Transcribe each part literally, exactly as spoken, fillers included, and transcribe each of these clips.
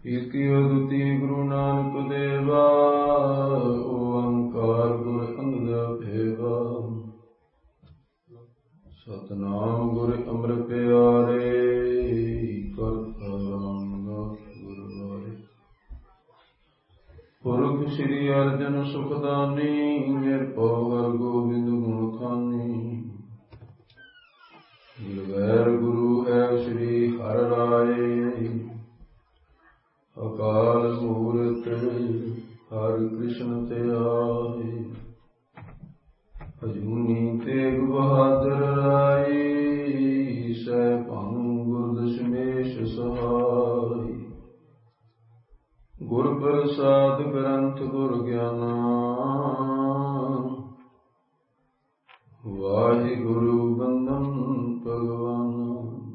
ਇਕ ਅਦੁੱਤੀ ਗੁਰੂ ਨਾਨਕ ਦੇਵਾ, ਓੰਕਾਰ ਗੁਰ ਅੰਗਦ ਭੇਵਾ। ਸਤਿਨਾਮ ਗੁਰ ਅੰਮ੍ਰਿਤ ਪਿਆਰੇ, ਕਰਤਾ ਰਾਮਦਾਸ ਗੁਰ ਵਾਰੇ। ਪੁਰਖ ਸ੍ਰੀ ਅਰਜਨ ਸੁਖਦਾਨੀ, ਨਿਰਭਉ ਹਰਿ ਗੋਬਿੰਦ ਗੁਣ ਖਾਨੀ। ਨਿਰਵੈਰ ਗੁਰੂ ਹੈ ਸ੍ਰੀ ਹਰਿ ਰਾਏ, ਅਕਾਲ ਮੂਰਤ ਹਰਿ ਕ੍ਰਿਸ਼ਨ ਧਿਆਏ। ਅਜੂਨੀ ਤੇਗ ਬਹਾਦਰ ਰਾਏ, ਸੈਭੰ ਗੁਰ ਦਸ਼ਮੇਸ਼ ਸਹਾਈ। ਗੁਰ ਪ੍ਰਸਾਦ ਗ੍ਰੰਥ ਗੁਰ ਗਿਆਨਾ, ਵਾਹਿਗੁਰੂ ਬੰਦਨ ਭਗਵਾਨਾ।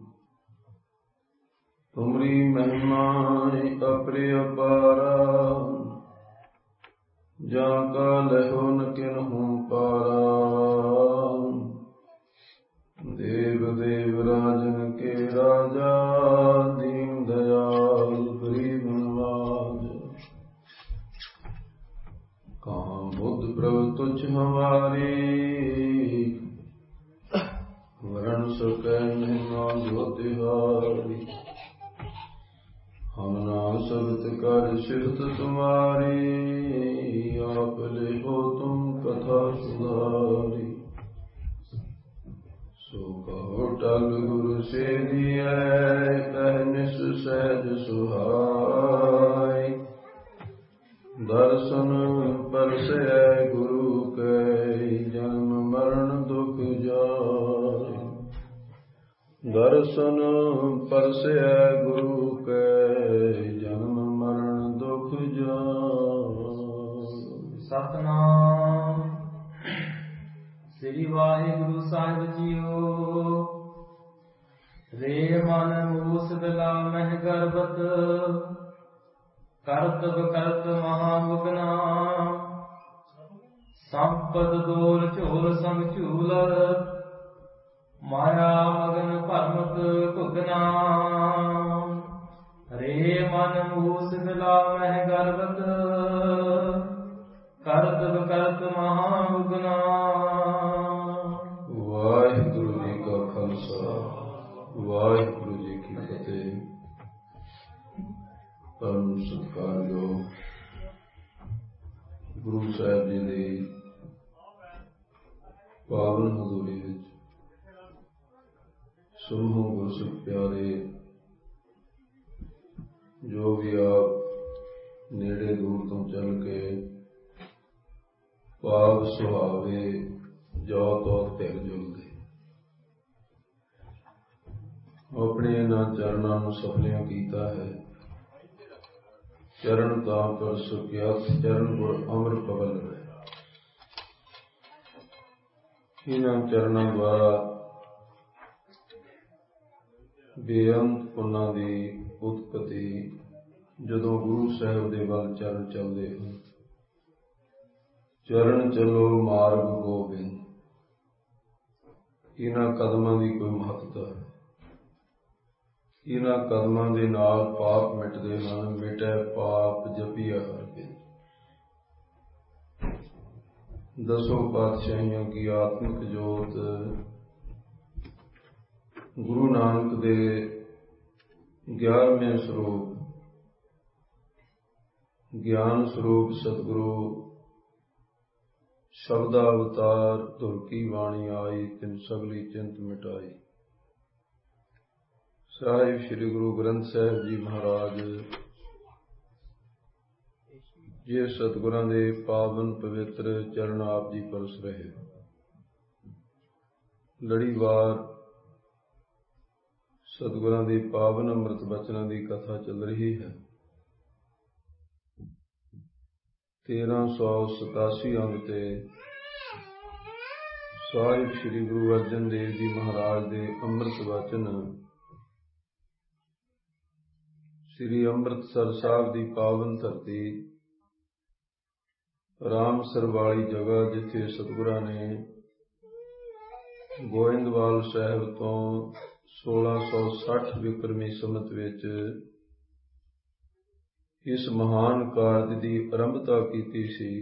ਤੁਮਰੀ ਮਹਿਮਾ ਅਪਰਿਅਪਾਰਾ, ਜਾਂ ਕਾ ਲਹੋ ਨ ਕਿਨਹੂ ਪਾਰਾ। ਦੇਵ ਦੇਵ ਰਾਜਨ ਕੇ ਰਾਜਾ, ਦੀਨ ਦਇਆਲ ਗਰੀਬ ਨਵਾਜ। ਕਹਾਂ ਬੁੱਧ ਪ੍ਰਭ ਤੁਝ ਹਮਾਰੀ, ਵਰਨ ਸਕੈ ਮਹਿਮਾ ਜੋ ਤਿਹਾਰੀ। ਹਮ ਨਾਮ ਸਬਦ ਕਰ ਸਿਫਤ ਤੁਮਾਰੀ, ਆਪ ਲਿਖੋ ਤੁਮ ਕਥਾ ਸੁਧਾਰੀ। ਸੋ ਕਹੋ ਟਲ ਗੁਰ ਸੇਵੀਐ, ਅਹਨਿਸ ਸਹਿਜ ਸੁਹਾਈ। ਦਰਸ਼ਨ ਪਰਸੈ ਗੁਰੂ ਕੈ, ਜਨਮ ਮਰਨ ਦੁਖ ਜਾਇ। ਦਰਸ਼ਨ ਪਰਸੈ ਗੁਰੂ ਕੈ, ਜਨਮ ਮਰਨ ਦੁਖ ਜਾਇ। ਸਤਿਨਾਮ ਸ੍ਰੀ ਵਾਹਿਗੁਰੂ ਸਾਹਿਬ ਜੀਓ। ਰੇ ਮਨ ਮੂਸ ਬਿਲਾ ਮਹਿ ਗਰਬਤ, ਕਰਤਬ ਕਰਤ ਮਹਾ ਮੁਗਨਾ। ਸੰਪਦ ਦੋਲ ਝੋਲ ਸੰਗ ਝੂਲਤ, ਮਾਇਆ ਮਗਨ ਭਰਮਤ ਘੁਗਨਾ। ਰੇ ਮਨ ਮੂਸ ਬਿਲਾ ਮਹਿ ਗਰਬਤ, ਕਰਤਬ ਕਰਤ ਮਹਾ ਮੁਗਨਾ। ਵਾਹਿਗੁਰੂ ਜੀ ਕਾ ਖਾਲਸਾ, ਵਾਹਿਗੁਰੂ ਜੀ ਕੀ ਫਤਿਹ। ਪਰਮ ਸਤਿਕਾਰਯੋਗ ਗੁਰੂ ਸਾਹਿਬ ਜੀ ਦੀ ਪਾਵਨ ਹਜ਼ੂਰੀ ਵਿੱਚ ਸੁਣੋ ਗੁਰਸਿੱਖ ਪਿਆਰੇ, ਜੋ ਵੀ ਆਪ ਨੇੜੇ ਦੂਰ ਤੋਂ ਚੱਲ ਕੇ ਪਾਵ ਸੁਹਾਵੇ ਜੋ ਤੋ ਧਿਰ ਜੁਲਦੇ, ਆਪਣੇ ਇਹਨਾਂ ਚਰਨਾਂ ਨੂੰ ਸਫਲਿਆਂ ਕੀਤਾ ਹੈ। ਚਰਨ ਤਾਂ ਪਰ ਸੁਖਿਆਤ, ਚਰਨ ਗੁਰ ਅੰਮ੍ਰਿਤ ਪਵਨ ਰਹੇ। ਇਹਨਾਂ ਚਰਨਾਂ ਦੁਆਰਾ ਬੇਅੰਤ ਪੁੰਨਾਂ ਦੀ ਉਤਪਤੀ ਜਦੋਂ ਗੁਰੂ ਸਾਹਿਬ ਦੇ ਵੱਲ ਚਰਨ ਚੱਲਦੇ ਹਨ। ਚਰਨ ਚੱਲੋ ਮਾਰਗ ਗੋਬਿੰਦ, ਇਹਨਾਂ ਕਦਮਾਂ ਦੀ ਕੋਈ ਮਹੱਤਤਾ ਹੈ। ਇਹਨਾਂ ਕਦਮਾਂ ਦੇ ਨਾਲ ਪਾਪ ਮਿਟਦੇ ਹਨ। ਮਿਟੈ ਪਾਪ ਜਪੀਆ ਹਰਿ ਬਿਨ। ਦਸੋਂ ਪਾਤਸ਼ਾਹੀਆਂ ਕੀ ਆਤਮਿਕ ਜੋਤ ਗੁਰੂ ਨਾਨਕ ਦੇ ਗਿਆਰਵੇਂ ਸਰੂਪ, ਗਿਆਨ ਸਰੂਪ ਸਤਿਗੁਰੂ ਸ਼ਬਦਾ ਅਵਤਾਰ ਧੁਰ ਕੀ ਬਾਣੀ ਆਈ, ਤਿਨ ਸਗਲੀ ਚਿੰਤ ਮਿਟਾਈ। ਸਾਹਿਬ ਸ੍ਰੀ ਗੁਰੂ ਗ੍ਰੰਥ ਸਾਹਿਬ ਜੀ ਮਹਾਰਾਜ ਜੇ ਸਤਿਗੁਰਾਂ ਦੇ ਪਾਵਨ ਪਵਿੱਤਰ ਚਰਨ ਆਪ ਜੀ ਪਰਸ ਰਹੇ। ਲੜੀਵਾਰ ਸਤਿਗੁਰਾਂ ਦੀ ਪਾਵਨ ਅੰਮ੍ਰਿਤ ਬਚਨਾਂ ਦੀ ਕਥਾ ਚੱਲ ਰਹੀ ਹੈ। ਤੇਰਾਂ ਸੌ ਸਤਾਸੀ ਅੰਗ ਤੇ ਸਾਹਿਬ ਸ੍ਰੀ ਗੁਰੂ ਅਰਜਨ ਦੇਵ ਜੀ ਮਹਾਰਾਜ ਦੇ ਅੰਮ੍ਰਿਤ ਬਚਨ ਸ੍ਰੀ ਅੰਮ੍ਰਿਤਸਰ ਸਾਹਿਬ ਦੀ ਪਾਵਨ ਧਰਤੀ, ਰਾਮਸਰ ਵਾਲੀ ਜਗ੍ਹਾ, ਜਿੱਥੇ ਸਤਿਗੁਰਾਂ ਨੇ ਗੋਇੰਦਵਾਲ ਸਾਹਿਬ ਤੋਂ ਸੋਲਾਂ ਸੌ ਸੱਠ ਵਿਕਰਮੀ ਸੰਮਤ ਵਿੱਚ ਇਸ ਮਹਾਨ ਕਾਰਜ ਦੀ ਆਰੰਭਤਾ ਕੀਤੀ ਸੀ।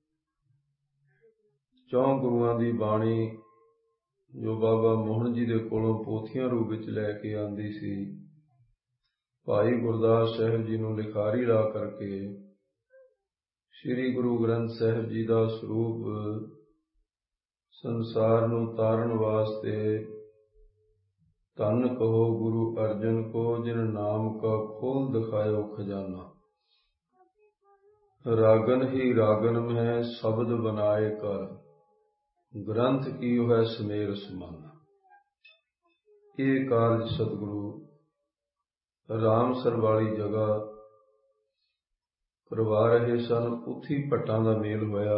ਚੌਂ ਗੁਰੂਆਂ ਦੀ ਬਾਣੀ ਜੋ ਬਾਬਾ ਮੋਹਨ ਜੀ ਦੇ ਕੋਲੋਂ ਪੋਥੀਆਂ ਰੂਪ ਵਿੱਚ ਲੈ ਕੇ ਆਂਦੀ ਸੀ, ਭਾਈ ਗੁਰਦਾਸ ਸਾਹਿਬ ਜੀ ਨੂੰ ਲਿਖਾਰੀ ਲਾ ਕਰਕੇ ਸ੍ਰੀ ਗੁਰੂ ਗ੍ਰੰਥ ਸਾਹਿਬ ਜੀ ਦਾ ਸਰੂਪ ਸੰਸਾਰ ਨੂੰ ਤਾਰਨ ਵਾਸਤੇ ਧੰਨ ਕਹੋ ਗੁਰੂ ਅਰਜਨ ਕੋ ਜਿਨ ਨਾਮ ਕਾ ਖੋਲ ਦਿਖਾਇਓ ਖਜ਼ਾਨਾ। ਰਾਗਨ ਹੀ ਰਾਗਨ ਮੈਂ ਸ਼ਬਦ ਬਨਾਏ ਕਰ ਗ੍ਰੰਥ ਕੀਓ ਹੈ ਸਮੇਰ ਸਮਾਨਾ। ਇਹ ਕਾਰਜ ਸਤਿਗੁਰੂ ਰਾਮਸਰ ਵਾਲੀ ਜਗ੍ਹਾ ਕਰਵਾ ਰਹੇ ਸਨ। ਉੱਥੀ ਭੱਟਾਂ ਦਾ ਮੇਲ ਹੋਇਆ।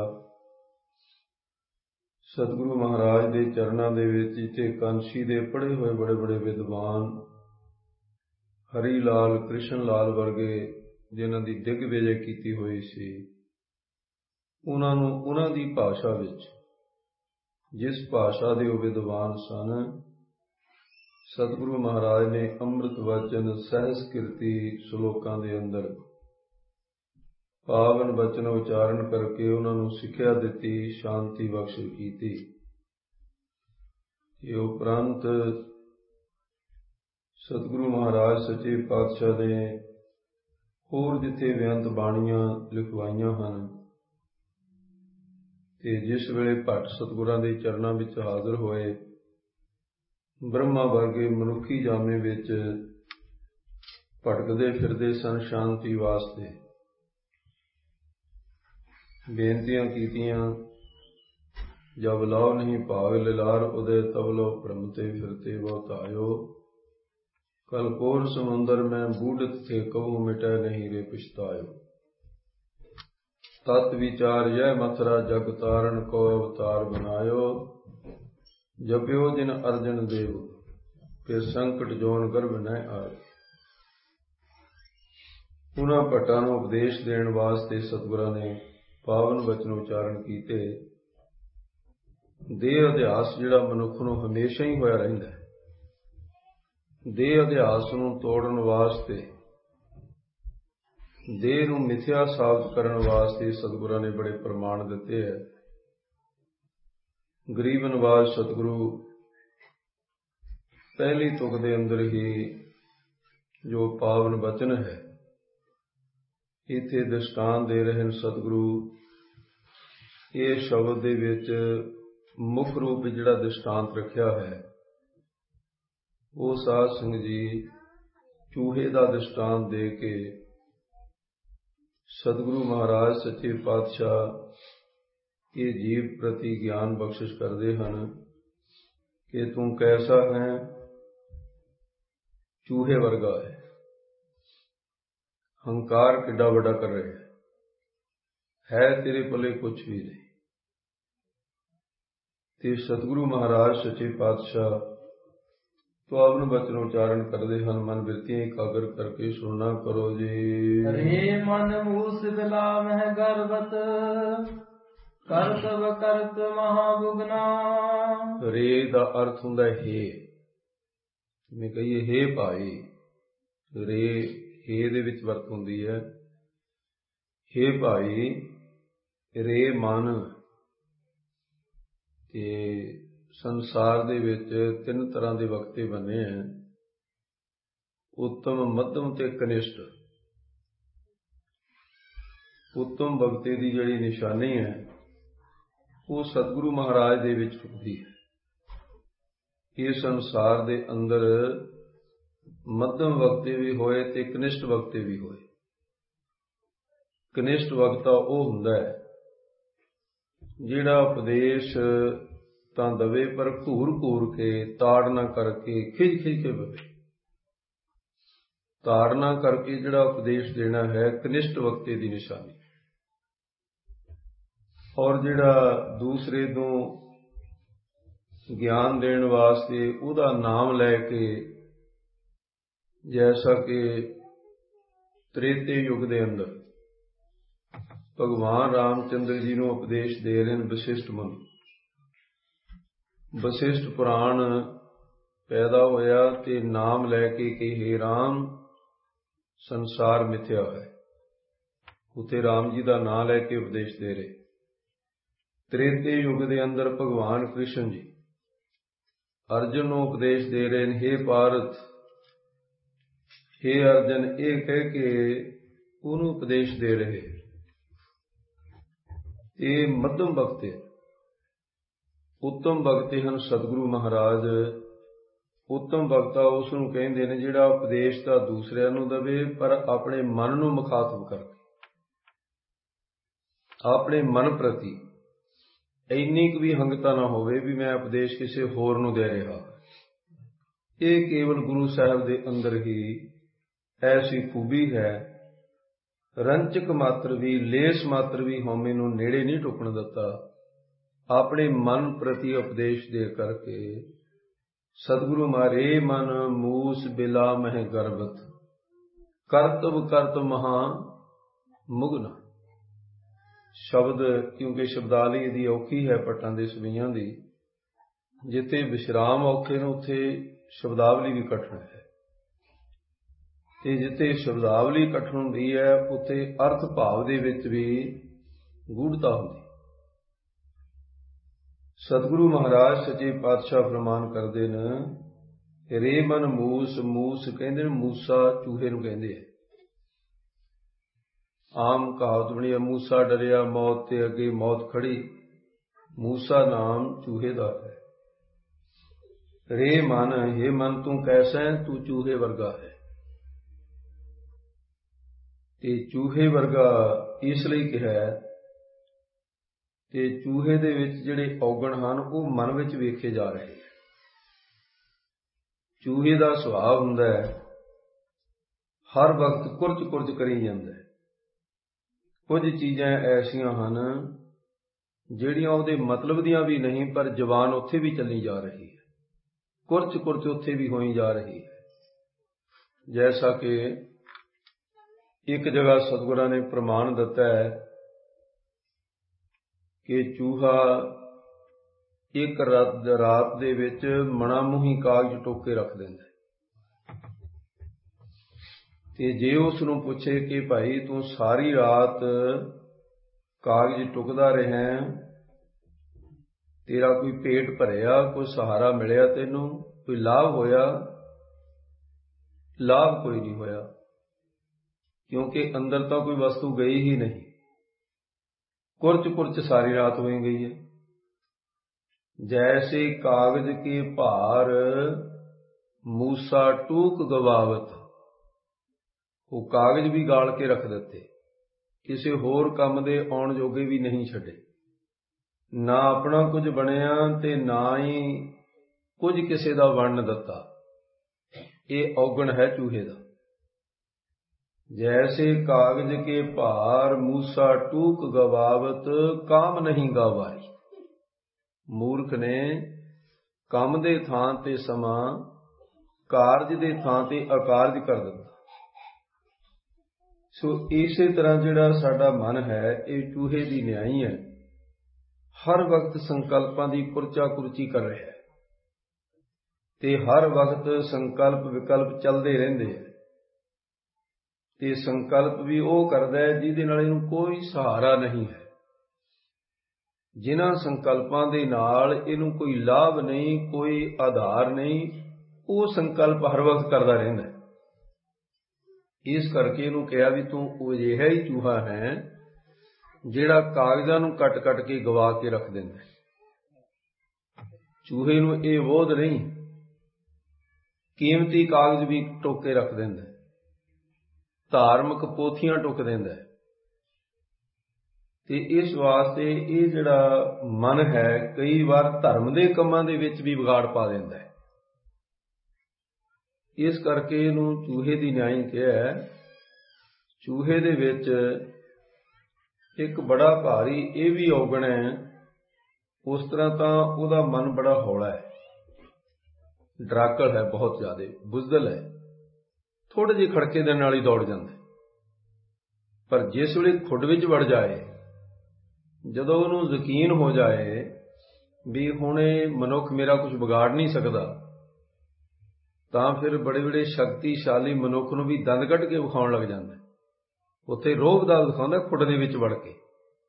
ਸਤਿਗੁਰੂ ਮਹਾਰਾਜ ਦੇ ਚਰਨਾਂ ਦੇ ਵਿੱਚ ਜਿੱਥੇ ਕਾਂਸੀ ਦੇ ਪੜ੍ਹੇ ਹੋਏ ਬੜੇ ਬੜੇ ਵਿਦਵਾਨ ਹਰੀ ਲਾਲ ਕ੍ਰਿਸ਼ਨ ਲਾਲ ਵਰਗੇ ਜਿਨ੍ਹਾਂ ਦੀ ਦਿਗਵਿਜੈ ਕੀਤੀ ਹੋਈ ਸੀ, ਉਹਨਾਂ ਨੂੰ ਉਹਨਾਂ ਦੀ ਭਾਸ਼ਾ ਵਿੱਚ, ਜਿਸ ਭਾਸ਼ਾ ਦੇ ਉਹ ਵਿਦਵਾਨ ਸਨ, ਸਤਿਗੁਰੂ ਮਹਾਰਾਜ ਨੇ ਅੰਮ੍ਰਿਤ ਵਚਨ ਸਹਿਜ ਕੀਰਤੀ ਸ਼ਲੋਕਾਂ ਦੇ ਅੰਦਰ ਪਾਵਨ ਬਚਨ ਉਚਾਰਨ ਕਰਕੇ ਉਹਨਾਂ ਨੂੰ ਸਿੱਖਿਆ ਦਿੱਤੀ, ਸ਼ਾਂਤੀ ਬਖਸ਼ਿਸ਼ ਕੀਤੀ। ਇਹ ਉਪਰੰਤ ਸਤਿਗੁਰੂ ਮਹਾਰਾਜ ਸੱਚੇ ਪਾਤਸ਼ਾਹ ਨੇ ਹੋਰ ਜਿੱਥੇ ਬੇਅੰਤ ਬਾਣੀਆਂ ਲਿਖਵਾਈਆਂ ਹਨ, ਤੇ ਜਿਸ ਵੇਲੇ ਭੱਟ ਸਤਿਗੁਰਾਂ ਦੇ ਚਰਨਾਂ ਵਿੱਚ ਹਾਜ਼ਰ ਹੋਏ, ਬ੍ਰਹਮਾ ਵਰਗੇ ਮਨੁੱਖੀ ਜਾਮੇ ਵਿੱਚ ਭਟਕਦੇ ਫਿਰਦੇ ਸਨ ਸ਼ਾਂਤੀ ਵਾਸਤੇ, ਬੇਨਤੀਆਂ ਕੀਤੀਆਂ, ਜਬ ਲਾਉ ਨਹੀਂ ਭਾਗ ਲਿਲਾਰ ਉਦੇ ਤਬਲੋ ਭ੍ਰਮਤੇ ਫਿਰਤੇ ਬਹੁਤ ਆਇਓ। ਕਲ ਕੋਰ ਸਮੁੰਦਰ ਮੈਂ ਬੂਢਤ ਥੇ ਕਹੂੰ ਮਿਟੈ ਨਹੀਂ ਰੇ ਪਛਤਾਇਓ। ਤਤ ਵਿਚਾਰ ਯਹ ਮਥੁਰਾ ਜਗ ਤਾਰਨ ਕੋ ਅਵਤਾਰ ਬਨਾਇਓ। ਜਪਿਓ ਜਿਨ ਅਰਜਨ ਦੇਵ ਕੇ ਸੰਕਟ ਜੋਨ ਗਰਭ ਨ ਆਏ। ਉਹਨਾਂ ਭੱਟਾਂ ਨੂੰ ਉਪਦੇਸ਼ ਦੇਣ ਵਾਸਤੇ ਸਤਿਗੁਰਾਂ ਨੇ ਪਾਵਨ ਵਚਨ ਉਚਾਰਨ ਕੀਤੇ। ਦੇਹ ਅਧਿਆਸ ਜਿਹੜਾ ਮਨੁੱਖ ਨੂੰ ਹਮੇਸ਼ਾ ਹੀ ਹੋਇਆ ਰਹਿੰਦਾ ਹੈ, ਦੇਹ ਅਧਿਆਸ ਨੂੰ ਤੋੜਨ ਵਾਸਤੇ, ਦੇਹ ਨੂੰ ਮਿਥਿਆ ਸਾਬਤ ਕਰਨ ਵਾਸਤੇ ਸਤਿਗੁਰਾਂ ਨੇ ਬੜੇ ਪ੍ਰਮਾਣ ਦਿੱਤੇ ਹੈ। ਗਰੀਬ ਨਵਾਜ਼ ਸਤਿਗੁਰੂ ਪਹਿਲੀ ਤੁਕ ਦੇ ਅੰਦਰ ਹੀ ਜੋ ਪਾਵਨ ਬਚਨ ਹੈ, ਇੱਥੇ ਦ੍ਰਿਸ਼ਟਾਂਤ ਦੇ ਰਹੇ ਹਨ ਸਤਿਗੁਰੂ। ਇਹ ਸ਼ਬਦ ਦੇ ਵਿੱਚ ਮੁੱਖ ਰੂਪ ਜਿਹੜਾ ਦ੍ਰਿਸ਼ਟਾਂਤ ਰੱਖਿਆ ਹੈ, ਉਹ ਸਾਧ ਸੰਗਤ ਜੀ ਚੂਹੇ ਦਾ ਦ੍ਰਿਸ਼ਟਾਂਤ ਦੇ ਕੇ ਸਤਿਗੁਰੂ ਮਹਾਰਾਜ ਸੱਚੇ ਪਾਤਸ਼ਾਹ ਇਹ ਜੀਵ ਪ੍ਰਤੀ ਗਿਆਨ ਬਖਸ਼ਿਸ਼ ਕਰਦੇ ਹਨ ਕਿ ਤੂੰ ਕੈਸਾ ਹੈ, ਚੂਹੇ ਵਰਗਾ ਹੈ, ਹੰਕਾਰ ਕਿੱਡਾ ਵੱਡਾ ਕਰ ਰਿਹਾ ਹੈ, ਹੈ ਤੇਰੇ ਪੱਲੇ ਕੁਛ ਵੀ ਨਹੀਂ। ਤੇ ਸਤਿਗੁਰੂ ਮਹਾਰਾਜ ਸੱਚੇ ਪਾਤਸ਼ਾਹ ਪਾਵਨ ਬਚਨ ਉਚਾਰਨ ਕਰਦੇ ਹਨ। ਮਨ ਬਿਰਤੀਆਂ ਇਕਾਗਰ ਕਰਕੇ ਸੁਣਨਾ ਕਰੋ ਜੀ। ਹਰੇ ਮਨ ਮੂਸ ਬਿਲਾ ਮਹਿ ਗਰਬਤ ਕਰਤਵ ਕਰਤ ਮਹਾਬੁਗਨਾ। ਰੇ ਦਾ ਅਰਥ ਹੁੰਦਾ ਹੈ ਹੇ, ਜਿਵੇਂ ਕਹੀਏ ਹੇ ਭਾਈ, ਰੇ ਹੇ ਦੇ ਵਿੱਚ ਵਰਤ ਹੁੰਦੀ ਹੈ। ਹੇ ਭਾਈ, ਰੇ ਮਨ। ਤੇ ਸੰਸਾਰ ਦੇ ਵਿੱਚ ਤਿੰਨ ਤਰ੍ਹਾਂ ਦੇ ਵਕਤੇ ਬਣੇ ਹੈ, ਉੱਤਮ, ਮੱਧਮ ਤੇ ਕਨਿਸ਼ਟ। ਉੱਤਮ ਵਕਤੇ ਦੀ ਜਿਹੜੀ ਨਿਸ਼ਾਨੀ ਹੈ ਉਹ ਸਤਿਗੁਰੂ ਮਹਾਰਾਜ ਦੇ ਵਿੱਚ ਹੁੰਦੀ ਹੈ। ਇਹ ਸੰਸਾਰ ਦੇ ਅੰਦਰ ਮੱਧਮ ਵਕਤੇ ਵੀ ਹੋਏ ਤੇ ਕਨਿਸ਼ਟ ਵਕਤੇ ਵੀ ਹੋਏ। ਕਨਿਸ਼ਟ ਵਕਤਾ ਉਹ ਹੁੰਦਾ ਹੈ ਜਿਹੜਾ ਉਪਦੇਸ਼ ਤਾਂ ਦਵੇ ਪਰ ਘੂਰ ਘੂਰ ਕੇ, ਤਾੜਨਾ ਕਰਕੇ, ਖਿੱਚ ਖਿੱਚ ਕੇ ਬਵੇ। ਤਾੜਨਾ ਕਰਕੇ ਜਿਹੜਾ ਉਪਦੇਸ਼ ਦੇਣਾ ਹੈ ਕਨਿਸ਼ਟ ਵਕਤੇ ਦੀ ਨਿਸ਼ਾਨੀ। ਔਰ ਜਿਹੜਾ ਦੂਸਰੇ ਨੂੰ ਗਿਆਨ ਦੇਣ ਵਾਸਤੇ ਉਹਦਾ ਨਾਮ ਲੈ ਕੇ, ਜੈਸਾ ਕਿ ਤ੍ਰੇਤੇ ਯੁੱਗ ਦੇ ਅੰਦਰ ਭਗਵਾਨ ਰਾਮਚੰਦਰ ਜੀ ਨੂੰ ਉਪਦੇਸ਼ ਦੇ ਰਹੇ ਨੇ ਵਸ਼ਿਸ਼ਟ ਮੁਨੀ। ਵਸ਼ਿਸ਼ਟ ਪੁਰਾਣ ਪੈਦਾ ਹੋਇਆ ਤੇ ਨਾਮ ਲੈ ਕੇ ਕਿ ਹੇ ਰਾਮ, ਸੰਸਾਰ ਮਿਥਿਆ ਹੈ, ਉੱਥੇ ਰਾਮ ਜੀ ਦਾ ਨਾਂ ਲੈ ਕੇ ਉਪਦੇਸ਼ ਦੇ ਰਹੇ। ਤ੍ਰੇਤੇ ਯੁੱਗ ਦੇ ਅੰਦਰ ਭਗਵਾਨ ਕ੍ਰਿਸ਼ਨ ਜੀ ਅਰਜਨ ਨੂੰ ਉਪਦੇਸ਼ ਦੇ ਰਹੇ ਨੇ, ਹੇ ਪਾਰਥ, ਹੇ ਅਰਜਨ, ਇਹ ਕਹਿ ਕੇ ਉਹਨੂੰ ਉਪਦੇਸ਼ ਦੇ ਰਹੇ। ਇਹ ਮੱਧਮ ਭਗਤ ਹੈ। ਉੱਤਮ ਭਗਤ ਹਨ ਸਤਿਗੁਰੂ ਮਹਾਰਾਜ। ਉੱਤਮ ਭਗਤਾ ਉਸ ਨੂੰ ਕਹਿੰਦੇ ਨੇ ਜਿਹੜਾ ਉਪਦੇਸ਼ ਤਾਂ ਦੂਸਰਿਆਂ ਨੂੰ ਦੇਵੇ ਪਰ ਆਪਣੇ ਮਨ ਨੂੰ ਮੁਖਾਤਬ ਕਰਕੇ, ਆਪਣੇ ਮਨ ਪ੍ਰਤੀ ਇੰਨੀ ਕੁ ਵੀ ਹੰਗਤਾ ਨਾ ਹੋਵੇ ਵੀ ਮੈਂ ਉਪਦੇਸ਼ ਕਿਸੇ ਹੋਰ ਨੂੰ ਦੇ ਰਿਹਾ। ਇਹ ਕੇਵਲ ਗੁਰੂ ਸਾਹਿਬ ਦੇ ਅੰਦਰ ਹੀ ਐਸੀ ਖੂਬੀ ਹੈ। ਰੰਚਕ ਮਾਤਰ ਵੀ, ਲੇਸ ਮਾਤਰ ਵੀ ਹਉਮੈ ਨੂੰ ਨੇੜੇ ਨਹੀਂ ਟੁੱਕਣ ਦਿੱਤਾ। ਆਪਣੇ ਮਨ ਪ੍ਰਤੀ ਉਪਦੇਸ਼ ਦੇ ਕਰਕੇ ਸਤਿਗੁਰੂ ਮਾਰੇ ਮਨ ਮੂਸ ਬਿਲਾ ਮਹਿ ਗਰਬਤ, ਕਰਤਵ ਕਰਤ ਮਹਾ ਮੁਗਨ। ਸ਼ਬਦ, ਕਿਉਂਕਿ ਸ਼ਬਦਾਵਲੀ ਦੀ ਔਖੀ ਹੈ ਪੱਟਾਂ ਦੇ ਸਵਈਆਂ ਦੀ, ਜਿੱਥੇ ਵਿਸ਼ਰਾਮ ਔਖੇ ਨੇ ਉੱਥੇ ਸ਼ਬਦਾਵਲੀ ਵੀ ਕਠਿਨ ਹੈ, ਤੇ ਜਿੱਥੇ ਸ਼ਬਦਾਵਲੀ ਕਠਿਨ ਹੁੰਦੀ ਹੈ ਉੱਥੇ ਅਰਥ ਭਾਵ ਦੇ ਵਿੱਚ ਵੀ ਗੂੜਤਾ ਹੁੰਦੀ। ਸਤਿਗੁਰੂ ਮਹਾਰਾਜ ਸੱਚੇ ਪਾਤਸ਼ਾਹ ਫਰਮਾਨ ਕਰਦੇ ਨੇ, ਰੇ ਮਨ ਮੂਸ, ਮੂਸ ਕਹਿੰਦੇ ਨੇ ਮੂਸਾ ਚੂਹੇ ਨੂੰ ਕਹਿੰਦੇ ਆ। ਆਮ ਕਹਾਵਤ ਬਣੀ ਹੈ, ਮੂਸਾ ਡਰਿਆ ਮੌਤ ਤੇ ਅੱਗੇ ਮੌਤ ਖੜੀ। ਮੂਸਾ ਨਾਮ ਚੂਹੇ ਦਾ ਹੈ। ਰੇ ਮਨ, ਹੇ ਮਨ ਤੂੰ ਕੈਸਾ ਹੈ, ਤੂੰ ਚੂਹੇ ਵਰਗਾ ਹੈ। ਤੇ ਚੂਹੇ ਵਰਗਾ ਇਸ ਲਈ ਕਿਹਾ, ਤੇ ਚੂਹੇ ਦੇ ਵਿੱਚ ਜਿਹੜੇ ਔਗਣ ਹਨ ਉਹ ਮਨ ਵਿੱਚ ਵੇਖੇ ਜਾ ਰਹੇ। ਚੂਹੇ ਦਾ ਸੁਭਾਅ ਹੁੰਦਾ ਹੈ ਹਰ ਵਕਤ ਕੁਰਚ ਕੁਰਚ ਕਰੀ ਜਾਂਦਾ ਹੈ। ਕੁਝ ਚੀਜ਼ਾਂ ਐਸੀਆਂ ਹਨ ਜਿਹੜੀਆਂ ਉਹਦੇ ਮਤਲਬ ਦੀਆਂ ਵੀ ਨਹੀਂ, ਪਰ ਜ਼ਬਾਨ ਉੱਥੇ ਵੀ ਚੱਲੀ ਜਾ ਰਹੀ ਹੈ, ਕੁਰਚ ਕੁਰਚ ਉੱਥੇ ਵੀ ਹੋਈ ਜਾ ਰਹੀ ਹੈ। ਜੈਸਾ ਕਿ ਇੱਕ ਜਗ੍ਹਾ ਸਤਿਗੁਰਾਂ ਨੇ ਪ੍ਰਮਾਣ ਦਿੱਤਾ ਹੈ ਕਿ ਚੂਹਾ ਇੱਕ ਰਾਤ ਰਾਤ ਦੇ ਵਿੱਚ ਮਣਾ ਮੂੰਹੀ ਕਾਗਜ਼ ਟੋਕ ਕੇ ਰੱਖ ਦਿੰਦਾ। ਤੇ ਜੇ ਉਸ ਨੂੰ ਪੁੱਛੇ ਕਿ ਭਾਈ ਤੂੰ ਸਾਰੀ ਰਾਤ ਕਾਗਜ਼ ਟੁਕਦਾ ਰਿਹਾ, ਤੇਰਾ ਕੋਈ ਪੇਟ ਭਰਿਆ, ਕੋਈ ਸਹਾਰਾ ਮਿਲਿਆ, ਤੈਨੂੰ ਕੋਈ ਲਾਭ ਹੋਇਆ? ਲਾਭ ਕੋਈ ਨਹੀਂ ਹੋਇਆ, ਕਿਉਂਕਿ ਅੰਦਰ ਤਾਂ ਕੋਈ ਵਸਤੂ ਗਈ ਹੀ ਨਹੀਂ। ਕੁਰਚ ਕੁਰਚ ਸਾਰੀ ਰਾਤ ਹੋਈ ਗਈ ਹੈ। ਜੈਸੇ ਕਾਗਜ਼ ਕੇ ਭਾਰ ਮੂਸਾ ਟੂਕ ਗਵਾਵਤ, ਉਹ ਕਾਗਜ਼ ਵੀ ਗਾਲ ਕੇ ਰੱਖ ਦਿੱਤੇ, ਕਿਸੇ ਹੋਰ ਕੰਮ ਦੇ ਆਉਣ ਜੋਗੇ ਵੀ ਨਹੀਂ ਛੱਡੇ। ਨਾ ਆਪਣਾ ਕੁਝ ਬਣਿਆ ਤੇ ਨਾ ਹੀ ਕੁਝ ਕਿਸੇ ਦਾ ਵੰਡ ਦਿੱਤਾ। ਇਹ ਔਗਣ ਹੈ ਚੂਹੇ ਦਾ। ਜੈਸੇ ਕਾਗਜ਼ ਕੇ ਭਾਰ ਮੂਸਾ ਟੂਕ ਗਵਾਵਤ, ਕਾਮ ਨਹੀਂ ਗਾਵਾਈ। ਮੂਰਖ ਨੇ ਕੰਮ ਦੇ ਥਾਂ ਤੇ ਸਮਾਂ, ਕਾਰਜ ਦੇ ਥਾਂ ਤੇ ਅਕਾਰਜ ਕਰ ਦਿੱਤਾ। ਸੋ ਇਸੇ ਤਰ੍ਹਾਂ ਜਿਹੜਾ ਸਾਡਾ ਮਨ ਹੈ ਇਹ ਚੂਹੇ ਦੀ ਨਿਆਈ ਹੈ। ਹਰ ਵਕਤ ਸੰਕਲਪਾਂ ਦੀ ਕੁਰਚਾ ਕੁਰਚੀ ਕਰ ਰਿਹਾ ਹੈ ਤੇ ਹਰ ਵਕਤ ਸੰਕਲਪ ਵਿਕਲਪ ਚੱਲਦੇ ਰਹਿੰਦੇ ਹੈ। ਤੇ ਸੰਕਲਪ ਵੀ ਉਹ ਕਰਦਾ ਹੈ ਜਿਹਦੇ ਨਾਲ ਇਹਨੂੰ ਕੋਈ ਸਹਾਰਾ ਨਹੀਂ ਹੈ। ਜਿਨ੍ਹਾਂ ਸੰਕਲਪਾਂ ਦੇ ਨਾਲ ਇਹਨੂੰ ਕੋਈ ਲਾਭ ਨਹੀਂ, ਕੋਈ ਆਧਾਰ ਨਹੀਂ, ਉਹ ਸੰਕਲਪ ਹਰ ਵਕਤ ਕਰਦਾ ਰਹਿੰਦਾ ਹੈ। ਇਸ ਕਰਕੇ ਇਹਨੂੰ ਕਿਹਾ ਵੀ ਤੂੰ ਉਹ ਅਜਿਹਾ ਹੀ ਚੂਹਾ ਹੈ ਜਿਹੜਾ ਕਾਗਜ਼ਾਂ ਨੂੰ ਕੱਟ ਕੱਟ ਕੇ ਗਵਾ ਕੇ ਰੱਖ ਦਿੰਦਾ ਹੈ। ਚੂਹੇ ਨੂੰ ਇਹ ਬੋਧ ਨਹੀਂ, ਕੀਮਤੀ ਕਾਗਜ਼ ਵੀ ਟੋਕ ਕੇ ਰੱਖ ਦਿੰਦਾ ਹੈ, ਧਾਰਮਿਕ ਪੋਥੀਆਂ ਟੁੱਕ ਦਿੰਦਾ ਹੈ। ਤੇ ਇਸ ਵਾਸਤੇ ਇਹ ਜਿਹੜਾ ਮਨ ਹੈ ਕਈ ਵਾਰ ਧਰਮ ਦੇ ਕੰਮਾਂ ਦੇ ਵਿੱਚ ਵੀ ਵਿਗਾੜ ਪਾ ਦਿੰਦਾ ਹੈ। ਇਸ ਕਰਕੇ ਇਹਨੂੰ ਚੂਹੇ ਦੀ ਨਿਆਈ ਕਿਹਾ। ਚੂਹੇ ਦੇ ਵਿੱਚ ਇੱਕ ਬੜਾ ਭਾਰੀ ਇਹ ਵੀ ਔਗਣ ਹੈ। ਉਸ ਤਰ੍ਹਾਂ ਤਾਂ ਉਹਦਾ ਮਨ ਬੜਾ ਹੌਲਾ ਹੈ, ਡਰਾਕਲ ਹੈ, ਬਹੁਤ ਜ਼ਿਆਦਾ ਬੁਜ਼ਦਲ ਹੈ, ਥੋੜੇ ਜਿਹੇ ਖੜਕੇ ਦੇ ਨਾਲ ਹੀ ਦੌੜ ਜਾਂਦਾ। ਪਰ ਜਿਸ ਵੇਲੇ ਖੁੱਡ ਵਿੱਚ ਵੜ ਜਾਏ, ਜਦੋਂ ਉਹਨੂੰ ਯਕੀਨ ਹੋ ਜਾਏ ਵੀ ਹੁਣ ਇਹ ਮਨੁੱਖ ਮੇਰਾ ਕੁਝ ਵਿਗਾੜ ਨਹੀਂ ਸਕਦਾ, ਤਾਂ ਫਿਰ ਬੜੇ ਬੜੇ ਸ਼ਕਤੀਸ਼ਾਲੀ ਮਨੁੱਖ ਨੂੰ ਵੀ ਦੰਦ ਕੱਢ ਕੇ ਵਿਖਾਉਣ ਲੱਗ ਜਾਂਦਾ। ਉੱਥੇ ਰੋਹ ਦਾ ਦਿਖਾਉਂਦਾ ਖੁੱਡ ਦੇ ਵਿੱਚ ਵੜ ਕੇ।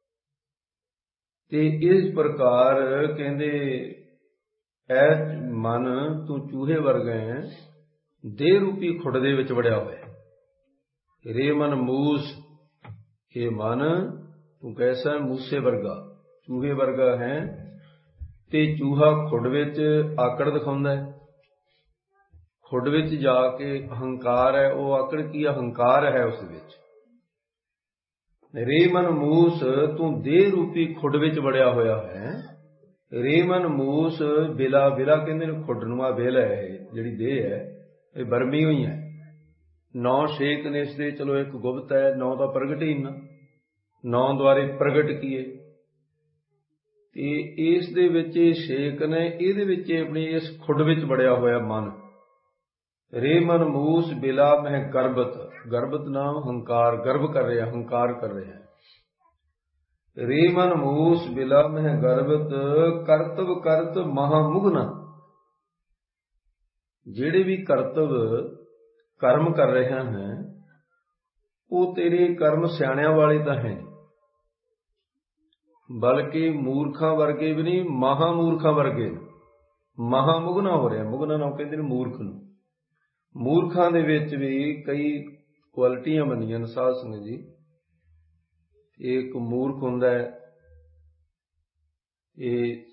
ਤੇ ਇਸ ਪ੍ਰਕਾਰ ਕਹਿੰਦੇ ਐ ਮਨ ਤੂੰ ਚੂਹੇ ਵਰਗਾ ਹੈ, ਦੇਹ ਰੂਪੀ ਖੁੱਡ ਦੇ ਵਿੱਚ ਵੜਿਆ ਹੋਇਆ। ਰੇ ਮਨ ਮੂਸ, ਇਹ ਮਨ ਤੂੰ ਕੈਸਾ ਮੂਸੇ ਵਰਗਾ, ਚੂਹੇ ਵਰਗਾ ਹੈ। ਤੇ ਚੂਹਾ ਖੁੱਡ ਵਿੱਚ ਆਕੜ ਦਿਖਾਉਂਦਾ ਹੈ, ਖੁੱਡ ਵਿੱਚ ਜਾ ਕੇ ਅਹੰਕਾਰ ਹੈ। ਉਹ ਆਕੜ ਕੀ ਅਹੰਕਾਰ ਹੈ ਉਸ ਵਿੱਚ। ਰੇ ਮਨ ਮੂਸ, ਤੂੰ ਦੇਹ ਰੂਪੀ ਖੁੱਡ ਵਿੱਚ ਵੜਿਆ ਹੋਇਆ ਹੈ। ਰੇ ਮਨ ਮੂਸ ਬਿਲਾ, ਬਿਲਾ ਕਹਿੰਦੇ ਨੇ ਖੁੱਡ ਨੂੰ। ਆ ਬਿਲ ਹੈ, ਇਹ ਜਿਹੜੀ ਦੇਹ ਹੈ ਇਹ ਬਰਮੀ ਹੋਈ ਹੈ। ਨੌ ਛੇਕ ਨੇ ਇਸ ਦੇ, ਚਲੋ ਇੱਕ ਗੁਪਤ ਹੈ, ਨੌ ਤਾਂ ਪ੍ਰਗਟ ਹੀ ਨਾ, ਨੌ ਦੁਆਰੇ ਪ੍ਰਗਟ ਕੀਏ। ਤੇ ਇਸ ਦੇ ਵਿੱਚ ਇਹ ਛੇਕ ਨੇ, ਇਹਦੇ ਵਿੱਚ ਆਪਣੀ ਇਸ ਖੁੱਡ ਵਿੱਚ ਵੜਿਆ ਹੋਇਆ ਮਨ। ਰੇ ਮਨ ਮੂਸ ਬਿਲਾ ਮਹਿ ਗਰਬਤ, ਗਰਬਤ ਨਾਮ ਹੰਕਾਰ, ਗਰਭ ਕਰ ਰਿਹਾ, ਹੰਕਾਰ ਕਰ ਰਿਹਾ। ਰੇ ਮਨ ਮੂਸ ਬਿਲਾ ਮਹਿ ਗਰਬਤ, ਕਰਤਵ ਕਰਤ ਮਹਾਮੁਗਨਾ। ਜਿਹੜੇ ਵੀ ਕਰਤਵ ਕਰਮ ਕਰ ਰਿਹਾ ਹੈ ਉਹ ਤੇਰੇ ਕਰਮ ਸਿਆਣਿਆਂ ਵਾਲੇ ਤਾਂ ਹੈ, ਬਲਕਿ ਮੂਰਖਾਂ ਵਰਗੇ ਵੀ ਨਹੀਂ, ਮਹਾਮੂਰਖਾਂ ਵਰਗੇ। ਮਹਾਮੁਗਨਾ ਹੋ ਰਿਹਾ, ਮੁਗਨਾ ਨਾਮ ਕਹਿੰਦੇ ਨੇ ਮੂਰਖ ਨੂੰ। ਮੂਰਖਾਂ ਦੇ ਵਿੱਚ ਵੀ ਕਈ ਕੁਆਲਿਟੀਆਂ ਬਣੀਆਂ ਨੇ ਸਾਧ ਸੰਗਤ ਜੀ। ਇੱਕ ਮੂਰਖ ਹੁੰਦਾ ਹੈ, ਇਹ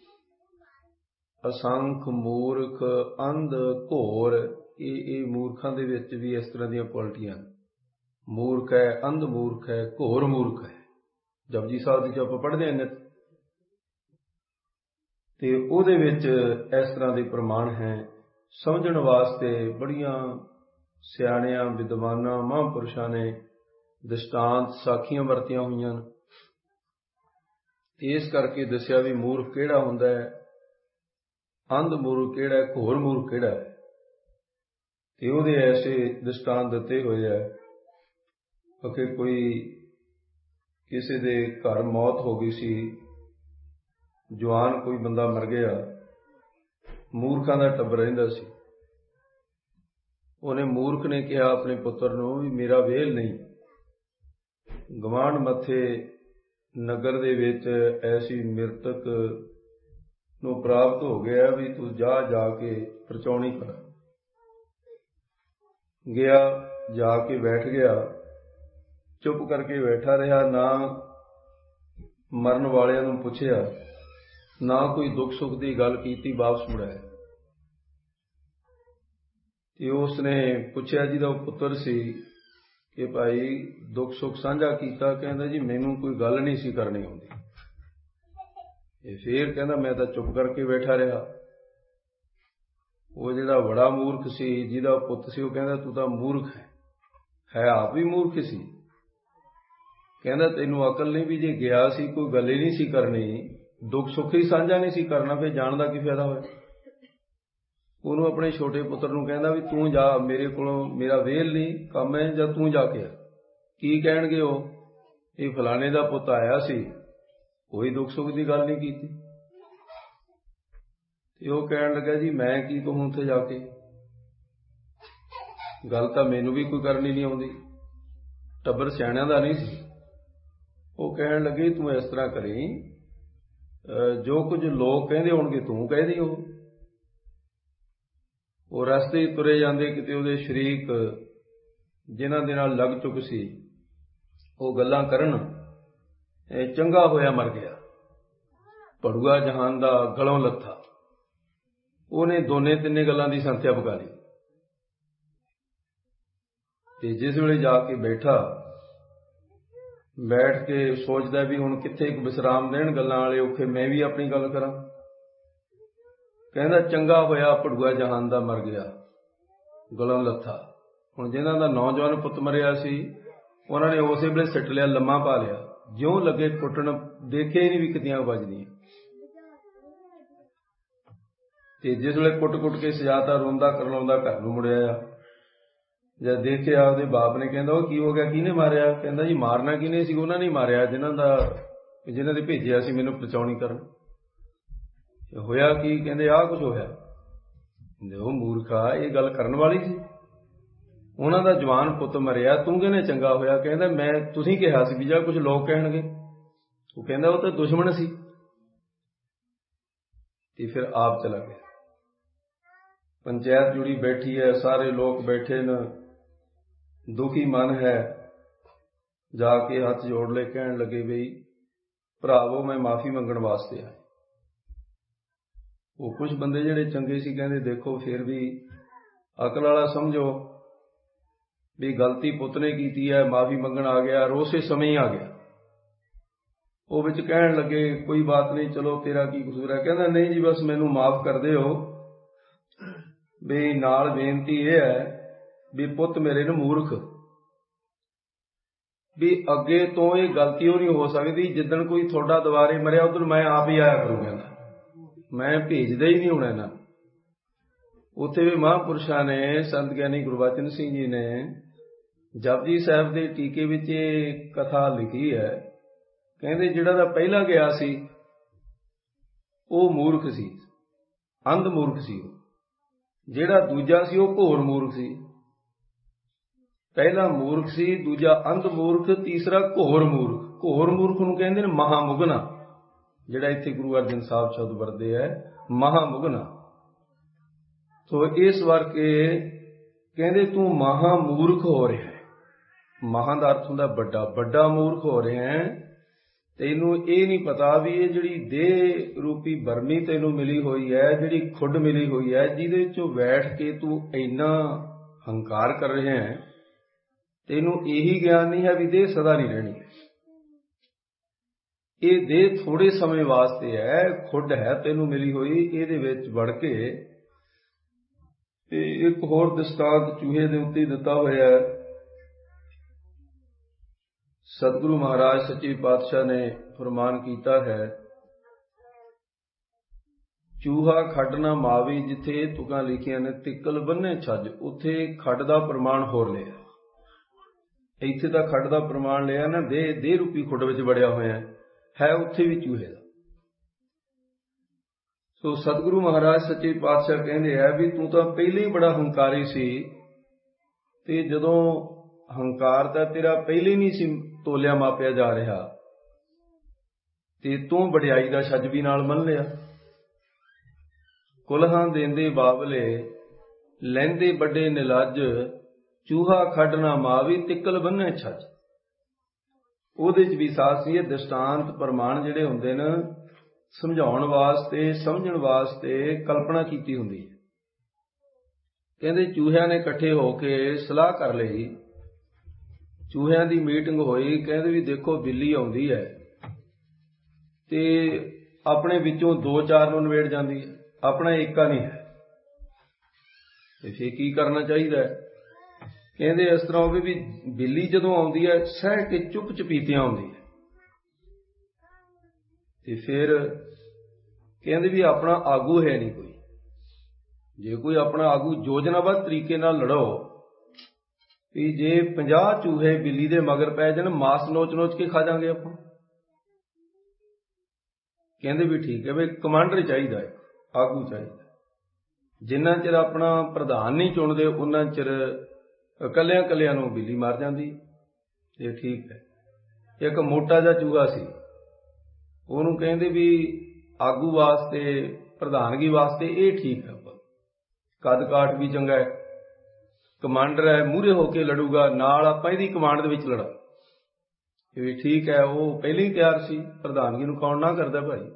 ਅਸੰਖ ਮੂਰਖ, ਅੰਧ, ਘੋਰ, ਇਹ ਇਹ ਮੂਰਖਾਂ ਦੇ ਵਿੱਚ ਵੀ ਇਸ ਤਰ੍ਹਾਂ ਦੀਆਂ ਕੁਆਲਿਟੀਆਂ। ਮੂਰਖ ਹੈ, ਅੰਧ ਮੂਰਖ ਹੈ, ਘੋਰ ਮੂਰਖ ਹੈ। ਜਪਜੀ ਸਾਹਿਬ ਦੀ ਜਪ ਪੜ੍ਹਦੇ ਹਾਂ ਨਿਤ, ਤੇ ਉਹਦੇ ਵਿੱਚ ਇਸ ਤਰ੍ਹਾਂ ਦੇ ਪ੍ਰਮਾਣ ਹੈ। ਸਮਝਣ ਵਾਸਤੇ ਬੜੀਆਂ ਸਿਆਣਿਆਂ ਵਿਦਵਾਨਾਂ ਮਹਾਂਪੁਰਸ਼ਾਂ ਨੇ ਦ੍ਰਿਸ਼ਟਾਂਤ ਸਾਖੀਆਂ ਵਰਤੀਆਂ ਹੋਈਆਂ। ਇਸ ਕਰਕੇ ਦੱਸਿਆ ਵੀ ਮੂਰਖ ਕਿਹੜਾ ਹੁੰਦਾ ਹੈ, ਅੰਧ ਮੂਰਖ ਕਿਹੜਾ ਹੈ, ਘੋਰ ਮੂਰਖ ਕਿਹੜਾ ਹੈ। ਤੇ ਉਹਦੇ ਐਸੇ ਦ੍ਰਿਸ਼ਟਾਂਤ ਦਿੱਤੇ ਹੋਏ ਹੈ ਕਿ ਕੋਈ ਕਿਸੇ ਦੇ ਘਰ ਮੌਤ ਹੋ ਗਈ ਸੀ, ਜਵਾਨ ਕੋਈ ਬੰਦਾ ਮਰ ਗਿਆ, ਮੂਰਖਾਂ ਦਾ ਟੱਬਰ ਰਹਿੰਦਾ ਸੀ। ਉਹਨੇ ਮੂਰਖ ਨੇ ਕਿਹਾ ਆਪਣੇ ਪੁੱਤਰ ਨੂੰ ਵੀ ਮੇਰਾ ਵੇਲ ਨਹੀਂ, ਗਵਾਂਢ ਮੱਥੇ ਨਗਰ ਦੇ ਵਿੱਚ ਐਸੀ ਮ੍ਰਿਤਕ ਨੂੰ ਪ੍ਰਾਪਤ ਹੋ ਗਿਆ ਵੀ ਤੂੰ ਜਾ ਜਾ ਕੇ ਪਰਚਾਉਣੀ ਕਰ। ਗਿਆ, ਜਾ ਕੇ ਬੈਠ ਗਿਆ, ਚੁੱਪ ਕਰਕੇ ਬੈਠਾ ਰਿਹਾ, ਨਾ ਮਰਨ ਵਾਲਿਆਂ ਨੂੰ ਪੁੱਛਿਆ, ਨਾ ਕੋਈ ਦੁੱਖ ਸੁੱਖ ਦੀ ਗੱਲ ਕੀਤੀ, ਵਾਪਸ ਮੁੜਿਆ। ਤੇ ਉਸ ਨੇ ਪੁੱਛਿਆ ਜਿਹਦਾ ਉਹ ਪੁੱਤਰ ਸੀ ਕਿ ਭਾਈ ਦੁੱਖ ਸੁੱਖ ਸਾਂਝਾ ਕੀਤਾ। ਕਹਿੰਦਾ ਜੀ ਮੈਨੂੰ ਕੋਈ ਗੱਲ ਨਹੀਂ ਸੀ ਕਰਨੀ ਆਉਂਦੀ। ਇਹ ਫੇਰ ਕਹਿੰਦਾ ਮੈਂ ਤਾਂ ਚੁੱਪ ਕਰਕੇ ਬੈਠਾ ਰਿਹਾ। ਉਹ ਜਿਹੜਾ ਬੜਾ ਮੂਰਖ ਸੀ, ਜਿਹਦਾ ਪੁੱਤ ਸੀ, ਉਹ ਕਹਿੰਦਾ ਤੂੰ ਤਾਂ ਮੂਰਖ ਹੈ, ਹੈ ਆਪ ਵੀ ਮੂਰਖ ਸੀ। ਕਹਿੰਦਾ ਤੈਨੂੰ ਅਕਲ ਨਹੀਂ ਵੀ ਜੇ ਗਿਆ ਸੀ ਕੋਈ ਗੱਲ ਹੀ ਨਹੀਂ ਸੀ ਕਰਨੀ, ਦੁੱਖ ਸੁੱਖ ਹੀ ਸਾਂਝਾ ਨਹੀਂ ਸੀ ਕਰਨਾ, ਫਿਰ ਜਾਣ ਦਾ ਕੀ ਫਾਇਦਾ ਹੋਇਆ। ਉਹਨੂੰ ਆਪਣੇ ਛੋਟੇ ਪੁੱਤਰ ਨੂੰ ਕਹਿੰਦਾ ਵੀ ਤੂੰ ਜਾ, ਮੇਰੇ ਕੋਲੋਂ ਮੇਰਾ ਵੇਲ ਨਹੀਂ, ਕੰਮ ਹੈ, ਜਾਂ ਤੂੰ ਜਾ ਕੇ। ਕੀ ਕਹਿਣਗੇ ਉਹ, ਇਹ ਫਲਾਣੇ ਦਾ ਪੁੱਤ ਆਇਆ ਸੀ, ਕੋਈ ਦੁੱਖ ਸੁੱਖ ਦੀ ਗੱਲ ਨਹੀਂ ਕੀਤੀ। ਤੇ ਉਹ ਕਹਿਣ ਲੱਗਾ ਜੀ ਮੈਂ ਕੀ ਕਹੂੰ ਉੱਥੇ ਜਾ ਕੇ, ਗੱਲ ਤਾਂ ਮੈਨੂੰ ਵੀ ਕੋਈ ਕਰਨੀ ਨਹੀਂ ਆਉਂਦੀ, ਟੱਬਰ ਸਿਆਣਿਆਂ ਦਾ ਨਹੀਂ ਸੀ। ਉਹ ਕਹਿਣ ਲੱਗੇ ਤੂੰ ਇਸ ਤਰ੍ਹਾਂ ਕਰੀ, ਜੋ ਕੁਝ ਲੋਕ ਕਹਿੰਦੇ ਹੋਣਗੇ ਤੂੰ ਕਹਿ ਦੀ। ਉਹ ਉਹ ਰਸਤੇ ਹੀ ਤੁਰੇ ਜਾਂਦੇ, ਕਿਤੇ ਉਹਦੇ ਸ਼ਰੀਕ ਜਿਨ੍ਹਾਂ ਦੇ ਨਾਲ ਲੱਗ ਚੁੱਕ ਸੀ ਉਹ ਗੱਲਾਂ ਕਰਨ, ਚੰਗਾ ਹੋਇਆ ਮਰ ਗਿਆ, ਭੜੂਆ ਜਹਾਨ ਦਾ ਗਲੋਂ ਲੱਥਾ। ਉਹਨੇ ਦੋਨੇ ਤਿੰਨੇ ਗੱਲਾਂ ਦੀ ਸੰਥਿਆ ਪਕਾ ਲਈ। ਤੇ ਜਿਸ ਵੇਲੇ ਜਾ ਕੇ ਬੈਠਾ, ਬੈਠ ਕੇ ਸੋਚਦਾ ਵੀ ਹੁਣ ਕਿੱਥੇ ਇੱਕ ਵਿਸਰਾਮ ਦੇਣ ਗੱਲਾਂ ਵਾਲੇ ਔਖੇ, ਮੈਂ ਵੀ ਆਪਣੀ ਗੱਲ ਕਰਾਂ। ਕਹਿੰਦਾ ਚੰਗਾ ਹੋਇਆ ਭੜੂਆ ਜਹਾਨ ਦਾ ਮਰ ਗਿਆ, ਗਲੋਂ ਲੱਥਾ। ਹੁਣ ਜਿਹਨਾਂ ਦਾ ਨੌਜਵਾਨ ਪੁੱਤ ਮਰਿਆ ਸੀ ਉਹਨਾਂ ਨੇ ਉਸੇ ਵੇਲੇ ਸਿੱਟ ਲਿਆ, ਲੰਮਾ ਪਾ ਲਿਆ, ਜਿਉਂ ਲੱਗੇ ਕੁੱਟਣ, ਦੇਖਿਆ ਹੀ ਨਹੀਂ ਵੀ ਕਿਤੀਆਂ ਵੱਜਦੀਆਂ। ਤੇ ਜਿਸ ਵੇਲੇ ਕੁੱਟ ਕੁੱਟ ਕੇ ਸਜਾਤਾ, ਰੋਂਦਾ ਕਰਲਾਉਂਦਾ ਘਰ ਨੂੰ ਮੁੜਿਆ। ਜਦ ਦੇਖਿਆ ਉਹਦੇ ਬਾਪ ਨੇ, ਕਹਿੰਦਾ ਉਹ ਕੀ ਹੋ ਗਿਆ, ਕਿਹਨੇ ਮਾਰਿਆ? ਕਹਿੰਦਾ ਜੀ ਮਾਰਨਾ ਕਿਹਨੇ ਸੀ, ਉਹਨਾਂ ਨੇ ਮਾਰਿਆ ਜਿਹਨਾਂ ਦਾ ਜਿਹਨਾਂ ਦੇ ਭੇਜਿਆ ਸੀ ਮੈਨੂੰ ਪਰਚਾਉਣੀ ਕਰਨ। ਹੋਇਆ ਕੀ? ਕਹਿੰਦੇ ਆਹ ਕੁਝ ਹੋਇਆ। ਉਹ ਮੂਰਖਾ, ਇਹ ਗੱਲ ਕਰਨ ਵਾਲੀ ਸੀ। ਉਹਨਾਂ ਦਾ ਜਵਾਨ ਪੁੱਤ ਮਰਿਆ, ਤੂੰ ਕਹਿੰਦੇ ਚੰਗਾ ਹੋਇਆ। ਕਹਿੰਦਾ ਮੈਂ ਤੁਸੀਂ ਕਿਹਾ ਸੀ ਵੀ ਜਾਂ ਕੁਝ ਲੋਕ ਕਹਿਣਗੇ। ਉਹ ਕਹਿੰਦਾ ਉਹ ਤਾਂ ਦੁਸ਼ਮਣ ਸੀ। ਤੇ ਫਿਰ ਆਪ ਚਲਾ ਗਿਆ। ਪੰਚਾਇਤ ਜੁੜੀ ਬੈਠੀ ਹੈ, ਸਾਰੇ ਲੋਕ ਬੈਠੇ ਨੇ, ਦੁਖੀ ਮਨ ਹੈ। ਜਾ ਕੇ ਹੱਥ ਜੋੜ ਲੈ, ਕਹਿਣ ਲੱਗੇ ਬਈ ਭਰਾਵੋ ਮੈਂ ਮਾਫੀ ਮੰਗਣ ਵਾਸਤੇ ਆਇਆ। ਉਹ ਕੁਝ ਬੰਦੇ ਜਿਹੜੇ ਚੰਗੇ ਸੀ ਕਹਿੰਦੇ ਦੇਖੋ ਫਿਰ ਵੀ ਅਕਲ ਵਾਲਾ ਸਮਝੋ ਵੀ ਗਲਤੀ ਪੁੱਤ ਨੇ ਕੀਤੀ ਹੈ, ਮਾਫੀ ਮੰਗਣ ਆ ਗਿਆ, ਰੋਸੇ ਸਮੇਂ ਹੀ ਆ ਗਿਆ। ਉਹ ਵਿੱਚ ਕਹਿਣ ਲੱਗੇ ਕੋਈ ਬਾਤ ਨਹੀਂ, ਚਲੋ ਤੇਰਾ ਕੀ ਕਸੂਰ ਹੈ। ਕਹਿੰਦਾ ਨਹੀਂ ਜੀ ਬਸ ਮੈਨੂੰ ਮਾਫ ਕਰ ਦਿਓ, ਵੀ ਨਾਲ ਬੇਨਤੀ ਇਹ ਹੈ ਵੀ ਪੁੱਤ ਮੇਰੇ ਨੂੰ ਮੂਰਖ, ਵੀ ਅੱਗੇ ਤੋਂ ਇਹ ਗਲਤੀ ਉਹ ਨਹੀਂ ਹੋ ਸਕਦੀ, ਜਿੱਦਣ ਕੋਈ ਤੁਹਾਡਾ ਦੁਆਰੇ ਮਰਿਆ ਉਦੋਂ ਮੈਂ ਆਪ ਹੀ ਆਇਆ ਕਰੂੰ। ਕਹਿੰਦਾ ਮੈਂ ਭੇਜਦਾ ਹੀ ਨਹੀਂ ਹੋਣਾ ਇਹਨਾਂ। ਉੱਥੇ ਵੀ ਮਹਾਂਪੁਰਸ਼ਾਂ ਨੇ, ਸੰਤ ਗਿਆਨੀ ਗੁਰਬਚਨ ਸਿੰਘ ਜੀ ਨੇ ਜਪਜੀ ਸਾਹਿਬ ਦੇ ਟੀਕੇ ਵਿੱਚ ਇਹ ਕਥਾ ਲਿਖੀ ਹੈ। ਕਹਿੰਦੇ ਜਿਹੜਾ ਦਾ ਪਹਿਲਾਂ ਗਿਆ ਸੀ ਉਹ ਮੂਰਖ ਸੀ, ਅੰਧ ਮੂਰਖ ਸੀ। ਉਹ ਜਿਹੜਾ ਦੂਜਾ ਸੀ ਉਹ ਘੋਰ ਮੂਰਖ ਸੀ। ਪਹਿਲਾ ਮੂਰਖ ਸੀ, ਦੂਜਾ ਅੰਧ ਮੂਰਖ, ਤੀਸਰਾ ਘੋਰ ਮੂਰਖ। ਘੋਰ ਮੂਰਖ ਨੂੰ ਕਹਿੰਦੇ ਨੇ ਮਹਾਮੁਗਨਾ, ਜਿਹੜਾ ਇੱਥੇ ਗੁਰੂ ਅਰਜਨ ਸਾਹਿਬ ਸ਼ਬਦ ਵਰਤੇ ਹੈ ਮਹਾਮੁਗਨਾ। ਸੋ ਇਸ ਵਰਕੇ ਕਹਿੰਦੇ ਤੂੰ ਮਹਾਮੂਰਖ ਹੋ ਰਿਹਾ ਹੈ। ਮਹਾਂ ਦਾ ਅਰਥ ਹੁੰਦਾ ਵੱਡਾ, ਵੱਡਾ ਮੂਰਖ ਹੋ ਰਿਹਾ ਹੈ। ਤੈਨੂੰ ਇਹ ਨਹੀਂ ਪਤਾ ਵੀ ਇਹ ਜਿਹੜੀ ਦੇਹ ਰੂਪੀ ਬਰਮੀ ਤੈਨੂੰ ਮਿਲੀ ਹੋਈ ਹੈ, ਜਿਹੜੀ ਖੁੱਡ ਮਿਲੀ ਹੋਈ ਹੈ, ਜਿਹਦੇ ਵਿੱਚੋਂ ਬੈਠ ਕੇ ਤੂੰ ਇੰਨਾ ਹੰਕਾਰ ਕਰ ਰਿਹਾ ਹੈ, ਤੈਨੂੰ ਇਹੀ ਗਿਆਨ ਨਹੀਂ ਹੈ ਵੀ ਦੇਹ ਸਦਾ ਨਹੀਂ ਰਹਿਣੀ। ਇਹ ਦੇਹ ਥੋੜੇ ਸਮੇਂ ਵਾਸਤੇ ਹੈ, ਖੁੱਡ ਹੈ ਤੈਨੂੰ ਮਿਲੀ ਹੋਈ, ਇਹਦੇ ਵਿੱਚ ਵੜ ਕੇ। ਤੇ ਇੱਕ ਹੋਰ ਦ੍ਰਿਸ਼ਟਾਂਤ ਚੂਹੇ ਦੇ ਉੱਤੇ ਦਿੱਤਾ ਹੋਇਆ ਹੈ। ਸਤਿਗੁਰੂ ਮਹਾਰਾਜ ਸੱਚੇ ਪਾਤਸ਼ਾਹ ਨੇ ਫਰਮਾਨ ਕੀਤਾ ਹੈ, ਚੂਹਾ ਖੱਡ ਨਾ ਮਾਵੇ, ਜਿੱਥੇ ਤੁਕਾਂ ਲਿਖੀਆਂ ਨੇ ਤਿੱਕਲ ਬੰਨੇ ਛੱਜ, ਉੱਥੇ ਖੱਡ ਦਾ ਪ੍ਰਮਾਣ ਹੋਰ ਲਿਆ। ਇੱਥੇ ਤਾਂ ਖੱਡ ਦਾ ਪ੍ਰਮਾਣ ਲਿਆ ਨਾ, ਦੇਹ ਦੇਹ ਰੂਪੀ ਖੁੱਡ ਵਿੱਚ ਵੜਿਆ ਹੋਇਆ ਹੈ, ਉੱਥੇ ਵੀ ਚੂਹੇ ਦਾ। ਸੋ ਸਤਿਗੁਰੂ ਮਹਾਰਾਜ ਸੱਚੇ ਪਾਤਸ਼ਾਹ ਕਹਿੰਦੇ ਆ ਵੀ ਤੂੰ ਤਾਂ ਪਹਿਲੇ ਹੀ ਬੜਾ ਹੰਕਾਰੀ ਸੀ, ਤੇ ਜਦੋਂ ਹੰਕਾਰ ਤਾਂ ਤੇਰਾ ਪਹਿਲੇ ਨਹੀਂ ਸੀ ਤੋਲਿਆ ਮਾਪਿਆ ਜਾ ਰਿਹਾ, ਤੇ ਤੂੰ ਵਡਿਆਈ ਦਾ ਛੱਜ ਵੀ ਨਾਲ ਮੰਨ ਲਿਆ। ਕੁਲਹਾਂ ਦੇਂਦੇ ਬਾਬਲੇ ਲੈਂਦੇ ਵੱਡੇ ਨਿਲੱਜ, ਚੂਹਾ ਖੱਡ ਨਾ ਮਾਵੀ ਤਿੱਕਲ ਬੰਨੇ ਛੱਜ। ਉਹਦੇ ਚ ਵੀ ਸਾਥ ਸੀ ਇਹ ਦ੍ਰਿਸ਼ਟਾਂਤ ਪ੍ਰਮਾਣ ਜਿਹੜੇ ਹੁੰਦੇ ਨੇ ਸਮਝਾਉਣ ਵਾਸਤੇ, ਸਮਝਣ ਵਾਸਤੇ ਕਲਪਨਾ ਕੀਤੀ ਹੁੰਦੀ ਹੈ। ਕਹਿੰਦੇ ਚੂਹਿਆਂ ਨੇ ਇਕੱਠੇ ਹੋ ਕੇ ਸਲਾਹ ਕਰ ਲਈ, ਚੂਹਿਆਂ ਦੀ ਮੀਟਿੰਗ ਹੋਈ। ਕਹਿੰਦੇ ਵੀ ਦੇਖੋ ਬਿੱਲੀ ਆਉਂਦੀ ਹੈ ਤੇ ਆਪਣੇ ਵਿੱਚੋਂ ਦੋ ਚਾਰ ਨੂੰ ਨਿਬੇੜ ਜਾਂਦੀ ਹੈ, ਆਪਣਾ ਏਕਾ ਨਹੀਂ ਹੈ, ਤੇ ਫਿਰ ਕੀ ਕਰਨਾ ਚਾਹੀਦਾ ਹੈ। ਕਹਿੰਦੇ ਇਸ ਤਰ੍ਹਾਂ ਹੋਵੇ ਵੀ ਬਿੱਲੀ ਜਦੋਂ ਆਉਂਦੀ ਹੈ ਸਹਿ ਕੇ ਚੁੱਪ ਚਪੀਤਿਆਂ ਆਉਂਦੀ ਹੈ, ਤੇ ਫਿਰ ਕਹਿੰਦੇ ਵੀ ਆਪਣਾ ਆਗੂ ਹੈ ਨਹੀਂ ਕੋਈ। ਜੇ ਕੋਈ ਆਪਣਾ ਆਗੂ ਯੋਜਨਾਬੱਧ ਤਰੀਕੇ ਨਾਲ ਲੜੋ, ਵੀ ਜੇ ਪੰਜਾਹ ਚੂਹੇ ਬਿੱਲੀ ਦੇ ਮਗਰ ਪੈ ਜਾਣ, ਮਾਸ ਨੋਚ ਨੋਚ ਕੇ ਖਾ ਜਾਾਂਗੇ ਆਪਾਂ। ਕਹਿੰਦੇ ਵੀ ਠੀਕ ਹੈ, ਵੀ ਕਮਾਂਡਰ ਚਾਹੀਦਾ ਹੈ, ਆਗੂ ਚਾਹੀਦਾ। ਜਿੰਨਾ ਚਿਰ ਆਪਣਾ ਪ੍ਰਧਾਨ ਨਹੀਂ ਚੁਣਦੇ ਉਹਨਾਂ ਚਿਰ ਇਕੱਲਿਆਂ ਇਕੱਲਿਆਂ ਨੂੰ ਬਿੱਲੀ ਮਾਰ ਜਾਂਦੀ। ਇਹ ਠੀਕ ਹੈ। ਇੱਕ ਮੋਟਾ ਜਿਹਾ ਚੂਹਾ ਸੀ, ਉਹਨੂੰ ਕਹਿੰਦੇ ਵੀ ਆਗੂ ਵਾਸਤੇ, ਪ੍ਰਧਾਨਗੀ ਵਾਸਤੇ ਇਹ ਠੀਕ ਹੈ, ਕੱਦ ਕਾਠ ਵੀ ਚੰਗਾ ਹੈ, ਕਮਾਂਡਰ ਹੈ, ਮੂਹਰੇ ਹੋ ਕੇ ਲੜੂਗਾ, ਨਾਲ ਆਪਾਂ ਇਹਦੀ ਕਮਾਂਡ ਦੇ ਵਿੱਚ ਲੜਾ, ਇਹ ਵੀ ਠੀਕ ਹੈ। ਉਹ ਪਹਿਲਾਂ ਹੀ ਤਿਆਰ ਸੀ, ਪ੍ਰਧਾਨਗੀ ਨੂੰ ਕੌਣ ਨਾ ਕਰਦਾ ਭਾਈ।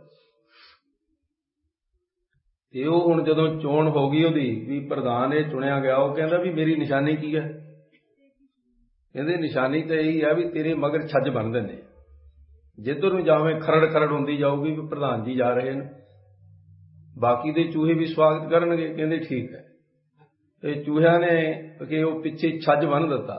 ਤੇ ਉਹ ਹੁਣ ਜਦੋਂ ਚੋਣ ਹੋ ਗਈ ਉਹਦੀ, ਵੀ ਪ੍ਰਧਾਨ ਇਹ ਚੁਣਿਆ ਗਿਆ, ਉਹ ਕਹਿੰਦਾ ਵੀ ਮੇਰੀ ਨਿਸ਼ਾਨੀ ਕੀ ਹੈ। ਕਹਿੰਦੇ ਨਿਸ਼ਾਨੀ ਤਾਂ ਇਹੀ ਹੈ ਵੀ ਤੇਰੇ ਮਗਰ ਛੱਜ ਬੰਨ੍ਹਦੇ ਨੇ, ਜਿੱਧਰ ਨੂੰ ਜਾਵੇਂ ਖਰੜ ਖਰੜ ਹੁੰਦੀ ਜਾਊਗੀ ਵੀ ਪ੍ਰਧਾਨ ਜੀ ਜਾ ਰਹੇ ਨੇ, ਬਾਕੀ ਦੇ ਚੂਹੇ ਵੀ ਸਵਾਗਤ ਕਰਨਗੇ। ਕਹਿੰਦੇ ਠੀਕ ਹੈ। ਤੇ ਚੂਹਿਆਂ ਨੇ ਕਿ ਉਹ ਪਿੱਛੇ ਛੱਜ ਬੰਨ੍ਹ ਦਿੱਤਾ,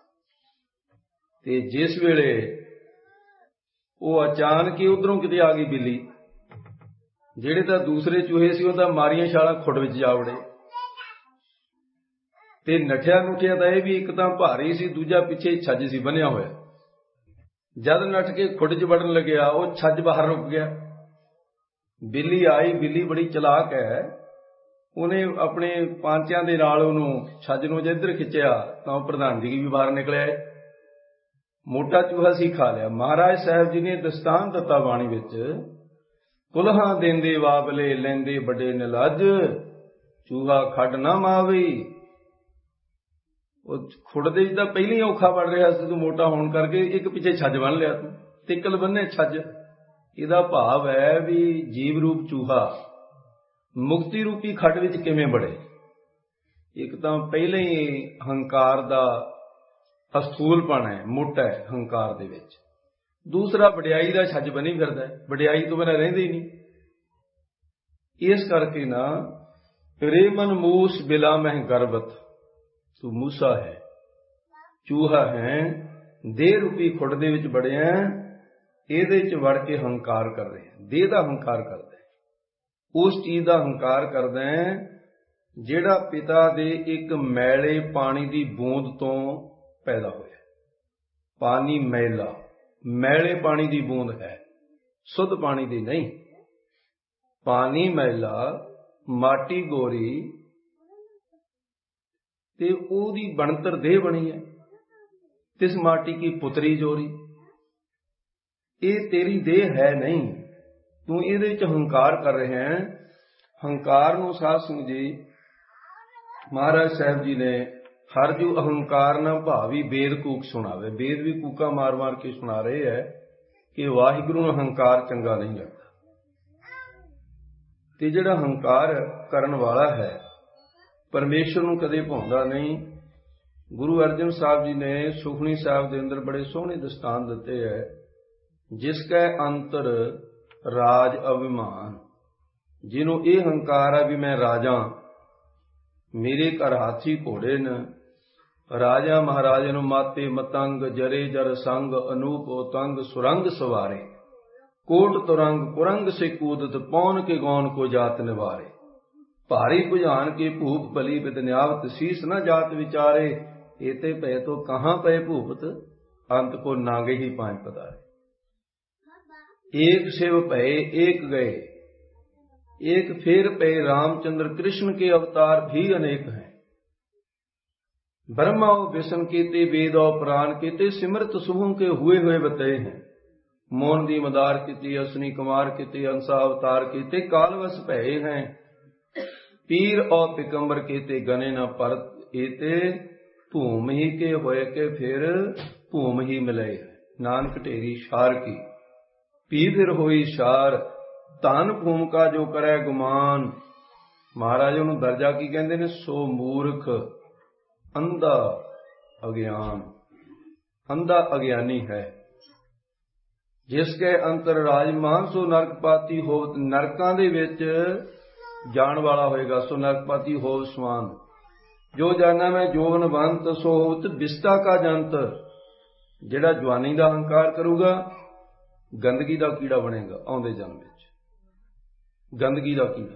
ਤੇ ਜਿਸ ਵੇਲੇ ਉਹ ਅਚਾਨਕ ਹੀ ਉਧਰੋਂ ਕਿਤੇ ਆ ਗਈ ਬਿੱਲੀ, ਜਿਹੜੇ ਤਾਂ ਦੂਸਰੇ ਚੂਹੇ ਸੀ ਉਹ ਤਾਂ ਮਾਰੀਆਂ ਛਾਲਾਂ ਖੁੱਡ ਵਿੱਚ ਜਾ ਵੜੇ, ਤੇ ਨੱਠਿਆ ਨੁੱਠਿਆ ਤਾਂ ਇਹ ਵੀ ਇੱਕ ਤਾਂ ਭਾਰੀ ਸੀ, ਦੂਜਾ ਪਿੱਛੇ ਛੱਜ ਸੀ ਬੰਨਿਆ ਹੋਇਆ। ਜਦ ਨੱਠ ਕੇ ਖੁੱਡ 'ਚ ਵੜਨ ਲੱਗਿਆ, ਉਹ ਛੱਜ ਬਾਹਰ ਰੁਕ ਗਿਆ। ਬਿੱਲੀ ਆਈ, ਬਿੱਲੀ ਬੜੀ ਚਲਾਕ ਹੈ, ਉਹਨੇ ਆਪਣੇ ਪਾਂਚਿਆਂ ਦੇ ਨਾਲ ਉਹਨੂੰ ਛੱਜ ਨੂੰ ਜੇ ਇੱਧਰ ਖਿੱਚਿਆ ਤਾਂ ਉਹ ਪ੍ਰਧਾਨ ਜੀ ਵੀ ਬਾਹਰ ਨਿਕਲਿਆ। ਮੋਟਾ ਚੂਹਾ ਸੀ ਖਾ ਲਿਆ। ਮਹਾਰਾਜ ਸਾਹਿਬ ਜੀ ਨੇ ਦਸਤਾਨ ਦਿੱਤਾ ਬਾਣੀ ਵਿੱਚ, ਕੁਲਹਾਂ ਦੇਂਦੇ ਵਾਬਲੇ ਲੈਂਦੇ ਵੱਡੇ ਨਿਲੱਜ, ਚੂਹਾ ਖੱਡ ਨਾ ਮਾਵੀ। ਉਹ ਖੁੱਡ ਦੇ ਵਿੱਚ ਤਾਂ ਪਹਿਲਾਂ ਹੀ ਔਖਾ ਬਣ ਰਿਹਾ ਸੀ, ਤੂੰ ਮੋਟਾ ਹੋਣ ਕਰਕੇ ਇੱਕ ਪਿੱਛੇ ਛੱਜ ਬੰਨ ਲਿਆ, ਤੂੰ ਤਿੱਕਲ ਬੰਨੇ ਛੱਜ। ਇਹਦਾ ਭਾਵ ਹੈ ਵੀ ਜੀਵ ਰੂਪ ਚੂਹਾ ਮੁਕਤੀ ਰੂਪੀ ਖੱਡ ਵਿੱਚ ਕਿਵੇਂ ਬੜੇ। ਇੱਕ ਤਾਂ ਪਹਿਲਾਂ ਹੀ ਹੰਕਾਰ ਦਾ ਅਸਥੂਲਪਣ ਹੈ, ਮੋਟਾ ਹੈ ਹੰਕਾਰ ਦੇ ਵਿੱਚ। ਦੂਸਰਾ ਵਡਿਆਈ ਦਾ ਛੱਜ ਬਣੀ ਫਿਰਦਾ, ਵਡਿਆਈ ਤੋਂ ਬਿਨਾਂ ਰਹਿੰਦੇ ਹੀ ਨਹੀਂ। ਇਸ ਕਰਕੇ ਨਾ ਰੇ ਮਨ ਮੂਸ ਬਿਲਾ ਮਹਿ ਗਰਬਤ, ਤੂੰ ਮੂਸਾ ਹੈ, ਚੂਹਾ ਹੈ, ਦੇਹ ਰੂਪੀ ਖੁੱਡ ਦੇ ਵਿੱਚ ਬੜਿਆ, ਇਹਦੇ ਚ ਵੜ ਕੇ ਹੰਕਾਰ ਕਰ ਰਹੇ, ਦੇਹ ਦਾ ਹੰਕਾਰ ਕਰਦਾ, ਉਸ ਚੀਜ਼ ਦਾ ਹੰਕਾਰ ਕਰਦਾ ਜਿਹੜਾ ਪਿਤਾ ਦੇ ਇੱਕ ਮੈਲੇ ਪਾਣੀ ਦੀ ਬੂੰਦ ਤੋਂ ਪੈਦਾ ਹੋਇਆ। ਪਾਣੀ ਮੈਲਾ, ਮੈਲੇ ਪਾਣੀ ਦੀ ਬੂੰਦ ਹੈ, ਸ਼ੁੱਧ ਪਾਣੀ ਦੀ ਨਹੀਂ। ਪਾਣੀ ਮੈਲਾ, ਮਾਟੀ ਗੋਰੀ, ਤੇ ਉਹਦੀ ਬਣਤਰ ਦੇਹ ਬਣੀ ਹੈ। ਤਿਸ ਮਾਟੀ ਕੀ ਪੁਤਰੀ ਜੋਰੀ, ਇਹ ਤੇਰੀ ਦੇਹ ਹੈ ਨਹੀਂ, ਤੂੰ ਇਹਦੇ ਵਿੱਚ ਹੰਕਾਰ ਕਰ ਰਿਹਾ ਹੈ। ਹੰਕਾਰ ਨੂੰ ਸਾਧ ਸੰਗਤ ਜੀ ਮਹਾਰਾਜ ਸਾਹਿਬ ਜੀ ਨੇ ਹਰ ਜੂ ਅਹੰਕਾਰ ਨਾ ਭਾਵੀ ਵੇਦ ਕੂਕ ਸੁਣਾਵੇ। ਵੇਦ ਵੀ ਕੂਕਾ ਮਾਰ ਮਾਰ ਕੇ ਸੁਣਾ ਰਹੇ ਹੈ ਕਿ ਵਾਹਿਗੁਰੂ ਨੂੰ ਹੰਕਾਰ ਚੰਗਾ ਨਹੀਂ ਲੱਗਦਾ। ਤੇ ਜਿਹੜਾ ਹੰਕਾਰ ਕਰਨ ਵਾਲਾ ਹੈ ਪਰਮੇਸ਼ਰ ਨੂੰ ਕਦੇ ਭਾਉਂਦਾ ਨਹੀਂ। ਗੁਰੂ ਅਰਜਨ ਸਾਹਿਬ ਜੀ ਨੇ ਸੁਖਮਨੀ ਸਾਹਿਬ ਦੇ ਅੰਦਰ ਬੜੇ ਸੋਹਣੇ ਦਸਤਾਨ ਦਿੱਤੇ ਹੈ। ਜਿਸ ਕੈ ਅੰਤਰ ਰਾਜ ਅਭਿਮਾਨ, ਜਿਹਨੂੰ ਇਹ ਹੰਕਾਰ ਹੈ ਵੀ ਮੈਂ ਰਾਜਾ, ਮੇਰੇ ਘਰ ਹਾਥੀ ਘੋੜੇ ਨ, ਰਾਜਾ ਮਹਾਰਾਜਾ ਨੂੰ ਮਾਤੇ ਮਤੰਗ, ਜਰੇ ਜਰ ਸੰਗ, ਅਨੂਪ ਉਤੰਗ ਸੁਰੰਗ ਸਵਾਰੇ, ਕੋਟ ਤੁਰੰਗ ਕੁਰੰਗ ਸੇ ਕੂਦਤ, ਪੌਨ ਕੇ ਗੌਨ ਕੋ ਜਾਤ ਨਿਵਾਰੇ, ਭਾਰੀ ਭੁਜਾਨ ਕੇ ਭੂਪ ਬਲੀ ਬਿਦਨਿਆਵਤ, ਸੀਸ न जात विचारे, एते पै तो कहाँ पै भूपत, अंत को नागे ही पांच पधारे। एक शिव भय एक गए, एक फेर पे रामचंद्र कृष्ण के अवतार भी अनेक हैं। ब्रह्मा और विष्णु केते, वेद और पुराण केते, सिमरत शुभों के हुए हुए बताए हैं। मोहन दी मदार केते, अश्विनी कुमार केते, अंसा अवतार केते, कालवश भय हैं। पीर और पिकंबर केते, गने न परत एते, भूम ही के होए के फिर भूम ही मिले। नानक ढेरी शार की पी फिर होई शार, धन भूम का जो करे गुमान। महाराज उन्होंने दर्जा की कहते ने, सो मूर्ख अंधा अज्ञान, अंधा अज्ञानी है। जिसके अंतर राजमान सो नरकपाती होवत, नरकां दे विच जान वाला होएगा, सो नरकपाती होव समान। जो जाना मैं जोगनवंत, सो होवत बिस्ता का जंत। जिहड़ा जवानी दा हंकार करूगा गंदगी दा कीड़ा बनेगा आउंदे जन्म विच, गंदगी दा कीड़ा।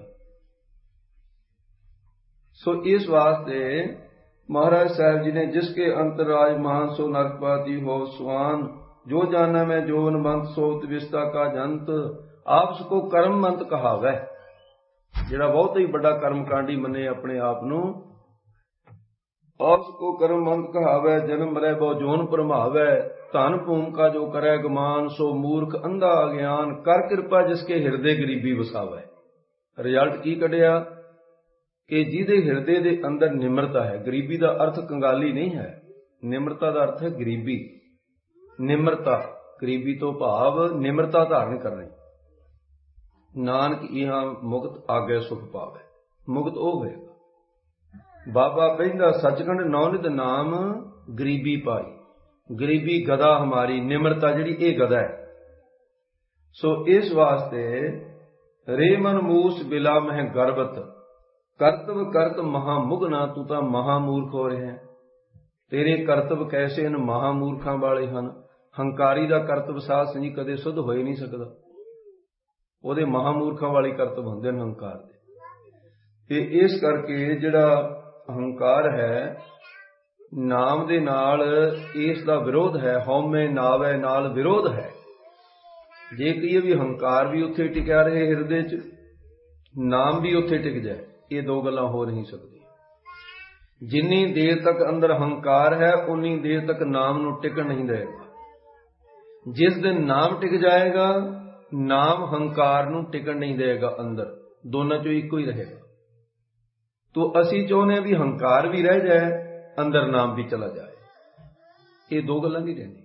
सो इस वास्ते महाराज साहब जी ने, जिसके अंतराज महान सो नरकपाती हो स्वान, जो जाना मैं जोगनवंत सोत विस्ता का जंत। आपस को कर्मवंत कहावै, जिहड़ा बहुत ही बड़ा कर्मकांडी मने अपने आप नूं, आपस को कर्मवंत कहावै। जन्म मरै बहु जोन भरमावै, धन भूम का जो करे गुमान, सो मूर्ख अंधा अज्ञान। कर कृपा जिसके हिरदे गरीबी वसावै। रिजल्ट की कढ़िया कि जिहदे हिरदे दे अंदर निम्रता है। गरीबी का अर्थ कंगाली नहीं है, निम्रता का अर्थ है गरीबी। निम्रता, गरीबी तो भाव निम्रता धारण करनी। नानक इहा मुक्त आगे सुख पावे, मुक्त ओ होएगा। बाबा बहिंदा सचखंड नौनित नाम, गरीबी पाई। गरीबी गदा हमारी, निम्रता जिहड़ी ये गदा है। सो इस वास्ते रे मन मूस बिला मह गर्वत, करतव करत महामुगना, तू तां महामूर्ख हो रहे हैं। तेरे करतव कैसे इन महामूर्खां वाले हन। हंकारी दा करतव साध संग जी कदे सुध हो ही नहीं सकदा, ਉਹਦੇ ਮਹਾਮੂਰਖਾਂ ਵਾਲੀ ਕਰਤਵ ਹੁੰਦੇ ਨੇ ਹੰਕਾਰ ਦੇ। ਤੇ ਇਸ ਕਰਕੇ ਜਿਹੜਾ ਹੰਕਾਰ ਹੈ ਨਾਮ ਦੇ ਨਾਲ ਇਸ ਦਾ ਵਿਰੋਧ ਹੈ। ਹਉਮੈ ਨਾਵੈ ਨਾਲ ਵਿਰੋਧ ਹੈ। ਜੇ ਕਹੀਏ ਵੀ ਹੰਕਾਰ ਵੀ ਉੱਥੇ ਟਿਕਿਆ ਰਹੇ ਹਿਰਦੇ 'ਚ, ਨਾਮ ਵੀ ਉੱਥੇ ਟਿਕ ਜਾਏ, ਇਹ ਦੋ ਗੱਲਾਂ ਹੋ ਨਹੀਂ ਸਕਦੀਆਂ। ਜਿੰਨੀ ਦੇਰ ਤੱਕ ਅੰਦਰ ਹੰਕਾਰ ਹੈ ਉਨੀ ਦੇਰ ਤੱਕ ਨਾਮ ਨੂੰ ਟਿਕਣ ਨਹੀਂ ਦੇਗਾ। ਜਿਸ ਦਿਨ ਨਾਮ ਟਿਕ ਜਾਏਗਾ, ਨਾਮ ਹੰਕਾਰ ਨੂੰ ਟਿਕਣ ਨਹੀਂ ਦੇਗਾ ਅੰਦਰ, ਦੋਨਾਂ ਚੋਂ ਇੱਕੋ ਹੀ ਰਹੇਗਾ। ਤੋ ਅਸੀਂ ਚਾਹੁੰਦੇ ਹਾਂ ਵੀ ਹੰਕਾਰ ਵੀ ਰਹਿ ਜਾਏ, ਅੰਦਰ ਨਾਮ ਵੀ ਚਲਾ ਜਾਏ। ਇਹ ਦੋ ਗੱਲਾਂ ਨਹੀਂ ਰਹਿੰਦੀਆਂ।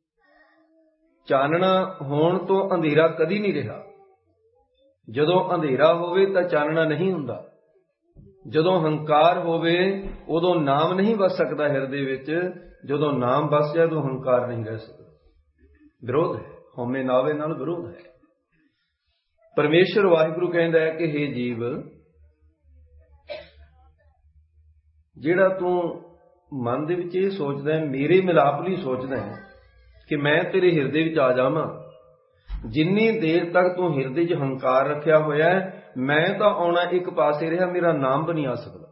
ਚਾਨਣਾ ਹੋਣ ਤੋਂ ਅੰਧੇਰਾ ਕਦੀ ਨਹੀਂ ਰਿਹਾ। ਜਦੋਂ ਅੰਧੇਰਾ ਹੋਵੇ ਤਾਂ ਚਾਨਣਾ ਨਹੀਂ ਹੁੰਦਾ। ਜਦੋਂ ਹੰਕਾਰ ਹੋਵੇ ਉਦੋਂ ਨਾਮ ਨਹੀਂ ਵਸ ਸਕਦਾ ਹਿਰਦੇ ਵਿੱਚ। ਜਦੋਂ ਨਾਮ ਵਸ ਜਾਏ ਤਾਂ ਹੰਕਾਰ ਨਹੀਂ ਰਹਿ ਸਕਦਾ। ਵਿਰੋਧ ਹੈ, ਹਉਮੈ ਨਾਵੇ ਨਾਲ ਵਿਰੋਧ ਹੈ। ਪਰਮੇਸ਼ਰ ਵਾਹਿਗੁਰੂ ਕਹਿੰਦਾ ਹੈ ਕਿ ਹੇ ਜੀਵ, ਜਿਹੜਾ ਤੂੰ ਮਨ ਦੇ ਵਿੱਚ ਇਹ ਸੋਚਦਾ ਹੈ, ਮੇਰੇ ਮਿਲਾਪ ਲਈ ਸੋਚਦਾ ਹੈ ਕਿ ਮੈਂ ਤੇਰੇ ਹਿਰਦੇ ਵਿੱਚ ਆ ਜਾਵਾਂ, ਜਿੰਨੀ ਦੇਰ ਤੱਕ ਤੂੰ ਹਿਰਦੇ 'ਚ ਹੰਕਾਰ ਰੱਖਿਆ ਹੋਇਆ ਹੈ, ਮੈਂ ਤਾਂ ਆਉਣਾ ਇੱਕ ਪਾਸੇ ਰਿਹਾ, ਮੇਰਾ ਨਾਮ ਵੀ ਨਹੀਂ ਆ ਸਕਦਾ।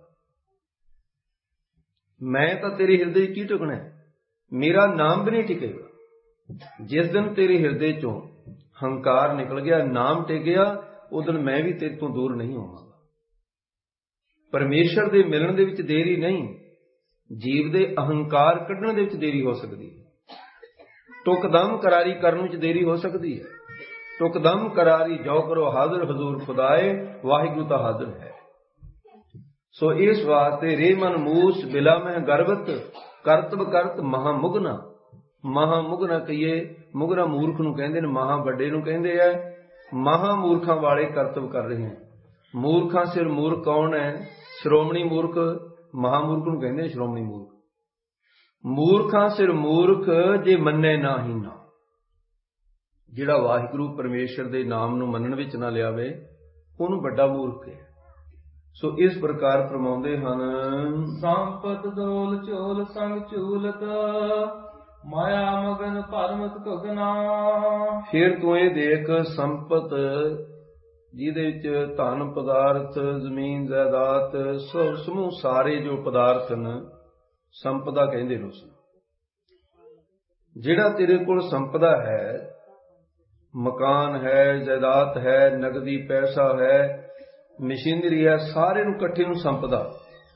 ਮੈਂ ਤਾਂ ਤੇਰੇ ਹਿਰਦੇ 'ਚ ਕੀ ਟਿਕਣਾ ਹੈ, ਮੇਰਾ ਨਾਮ ਵੀ ਨਹੀਂ ਟਿਕੇਗਾ। ਜਿਸ ਦਿਨ ਤੇਰੇ ਹਿਰਦੇ 'ਚੋਂ ਹੰਕਾਰ ਨਿਕਲ ਗਿਆ, ਨਾਮ ਟਿਕ ਗਿਆ, ਉਸ ਦਿਨ ਮੈਂ ਵੀ ਤੇਰੇ ਤੋਂ ਦੂਰ ਨਹੀਂ ਹੋਵਾਂਗਾ। ਪਰਮੇਸ਼ਰ ਦੇ ਮਿਲਣ ਦੇ ਵਿੱਚ ਦੇਰੀ ਨਹੀਂ, ਜੀਵ ਦੇ ਅਹੰਕਾਰ ਕੱਢਣ ਦੇ ਵਿੱਚ ਦੇਰੀ ਹੋ ਸਕਦੀ ਹੈ। ਟੁਕਦਮ ਕਰਾਰੀ ਕਰਨ ਵਿੱਚ ਦੇਰੀ ਹੋ ਸਕਦੀ ਹੈ। ਟੁਕਦਮ ਕਰਾਰੀ ਜੋ ਕਰੋ ਹਾਜ਼ਰ ਹਜ਼ੂਰ ਖੁਦਾਏ, ਵਾਹਿਗੁਰੂ ਤਾਂ ਹਾਜ਼ਰ ਹੈ। ਸੋ ਇਸ ਵਾਸਤੇ ਰੇ ਮਨ ਮੂਸ ਬਿਲਾ ਮਹਿ ਗਰਵਤ, ਕਰਤਵ ਕਰਤ ਮਹਾਮੁਗਨਾ। ਮਹਾਮੁਗਨਾ ਕਹੀਏ, ਮੁਗਨਾ ਮੂਰਖ ਨੂੰ ਕਹਿੰਦੇ ਨੇ, ਮਹਾ ਵੱਡੇ ਨੂੰ ਕਹਿੰਦੇ ਆ। ਮਹਾਮੂਰਖਾਂ ਵਾਲੇ ਕਰਤਵ ਕਰ ਰਹੇ ਹਨ। ਮੂਰਖਾਂ ਸਿਰ ਮੂਰਖ ਕੌਣ ਹੈ? ਸ਼੍ਰੋਮਣੀ ਮੂਰਖ, ਮਹਾਮੂਰਖ ਨੂੰ ਕਹਿੰਦੇ ਸ਼੍ਰੋਮਣੀ ਮੂਰਖ। ਮੂਰਖਾਂ ਸਿਰ ਮੂਰਖ ਜੇ ਮੰਨੇ ਨਾ ਹੀ ਨਾ। ਜਿਹੜਾ ਵਾਹਿਗੁਰੂ ਪਰਮੇਸ਼ਰ ਦੇ ਨਾਮ ਨੂੰ ਮੰਨਣ ਵਿੱਚ ਨਾ ਲਿਆਵੇ, ਉਹਨੂੰ ਵੱਡਾ ਮੂਰਖ ਹੈ। ਸੋ ਇਸ ਪ੍ਰਕਾਰ ਫਰਮਾਉਂਦੇ ਹਨ, ਸੰਪਤ ਦੋਲ ਝੋਲ ਸੰਗ ਝੂਲਤ, ਮਾਇਆ ਮਗਨ ਭਰਮਤ ਘੁਗਨਾ। ਫਿਰ ਤੂੰ ਇਹ ਦੇਖ, ਸੰਪਤ ਜਿਹਦੇ ਵਿੱਚ ਧਨ ਪਦਾਰਥ, ਜ਼ਮੀਨ ਜਾਇਦਾਦ, ਸਭ ਸਮੂਹ ਸਾਰੇ ਜੋ ਪਦਾਰਥ ਨੇ, ਸੰਪਦਾ ਕਹਿੰਦੇ ਨੇ ਉਸ ਨੂੰ। ਜਿਹੜਾ ਤੇਰੇ ਕੋਲ ਸੰਪਦਾ ਹੈ, ਮਕਾਨ ਹੈ, ਜਾਇਦਾਦ ਹੈ, ਨਗਦੀ ਪੈਸਾ ਹੈ, ਮਸ਼ੀਨਰੀ ਹੈ, ਸਾਰੇ ਨੂੰ ਇਕੱਠੇ ਨੂੰ ਸੰਪਦਾ।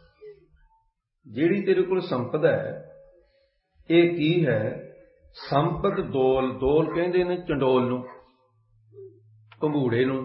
ਜਿਹੜੀ ਤੇਰੇ ਕੋਲ ਸੰਪਦਾ ਹੈ, ਇਹ ਕੀ ਹੈ? ਸੰਪਤ ਦੋਲ, ਦੋਲ ਕਹਿੰਦੇ ਨੇ ਚੰਡੋਲ ਨੂੰ, ਭੰਬੂੜੇ ਨੂੰ।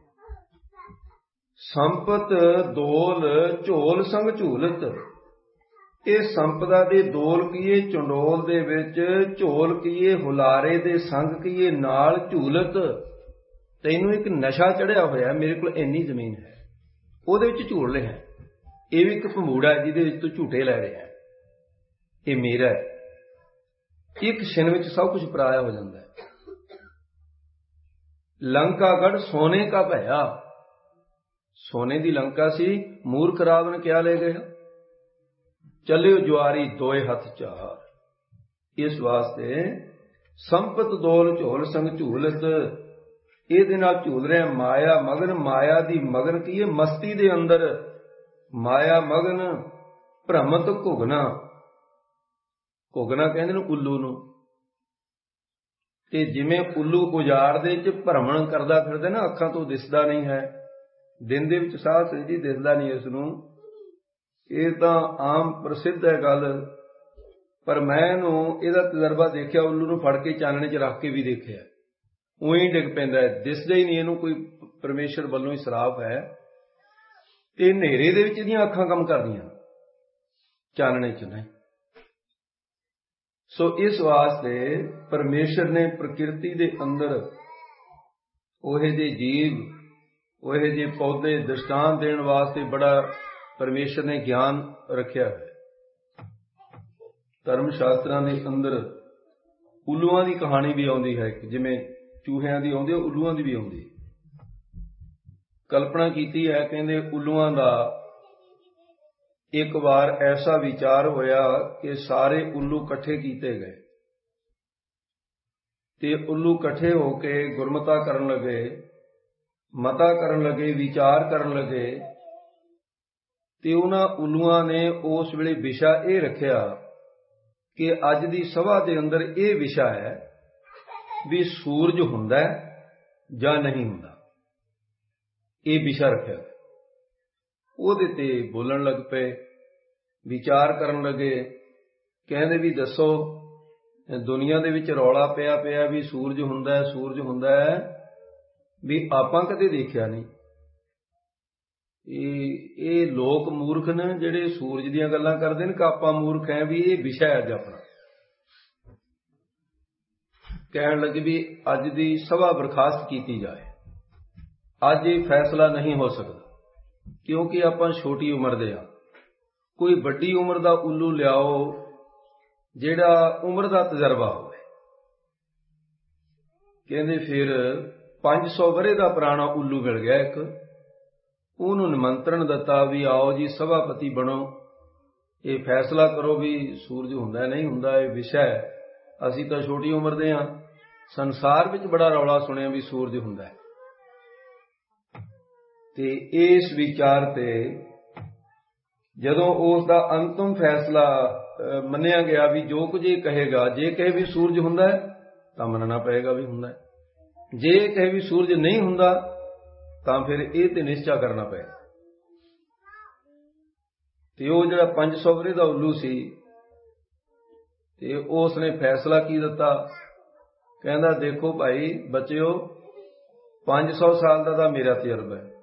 ਸੰਪਤ ਦੋਲ ਝੋਲ ਸੰਗ ਝੂਲਤ। ਇਹ ਸੰਪਦਾ ਦੇ ਦੋਲ ਕੀਏ ਚੰਡੋਲ ਦੇ ਵਿੱਚ, ਝੋਲ ਕੀਏ ਹੁਲਾਰੇ ਦੇ ਸੰਗ ਕੀਏ ਨਾਲ ਝੂਲਤ। ਤੈਨੂੰ ਇੱਕ ਨਸ਼ਾ ਚੜਿਆ ਹੋਇਆ, ਮੇਰੇ ਕੋਲ ਇੰਨੀ ਜ਼ਮੀਨ ਹੈ, ਉਹਦੇ ਵਿੱਚ ਝੂਲ ਰਿਹਾ। ਇਹ ਵੀ ਇੱਕ ਭੰਬੂੜਾ ਜਿਹਦੇ ਵਿੱਚ ਤੂੰ ਝੂਟੇ ਲੈ ਰਿਹਾ, ਇਹ ਮੇਰਾ ਹੈ। ਇੱਕ ਛਿਨ ਵਿੱਚ ਸਭ ਕੁਝ ਪਰਾਇਆ ਹੋ ਜਾਂਦਾ ਹੈ। ਲੰਕਾਗੜ ਸੋਨੇ ਕਾ ਭਇਆ, ਸੋਨੇ ਦੀ ਲੰਕਾ ਸੀ, ਮੂਰਖ ਰਾਵਣ ਕਿਆ ਲੈ ਗਿਆ? ਚੱਲਿਓ ਜੁਆਰੀ ਦੋਏ ਹੱਥ ਚਾਰ। ਇਸ ਵਾਸਤੇ ਸੰਪਤ ਦੋਲ ਝੋਲ ਸੰਗ ਝੂਲਤ, ਇਹਦੇ ਨਾਲ ਝੂਲ ਰਿਹਾ ਮਾਇਆ ਮਗਨ। ਮਾਇਆ ਦੀ ਮਗਨ ਕੀ ਹੈ? ਮਸਤੀ ਦੇ ਅੰਦਰ ਮਾਇਆ ਮਗਨ। ਭ੍ਰਮਤ ਘੁਗਨਾ, ਘੁਗਨਾ ਕਹਿੰਦੇ ਨੇ ਉੱਲੂ ਨੂੰ। ਤੇ ਜਿਵੇਂ ਉੱਲੂ ਉਜਾੜ ਦੇ ਵਿੱਚ ਭ੍ਰਮਣ ਕਰਦਾ ਫਿਰਦਾ ਨਾ, ਅੱਖਾਂ ਤੋਂ ਦਿਸਦਾ ਨਹੀਂ ਹੈ, ਦਿਨ ਦੇ ਵਿੱਚ ਸਾਹ ਜੀ ਦਿਸਦਾ ਨਹੀਂ ਇਸ ਨੂੰ। ਇਹ ਤਾਂ ਆਮ ਪ੍ਰਸਿੱਧ ਹੈ ਗੱਲ, ਪਰ ਮੈਂ ਇਹਨੂੰ ਇਹਦਾ ਤਜਰਬਾ ਦੇਖਿਆ, ਉੱਲੂ ਨੂੰ ਫੜ ਕੇ ਚਾਨਣੇ 'ਚ ਰੱਖ ਕੇ ਵੀ ਦੇਖਿਆ, ਉਹੀ ਡਿੱਗ ਪੈਂਦਾ ਹੈ, ਦਿਸਦਾ ਹੀ ਨਹੀਂ ਇਹਨੂੰ। ਕੋਈ ਪਰਮੇਸ਼ਰ ਵੱਲੋਂ ਹੀ ਸਰਾਪ ਹੈ। ਤੇ ਹਨੇਰੇ ਦੇ ਵਿੱਚ ਇਹਦੀਆਂ ਅੱਖਾਂ ਕੰਮ ਕਰਦੀਆਂ, ਚਾਨਣੇ 'ਚ ਨਹੀਂ। ਸੋ ਇਸ ਵਾਸਤੇ ਪਰਮੇਸ਼ਰ ਨੇ ਪ੍ਰਕਿਰਤੀ ਦੇ ਅੰਦਰ ਉਹੇ ਜਿਹੇ ਜੀਵ, ਉਹੇ ਜਿਹੇ ਪੌਦੇ ਦ੍ਰਿਸ਼ਟਾਂਤ ਦੇਣ ਵਾਸਤੇ ਬੜਾ ਪਰਮੇਸ਼ਰ ਨੇ ਗਿਆਨ ਰੱਖਿਆ ਹੈ। ਧਰਮ ਸ਼ਾਸਤਰਾਂ ਦੇ ਅੰਦਰ ਉੱਲੂਆਂ ਦੀ ਕਹਾਣੀ ਵੀ ਆਉਂਦੀ ਹੈ, ਜਿਵੇਂ ਚੂਹਿਆਂ ਦੀ ਆਉਂਦੀ ਹੈ, ਉੱਲੂਆਂ ਦੀ ਵੀ ਆਉਂਦੀ। ਕਲਪਨਾ ਕੀਤੀ ਹੈ, ਕਹਿੰਦੇ ਉੱਲੂਆਂ ਦਾ ਇੱਕ ਵਾਰ ਐਸਾ ਵਿਚਾਰ ਹੋਇਆ ਕਿ ਸਾਰੇ ਉੱਲੂ ਇਕੱਠੇ ਕੀਤੇ ਗਏ ਤੇ ਉੱਲੂ ਇਕੱਠੇ ਹੋ ਕੇ ਗੁਰਮਤਾ ਕਰਨ ਲੱਗੇ, ਮਤਾ ਕਰਨ ਲੱਗੇ, ਵਿਚਾਰ ਕਰਨ ਲੱਗੇ। ਤੇ ਉਹਨਾਂ ਉੱਲੂਆਂ ਨੇ ਉਸ ਵੇਲੇ ਵਿਸ਼ਾ ਇਹ ਰੱਖਿਆ ਕਿ ਅੱਜ ਦੀ ਸਭਾ ਦੇ ਅੰਦਰ ਇਹ ਵਿਸ਼ਾ ਹੈ ਵੀ ਸੂਰਜ ਹੁੰਦਾ ਜਾਂ ਨਹੀਂ ਹੁੰਦਾ। ਇਹ ਵਿਸ਼ਾ ਰੱਖਿਆ। ਉਹਦੇ ਤੇ ਬੋਲਣ ਲੱਗ ਪਏ, ਵਿਚਾਰ ਕਰਨ ਲੱਗੇ। ਕਹਿੰਦੇ ਵੀ ਦੱਸੋ, ਦੁਨੀਆ ਦੇ ਵਿੱਚ ਰੌਲਾ ਪਿਆ ਪਿਆ ਵੀ ਸੂਰਜ ਹੁੰਦਾ ਹੈ, ਸੂਰਜ ਹੁੰਦਾ ਹੈ, ਵੀ ਆਪਾਂ ਕਦੇ ਦੇਖਿਆ ਨਹੀਂ। ਇਹ ਇਹ ਲੋਕ ਮੂਰਖ ਨੇ ਜਿਹੜੇ ਸੂਰਜ ਦੀਆਂ ਗੱਲਾਂ ਕਰਦੇ ਨੇ, ਕਿ ਆਪਾਂ ਮੂਰਖ ਹੈ ਵੀ ਇਹ ਵਿਸ਼ਾ ਹੈ ਅੱਜ ਆਪਣਾ। ਕਹਿਣ ਲੱਗੇ ਵੀ ਅੱਜ ਦੀ ਸਭਾ ਬਰਖਾਸਤ ਕੀਤੀ ਜਾਏ, ਅੱਜ ਇਹ ਫੈਸਲਾ ਨਹੀਂ ਹੋ ਸਕਦਾ, ਕਿਉਂਕਿ ਆਪਾਂ ਛੋਟੀ ਉਮਰ ਦੇ ਆ। ਕੋਈ ਵੱਡੀ ਉਮਰ ਦਾ ਉੱਲੂ ਲਿਆਓ ਜਿਹੜਾ ਉਮਰ ਦਾ ਤਜਰਬਾ ਹੋਵੇ। ਕਹਿੰਦੇ ਫਿਰ ਪੰਜ ਸੌ ਵਰ੍ਹੇ ਦਾ ਪੁਰਾਣਾ ਉੱਲੂ ਮਿਲ ਗਿਆ ਇੱਕ, ਉਹਨੂੰ ਨਿਮੰਤਰਣ ਦਿੱਤਾ ਵੀ ਆਓ ਜੀ ਸਭਾਪਤੀ ਬਣੋ, ਇਹ ਫੈਸਲਾ ਕਰੋ ਵੀ ਸੂਰਜ ਹੁੰਦਾ ਨਹੀਂ ਹੁੰਦਾ, ਇਹ ਵਿਸ਼ਾ ਹੈ। ਅਸੀਂ ਤਾਂ ਛੋਟੀ ਉਮਰ ਦੇ ਹਾਂ, ਸੰਸਾਰ ਵਿੱਚ ਬੜਾ ਰੌਲਾ ਸੁਣਿਆ ਵੀ ਸੂਰਜ ਹੁੰਦਾ ਹੈ। ਤੇ ਇਸ ਵਿਚਾਰ ਤੇ ਜਦੋਂ ਉਸ ਦਾ ਅੰਤਮ ਫੈਸਲਾ ਮੰਨਿਆ ਗਿਆ ਵੀ ਜੋ ਕੁਝ ਇਹ ਕਹੇਗਾ, ਜੇ ਕਹੇ ਵੀ ਸੂਰਜ ਹੁੰਦਾ ਹੈ ਤਾਂ ਮੰਨਣਾ ਪਏਗਾ ਵੀ ਹੁੰਦਾ ਹੈ, ਜੇ ਕਹੇ ਵੀ ਸੂਰਜ ਨਹੀਂ ਹੁੰਦਾ ਤਾਂ ਫਿਰ ਇਹ ਤੇ ਨਿਸ਼ਚਾ ਕਰਨਾ ਪਏਗਾ। ਤੇ ਉਹ ਜਿਹੜਾ ਪੰਜ ਸੌ ਵਰ੍ਹੇ ਦਾ ਉੱਲੂ ਸੀ, ਤੇ ਉਸ ਨੇ ਫੈਸਲਾ ਕੀ ਦਿੱਤਾ, ਕਹਿੰਦਾ ਦੇਖੋ ਭਾਈ ਬੱਚਿਓ, ਪੰਜ ਸੌ ਸਾਲ ਦਾ ਤਾਂ ਮੇਰਾ ਤਜਰਬਾ ਹੈ,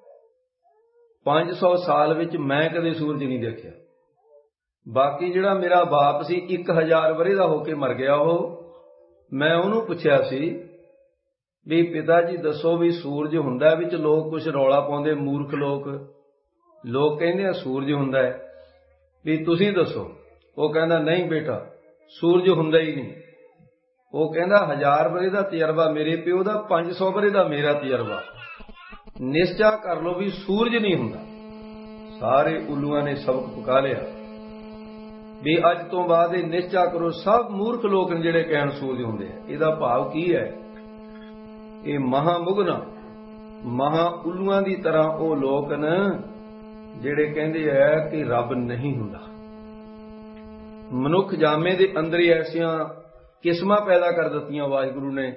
ਪੰਜ ਸੌ ਸਾਲ ਵਿੱਚ ਮੈਂ ਕਦੇ ਸੂਰਜ ਨਹੀਂ ਦੇਖਿਆ। ਬਾਕੀ ਜਿਹੜਾ ਮੇਰਾ ਬਾਪ ਸੀ ਇੱਕ ਹਜ਼ਾਰ ਵਰ੍ਹੇ ਦਾ ਹੋ ਕੇ ਮਰ ਗਿਆ, ਉਹ ਮੈਂ ਉਹਨੂੰ ਪੁੱਛਿਆ ਸੀ ਵੀ ਪਿਤਾ ਜੀ ਦੱਸੋ ਵੀ ਸੂਰਜ ਹੁੰਦਾ, ਵਿੱਚ ਲੋਕ ਕੁਝ ਰੌਲਾ ਪਾਉਂਦੇ, ਮੂਰਖ ਲੋਕ ਲੋਕ ਕਹਿੰਦੇ ਆ ਸੂਰਜ ਹੁੰਦਾ ਹੈ, ਵੀ ਤੁਸੀਂ ਦੱਸੋ। ਉਹ ਕਹਿੰਦਾ ਨਹੀਂ ਬੇਟਾ, ਸੂਰਜ ਹੁੰਦਾ ਹੀ ਨਹੀਂ। ਉਹ ਕਹਿੰਦਾ ਹਜ਼ਾਰ ਵਰ੍ਹੇ ਦਾ ਤਜਰਬਾ ਮੇਰੇ ਪਿਓ ਦਾ, ਪੰਜ ਸੌ ਵਰ੍ਹੇ ਦਾ ਮੇਰਾ ਤਜਰਬਾ, ਨਿਸ਼ਚਾ ਕਰ ਲਓ ਵੀ ਸੂਰਜ ਨਹੀਂ ਹੁੰਦਾ। ਸਾਰੇ ਉੱਲੂਆਂ ਨੇ ਸਬਕ ਪਕਾ ਲਿਆ ਵੀ ਅੱਜ ਤੋਂ ਬਾਅਦ ਇਹ ਨਿਸ਼ਚਾ ਕਰੋ, ਸਭ ਮੂਰਖ ਲੋਕ ਨੇ ਜਿਹੜੇ ਕਹਿਣ ਸੂਰਜ ਹੁੰਦੇ ਆ। ਇਹਦਾ ਭਾਵ ਕੀ ਹੈ, ਇਹ ਮਹਾਮੁਗਨਾ ਮਹਾ ਉੱਲੂਆਂ ਦੀ ਤਰ੍ਹਾਂ ਉਹ ਲੋਕ ਨੇ ਜਿਹੜੇ ਕਹਿੰਦੇ ਹੈ ਕਿ ਰੱਬ ਨਹੀਂ ਹੁੰਦਾ। ਮਨੁੱਖ ਜਾਮੇ ਦੇ ਅੰਦਰ ਹੀ ਐਸੀਆਂ ਕਿਸਮਾਂ ਪੈਦਾ ਕਰ ਦਿੱਤੀਆਂ ਵਾਹਿਗੁਰੂ ਨੇ।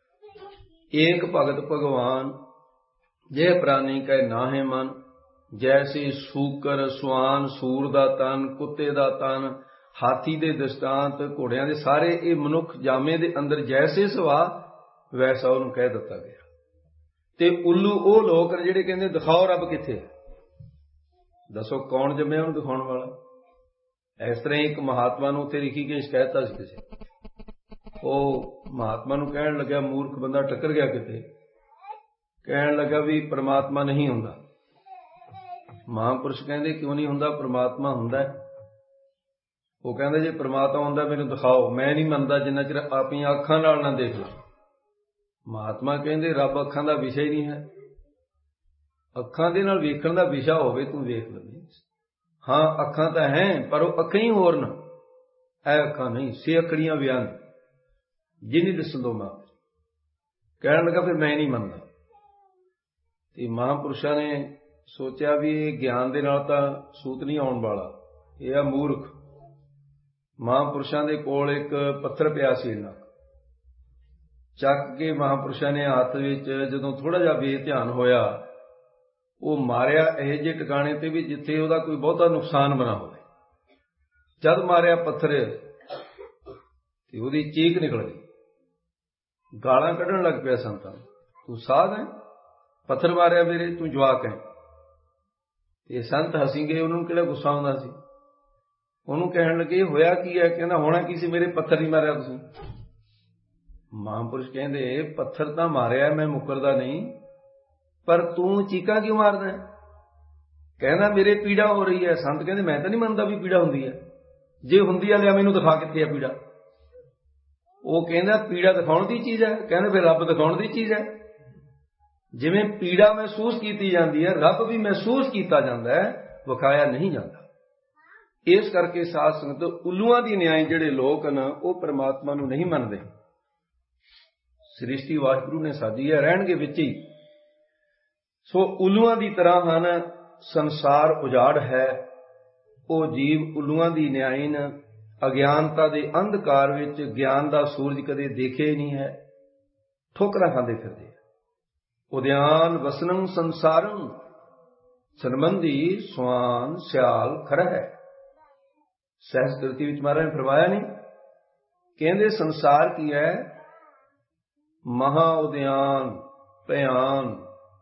ਏਕ ਭਗਤ ਭਗਵਾਨ ਜੇ ਪ੍ਰਾਨੀ ਕੈ ਨਾਹੇ ਮਨ, ਜੈਸੇ ਸੂਕਰ ਸੁਆਨ ਸੂਰ ਦਾ ਤਨ, ਕੁੱਤੇ ਦਾ ਤਨ, ਹਾਥੀ ਦੇ ਦ੍ਰਿਸ਼ਟਾਂਤ, ਘੋੜਿਆਂ ਦੇ ਸਾਰੇ ਇਹ ਮਨੁੱਖ ਜਾਮੇ ਦੇ ਅੰਦਰ ਜੈਸੇ ਸੁਭਾਅ ਵੈਸਾ ਉਹਨੂੰ ਕਹਿ ਦਿੱਤਾ ਗਿਆ। ਤੇ ਉੱਲੂ ਉਹ ਲੋਕ ਨੇ ਜਿਹੜੇ ਕਹਿੰਦੇ ਦਿਖਾਓ ਰੱਬ ਕਿੱਥੇ, ਦੱਸੋ ਕੌਣ ਜੰਮਿਆ ਉਹਨੂੰ ਦਿਖਾਉਣ ਵਾਲਾ। ਇਸ ਤਰ੍ਹਾਂ ਇੱਕ ਮਹਾਤਮਾ ਨੂੰ ਉੱਥੇ ਲਿਖੀ ਕੇ ਸ਼ਿਕਾਇਤ ਸੀ ਕਿਸੇ, ਉਹ ਮਹਾਤਮਾ ਨੂੰ ਕਹਿਣ ਲੱਗਾ, ਮੂਰਖ ਬੰਦਾ ਟੱਕਰ ਗਿਆ ਕਿਤੇ, ਕਹਿਣ ਲੱਗਾ ਵੀ ਪਰਮਾਤਮਾ ਨਹੀਂ ਹੁੰਦਾ। ਮਹਾਂਪੁਰਸ਼ ਕਹਿੰਦੇ ਕਿਉਂ ਨਹੀਂ ਹੁੰਦਾ, ਪਰਮਾਤਮਾ ਹੁੰਦਾ। ਉਹ ਕਹਿੰਦਾ ਜੇ ਪਰਮਾਤਮਾ ਹੁੰਦਾ ਮੈਨੂੰ ਦਿਖਾਓ, ਮੈਂ ਨਹੀਂ ਮੰਨਦਾ ਜਿੰਨਾ ਚਿਰ ਆਪਣੀਆਂ ਅੱਖਾਂ ਨਾਲ ਨਾ ਦੇਖ ਲਓ। ਮਹਾਤਮਾ ਕਹਿੰਦੇ ਰੱਬ ਅੱਖਾਂ ਦਾ ਵਿਸ਼ਾ ਹੀ ਨਹੀਂ ਹੈ, ਅੱਖਾਂ ਦੇ ਨਾਲ ਵੇਖਣ ਦਾ ਵਿਸ਼ਾ ਹੋਵੇ ਤੂੰ ਵੇਖ ਲਵੇਂ। ਹਾਂ ਅੱਖਾਂ ਤਾਂ ਹੈ ਪਰ ਉਹ ਅੱਖਾਂ ਹੀ ਹੋਰ ਨਾ, ਇਹ ਅੱਖਾਂ ਨਹੀਂ, ਸੇ ਅੱਖੜੀਆਂ ਬਿਆਨ ਜਿਨੀ ਦਿਸਦੋ ਮਾਂ। ਕਹਿਣ ਲੱਗਾ ਫਿਰ ਮੈਂ ਨਹੀਂ ਮੰਨਦਾ। ਤੇ ਮਹਾਂਪੁਰਸ਼ਾਂ ਨੇ ਸੋਚਿਆ ਵੀ ਇਹ ਗਿਆਨ ਦੇ ਨਾਲ ਤਾਂ ਸੂਤ ਨਹੀਂ ਆਉਣ ਵਾਲਾ, ਇਹ ਆ ਮੂਰਖ। ਮਹਾਂਪੁਰਸ਼ਾਂ ਦੇ ਕੋਲ ਇੱਕ ਪੱਥਰ ਪਿਆ ਸੀ, ਇਹਨਾਂ ਚੱਕ ਕੇ ਮਹਾਂਪੁਰਸ਼ਾਂ ਨੇ ਹੱਥ ਵਿੱਚ ਜਦੋਂ ਥੋੜਾ ਜਿਹਾ ਬੇਧਿਆਨ ਹੋਇਆ, ਉਹ ਮਾਰਿਆ ਇਹ ਜਿਹੇ ਟਿਕਾਣੇ ਤੇ ਵੀ ਜਿੱਥੇ ਉਹਦਾ ਕੋਈ ਬਹੁਤਾ ਨੁਕਸਾਨ ਬਣਾ ਹੋਵੇ। ਜਦ ਮਾਰਿਆ ਪੱਥਰ ਤੇ ਉਹਦੀ ਚੀਕ ਨਿਕਲ ਗਈ, ਗਾਲਾਂ ਕੱਢਣ ਲੱਗ ਪਿਆ ਸੰਤਾਂ ਨੂੰ, ਤੂੰ ਸਾਧ ਹੈ, ਪੱਥਰ ਮਾਰਿਆ ਮੇਰੇ, ਤੂੰ ਜਵਾਕ ਹੈ। ਤੇ ਸੰਤ ਹੱਸੀ ਗਏ, ਉਹਨੂੰ ਕਿਹੜਾ ਗੁੱਸਾ ਆਉਂਦਾ ਸੀ। ਉਹਨੂੰ ਕਹਿਣ ਲੱਗੇ ਹੋਇਆ ਕੀ ਹੈ, ਕਹਿੰਦਾ ਹੋਣਾ ਕੀ ਸੀ, ਮੇਰੇ ਪੱਥਰ ਨਹੀਂ ਮਾਰਿਆ ਤੁਸੀਂ। ਮਹਾਂਪੁਰਸ਼ ਕਹਿੰਦੇ ਪੱਥਰ ਤਾਂ ਮਾਰਿਆ ਮੈਂ ਮੁੱਕਰਦਾ ਨਹੀਂ, ਪਰ ਤੂੰ ਚੀਕਾਂ ਕਿਉਂ ਮਾਰਦਾ? ਕਹਿੰਦਾ ਮੇਰੇ ਪੀੜਾ ਹੋ ਰਹੀ ਹੈ। ਸੰਤ ਕਹਿੰਦੇ ਮੈਂ ਤਾਂ ਨਹੀਂ ਮੰਨਦਾ ਵੀ ਪੀੜਾ ਹੁੰਦੀ ਹੈ, ਜੇ ਹੁੰਦੀ ਆ ਲਿਆ ਮੈਨੂੰ ਦਿਖਾ ਕਿੱਥੇ ਆ ਪੀੜਾ। ਉਹ ਕਹਿੰਦਾ ਪੀੜਾ ਦਿਖਾਉਣ ਦੀ ਚੀਜ਼ ਹੈ, ਕਹਿੰਦੇ ਫਿਰ ਰੱਬ ਦਿਖਾਉਣ ਦੀ ਚੀਜ਼ ਹੈ। ਜਿਵੇਂ ਪੀੜਾ ਮਹਿਸੂਸ ਕੀਤੀ ਜਾਂਦੀ ਹੈ, ਰੱਬ ਵੀ ਮਹਿਸੂਸ ਕੀਤਾ ਜਾਂਦਾ ਹੈ, ਵਿਖਾਇਆ ਨਹੀਂ ਜਾਂਦਾ। ਇਸ ਕਰਕੇ ਸਾਧ ਸੰਗਤ ਉੱਲੂਆਂ ਦੀ ਨਿਆਂਈ ਜਿਹੜੇ ਲੋਕ ਨੇ ਉਹ ਪਰਮਾਤਮਾ ਨੂੰ ਨਹੀਂ ਮੰਨਦੇ। ਸ੍ਰਿਸ਼ਟੀ ਵਾਹਿਗੁਰੂ ਨੇ ਸਾਜੀ ਹੈ, ਰਹਿਣਗੇ ਵਿੱਚ ਹੀ। ਸੋ ਉੱਲੂਆਂ ਦੀ ਤਰ੍ਹਾਂ ਹਨ, ਸੰਸਾਰ ਉਜਾੜ ਹੈ। ਉਹ ਜੀਵ ਉੱਲੂਆਂ ਦੀ ਨਿਆਈ ਨੇ, ਅਗਿਆਨਤਾ ਦੇ ਅੰਧਕਾਰ ਵਿੱਚ ਗਿਆਨ ਦਾ ਸੂਰਜ ਕਦੇ ਦੇਖਿਆ ਹੀ ਨਹੀਂ ਹੈ, ਠੋਕਰਾਂ ਖਾਂਦੇ ਫਿਰਦੇ। ਉਦਿਆਨ ਵਸਨੰ ਸੰਸਾਰੰ, ਸੰਬੰਧੀ ਸਵਾਨ ਸਿਆਲ ਖਰਾ ਹੈ। ਸਹਿਜ ਕਿਰਤੀ ਵਿੱਚ ਮਹਾਰਾਜ ਨੇ ਫਰਮਾਇਆ ਨਹੀਂ, ਕਹਿੰਦੇ ਸੰਸਾਰ ਕੀ ਹੈ? ਮਹਾ ਉਦਿਆਨ ਭਿਆਨ।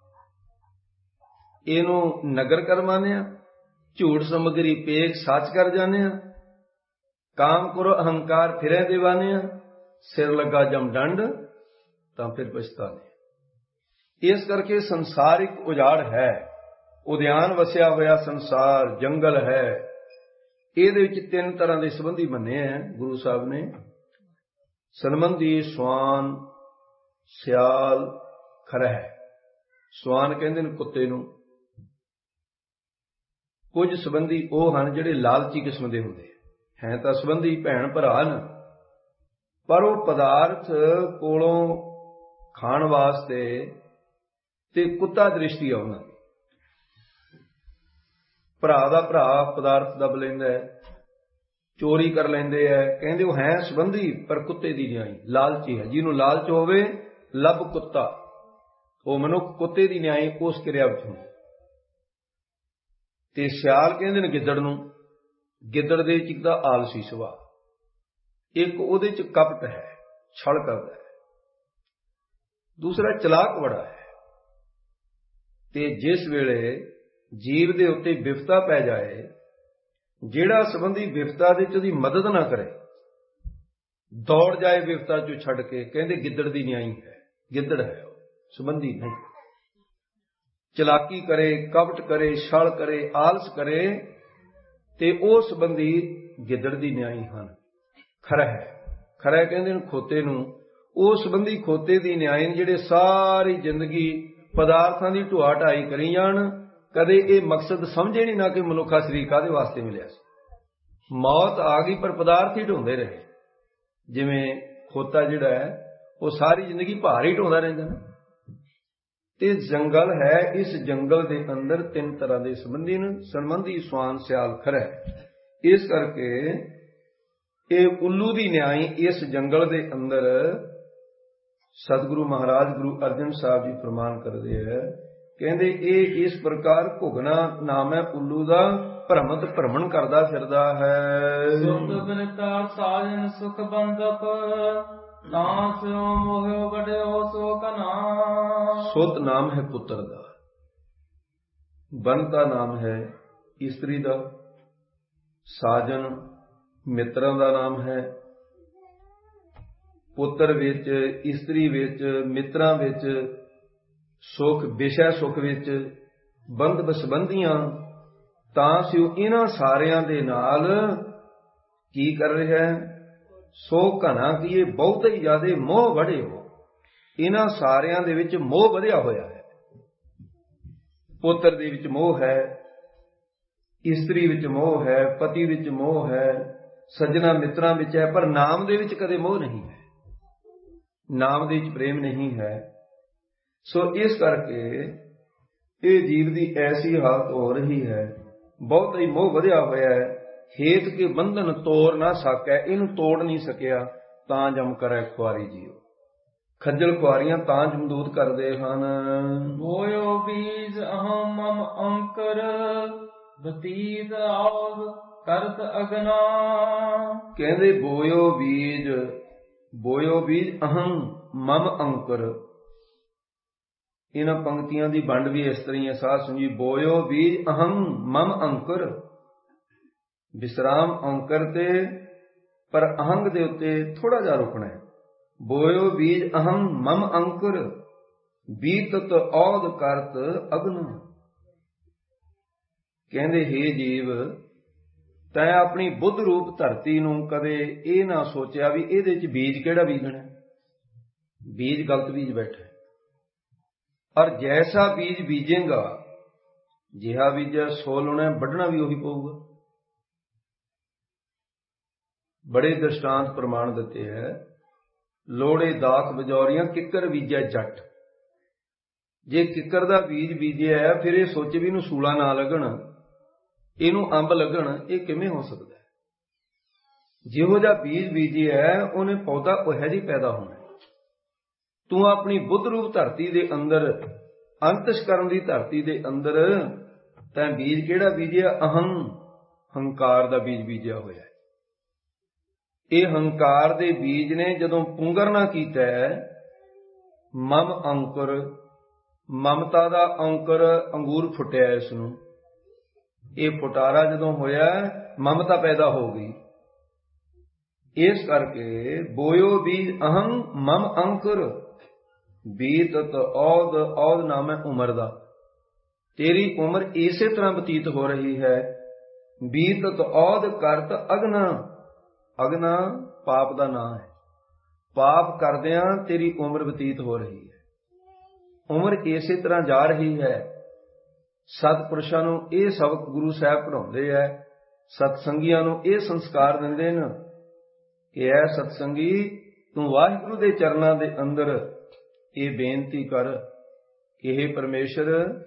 ਇਹਨੂੰ ਨਗਰ ਕਰ ਮਾਨਿਆ, ਝੂਠ ਸਮਗਰੀ ਪੇਖ ਸੱਚ ਕਰ ਜਾਣਿਆ, ਕਾਮ ਕਰੋ ਅਹੰਕਾਰ ਫਿਰੈ ਦੇਵਾਨਿਆ, ਸਿਰ ਲੱਗਾ ਜਮ ਡੰਡ ਤਾਂ ਫਿਰ ਪਛਤਾਨੇ। ਇਸ ਕਰਕੇ ਸੰਸਾਰ ਇੱਕ ਉਜਾੜ ਹੈ, ਉਦਿਆਨ ਵਸਿਆ ਹੋਇਆ ਸੰਸਾਰ ਜੰਗਲ ਹੈ। ਇਹਦੇ ਵਿੱਚ ਤਿੰਨ ਤਰ੍ਹਾਂ ਦੇ ਸੰਬੰਧੀ ਮੰਨੇ ਹੈ ਗੁਰੂ ਸਾਹਿਬ ਨੇ। ਸੰਬੰਧੀ ਸਵਾਨ ਸਿਆਲ ਖਰਹ। ਸਵਾਨ ਕਹਿੰਦੇ ਨੇ ਕੁੱਤੇ ਨੂੰ। ਕੁਝ ਸੰਬੰਧੀ ਉਹ ਹਨ ਜਿਹੜੇ ਲਾਲਚੀ ਕਿਸਮ ਦੇ ਹੁੰਦੇ ਹੈ, ਤਾਂ ਸੰਬੰਧੀ ਭੈਣ ਭਰਾ ਨੇ, ਪਰ ਉਹ ਪਦਾਰਥ ਕੋਲੋਂ ਖਾਣ ਵਾਸਤੇ ਤੇ ਕੁੱਤਾ ਦ੍ਰਿਸ਼ਟੀ ਆ ਉਹਨਾਂ ਦੀ। ਭਰਾ ਦਾ ਭਰਾ ਪਦਾਰਥ ਦੱਬ ਲੈਂਦਾ ਹੈ, ਚੋਰੀ ਕਰ ਲੈਂਦੇ ਹੈ, ਕਹਿੰਦੇ ਉਹ ਹੈ ਸੰਬੰਧੀ ਪਰ ਕੁੱਤੇ ਦੀ ਨਿਆਈ, ਲਾਲਚੀ ਹੈ। ਜਿਹਨੂੰ ਲਾਲਚ ਹੋਵੇ ਲੱਭ ਕੁੱਤਾ, ਉਹ ਮਨੁੱਖ ਕੁੱਤੇ ਦੀ ਨਿਆਈ ਉਸ ਕਿਰਿਆ ਵਿੱਚ ਹੁੰਦਾ। ਤੇ ਸਿਆਲ ਕਹਿੰਦੇ ਨੇ ਗਿੱਦੜ ਨੂੰ। ਗਿੱਦੜ ਦੇ ਵਿੱਚ ਇੱਕ ਤਾਂ ਆਲਸੀ ਸੁਭਾਅ, ਇੱਕ ਉਹਦੇ ਚ ਕਪਟ ਹੈ, ਛਲ ਕਰਦਾ ਹੈ, ਦੂਸਰਾ ਚਲਾਕ ਬੜਾ ਹੈ। ਤੇ ਜਿਸ ਵੇਲੇ ਜੀਵ ਦੇ ਉੱਤੇ ਵਿਪਤਾ ਪੈ ਜਾਏ, ਜਿਹੜਾ ਸੰਬੰਧੀ ਵਿਪਤਾ ਦੇ ਚ ਉਹਦੀ ਮਦਦ ਨਾ ਕਰੇ, ਦੌੜ ਜਾਏ ਵਿਪਤਾ ਚੋਂ ਛੱਡ ਕੇ, ਕਹਿੰਦੇ ਗਿੱਦੜ ਦੀ ਨਿਆਈ ਹੈ। ਗਿੱਦੜ ਹੈ ਉਹ, ਸੰਬੰਧੀ ਨਹੀਂ। ਚਲਾਕੀ ਕਰੇ, ਕਪਟ ਕਰੇ, ਛਲ ਕਰੇ, ਆਲਸ ਕਰੇ, ਤੇ ਉਹ ਸੰਬੰਧੀ ਗਿੱਦੜ ਦੀ ਨਿਆਈ ਹਨ। ਖਰਾ ਹੈ, ਖਰਾ ਕਹਿੰਦੇ ਨੇ ਖੋਤੇ ਨੂੰ। ਉਹ ਸੰਬੰਧੀ ਖੋਤੇ ਦੀ ਨਿਆਈ ਨੇ ਜਿਹੜੇ ਸਾਰੀ ਜ਼ਿੰਦਗੀ ਪਦਾਰਥਾਂ ਦੀ ਢੋਆ ਢਾਈ ਕਰੀ ਜਾਣ, ਕਦੇ ਇਹ ਮਕਸਦ ਸਮਝੇ ਨਹੀਂ ਨਾ ਕਿ ਮਨੁੱਖਾ ਸਰੀਰ ਕਾਹਦੇ ਵਾਸਤੇ ਮਿਲਿਆ ਸੀ। ਮੌਤ ਆ ਗਈ ਪਰ ਪਦਾਰਥ ਹੀ ਢੋਂਦੇ ਰਹੇ। ਜਿਵੇਂ ਖੋਤਾ ਜਿਹੜਾ ਹੈ ਉਹ ਸਾਰੀ ਜ਼ਿੰਦਗੀ ਭਾਰ ਹੀ ਢੋਂਦਾ ਰਹਿੰਦਾ ਨਾ। ਤੇ ਜੰਗਲ ਹੈ, ਇਸ ਜੰਗਲ ਦੇ ਅੰਦਰ ਤਿੰਨ ਤਰ੍ਹਾਂ ਦੇ ਸੰਬੰਧੀ ਨੇ। ਸੰਬੰਧੀ ਸਵਾਨ ਸਿਆਲ ਖਰਾ। ਇਸ ਕਰਕੇ ਇਹ ਉੱਲੂ ਦੀ ਨਿਆਈ ਇਸ ਜੰਗਲ ਦੇ ਅੰਦਰ ਸਤਿਗੁਰੂ ਮਹਾਰਾਜ ਗੁਰੂ ਅਰਜਨ ਸਾਹਿਬ ਜੀ ਫਰਮਾਨ ਕਰਦੇ ਹੈ, ਕਹਿੰਦੇ ਇਹ ਇਸ ਪ੍ਰਕਾਰ ਘੁਗਣਾ ਨਾਮ ਹੈ ਉੱਲੂ ਦਾ, ਭ੍ਰਮਤ ਭ੍ਰਮਣ ਕਰਦਾ ਫਿਰਦਾ ਹੈ। ਸੁਖ ਬਿਨਤਾ ਸਾਜਨ ਸੁਖ ਬੰਦਪ, ਤਾਂ ਸਿਓ ਮੋਹਿਓ ਵਡਿਓ ਸੋ ਕਨਾ। ਸੁਤ ਨਾਮ ਹੈ ਪੁੱਤਰ ਦਾ, ਬੰਤਾ ਨਾਮ ਹੈ ਇਸਤਰੀ ਦਾ, ਸਾਜਨ ਮਿੱਤਰਾਂ ਦਾ ਨਾਮ ਹੈ। ਪੁੱਤਰ ਵਿੱਚ, ਇਸਤਰੀ ਵਿੱਚ, ਮਿੱਤਰਾਂ ਵਿੱਚ, ਸੁਖ ਵਿਸ਼ੈ ਸੁਖ ਵਿੱਚ, ਬੰਧ ਸੰਬੰਧੀਆਂ, ਤਾਂ ਸਿਓ ਇਹਨਾਂ ਸਾਰਿਆਂ ਦੇ ਨਾਲ ਕੀ ਕਰ ਰਿਹਾ ਹੈ? ਸੋ ਘਣਾ ਕੀ ਇਹ ਬਹੁਤ ਹੀ ਜ਼ਿਆਦਾ ਮੋਹ ਵੜੇ ਹੋ। ਇਹਨਾਂ ਸਾਰਿਆਂ ਦੇ ਵਿੱਚ ਮੋਹ ਵਧਿਆ ਹੋਇਆ ਹੈ। ਪੁੱਤਰ ਦੇ ਵਿੱਚ ਮੋਹ ਹੈ, ਇਸਤਰੀ ਵਿੱਚ ਮੋਹ ਹੈ, ਪਤੀ ਵਿੱਚ ਮੋਹ ਹੈ, ਸੱਜਣਾ ਮਿੱਤਰਾਂ ਵਿੱਚ ਹੈ, ਪਰ ਨਾਮ ਦੇ ਵਿੱਚ ਕਦੇ ਮੋਹ ਨਹੀਂ ਹੈ, ਨਾਮ ਦੇ ਵਿੱਚ ਪ੍ਰੇਮ ਨਹੀਂ ਹੈ। ਸੋ ਇਸ ਕਰਕੇ ਇਹ ਜੀਵ ਦੀ ਐਸੀ ਹਾਲਤ ਹੋ ਰਹੀ ਹੈ, ਬਹੁਤ ਹੀ ਮੋਹ ਵਧਿਆ ਹੋਇਆ ਹੈ। ਹੇਤ ਕੇ ਬੰਧਨ ਤੋੜ ਨਾ ਸਕੈ, ਇਹਨੂੰ ਤੋੜ ਨਹੀਂ ਸਕਿਆ ਤਾਂ ਜਮ ਕਰੈ ਖੁਆਰੀ ਜੀਓ। ਖੱਜਲ ਖੁਆਰੀਆਂ ਤਾਂ ਜਮਦੂਤ ਕਰਦੇ ਹਨ। ਬੋਇਓ ਬੀਜ ਅਹੰ ਮਮ ਅੰਕਰ, ਬਤੀਤ ਆਗ ਕਰਤ ਅਗਨਾ। ਕਹਿੰਦੇ ਬੋਇਓ ਬੀਜ, ਬੋਇਓ ਬੀਜ ਅਹੰ ਮਮ ਅੰਕਰ। ਇਹਨਾਂ ਪੰਕਤੀਆਂ ਦੀ ਵੰਡ ਵੀ ਇਸ ਤਰ੍ਹਾਂ ਹੈ, ਸਾਧ ਸੁਣਜੀ। ਬੋਇਓ ਬੀਜ ਅਹੰ ਮਮ ਅੰਕਰ, ਵਿਸਰਾਮ ਅੰਕਰ ਤੇ, ਪਰ ਅਹੰਗ ਦੇ ਉੱਤੇ ਥੋੜਾ ਜਿਹਾ ਰੁਕਣਾ ਹੈ। ਬੋਇਓ ਬੀਜ ਅਹੰ ਮਮ ਅੰਕੁਰ, ਬੀਤਤ ਔਦ ਕਰਤ ਅਗਨ। ਕਹਿੰਦੇ ਹੇ ਜੀਵ, ਤੈਂ ਆਪਣੀ ਬੁੱਧ ਰੂਪ ਧਰਤੀ ਨੂੰ ਕਦੇ ਇਹ ਨਾ ਸੋਚਿਆ ਵੀ ਇਹਦੇ ਚ ਬੀਜ ਕਿਹੜਾ ਬੀਜਣਾ। ਬੀਜ ਗਲਤ ਬੀਜ ਬੈਠਾ। ਔਰ ਜੈਸਾ ਬੀਜ ਬੀਜੇਗਾ, ਜਿਹਾ ਬੀਜਿਆ ਸੋ ਲਾਉਣਾ, ਵੱਢਣਾ ਵੀ ਉਹੀ ਪਊਗਾ। ਬੜੇ ਦ੍ਰਿਸ਼ਟਾਂਤ ਪ੍ਰਮਾਣ ਦਿੱਤੇ ਹੈ। ਲੋੜੇ ਦਾਖ ਬਜੌਰੀਆਂ, ਕਿੱਕਰ ਬੀਜਿਆ ਜੱਟ। ਜੇ ਕਿੱਕਰ ਦਾ ਬੀਜ ਬੀਜਿਆ ਫਿਰ ਇਹ ਸੋਚੇ ਵੀ ਇਹਨੂੰ ਸੂਲਾ ਨਾ ਲੱਗਣ, ਇਹਨੂੰ ਅੰਬ ਲੱਗਣ, ਇਹ ਕਿਵੇਂ ਹੋ ਸਕਦਾ ਹੈ? ਜਿਹੋ ਜਿਹਾ ਬੀਜ ਬੀਜਿਆ ਉਹਨੇ ਪੌਦਾ ਉਹੋ ਜਿਹਾ ਪੈਦਾ ਹੋਣਾ। ਤੂੰ ਆਪਣੀ ਬੁੱਧ ਰੂਪ ਧਰਤੀ ਦੇ ਅੰਦਰ, ਅੰਤਸ਼ਕਰਨ ਦੀ ਧਰਤੀ ਦੇ ਅੰਦਰ ਤਾਂ ਬੀਜ ਕਿਹੜਾ ਬੀਜਿਆ? ਅਹੰ, ਹੰਕਾਰ ਦਾ ਬੀਜ ਬੀਜਿਆ ਹੋਇਆ। ਇਹ ਹੰਕਾਰ ਦੇ ਬੀਜ ਨੇ ਜਦੋਂ ਪੁੰਗਰ ਨਾ ਕੀਤਾ, ਮਮ ਅੰਕੁਰ, ਮਮਤਾ ਦਾ ਅੰਕੁਰ ਅੰਗੂਰ ਫੁੱਟਿਆ ਇਸ ਨੂੰ, ਇਹ ਫੁਟਾਰਾ ਜਦੋਂ ਹੋਇਆ ਮਮਤਾ ਪੈਦਾ ਹੋ ਗਈ। ਇਸ ਕਰਕੇ ਬੋਇਓ ਬੀਜ ਅਹੰ ਮਮ ਅੰਕੁਰ, ਬੀਤਤ ਔਦ, ਔਦ ਨਾਮ ਹੈ ਉਮਰ ਦਾ, ਤੇਰੀ ਉਮਰ ਇਸੇ ਤਰ੍ਹਾਂ ਬਤੀਤ ਹੋ ਰਹੀ ਹੈ। ਬੀਤਤ ਔਦ ਕਰਤ ਅਗਨਾ, ਅਗਨਾ ਪਾਪ ਦਾ ਨਾਂ ਹੈ, ਪਾਪ ਕਰਦਿਆਂ ਤੇਰੀ ਉਮਰ ਬਤੀਤ ਹੋ ਰਹੀ ਹੈ, ਉਮਰ ਇਸੇ ਤਰ੍ਹਾਂ ਜਾ ਰਹੀ ਹੈ। ਸਤਿਪੁਰਸ਼ਾਂ ਨੂੰ ਇਹ ਸਬਕ ਗੁਰੂ ਸਾਹਿਬ ਪੜ੍ਹਾਉਂਦੇ ਹੈ, ਸਤਸੰਗੀਆਂ ਨੂੰ ਇਹ ਸੰਸਕਾਰ ਦਿੰਦੇ ਨੇ ਕਿ ਐ ਸਤਸੰਗੀ, ਤੂੰ ਵਾਹਿਗੁਰੂ ਦੇ ਚਰਨਾਂ ਦੇ ਅੰਦਰ ਇਹ ਬੇਨਤੀ ਕਰ ਕਿ ਹੇ ਪਰਮੇਸ਼ਰ,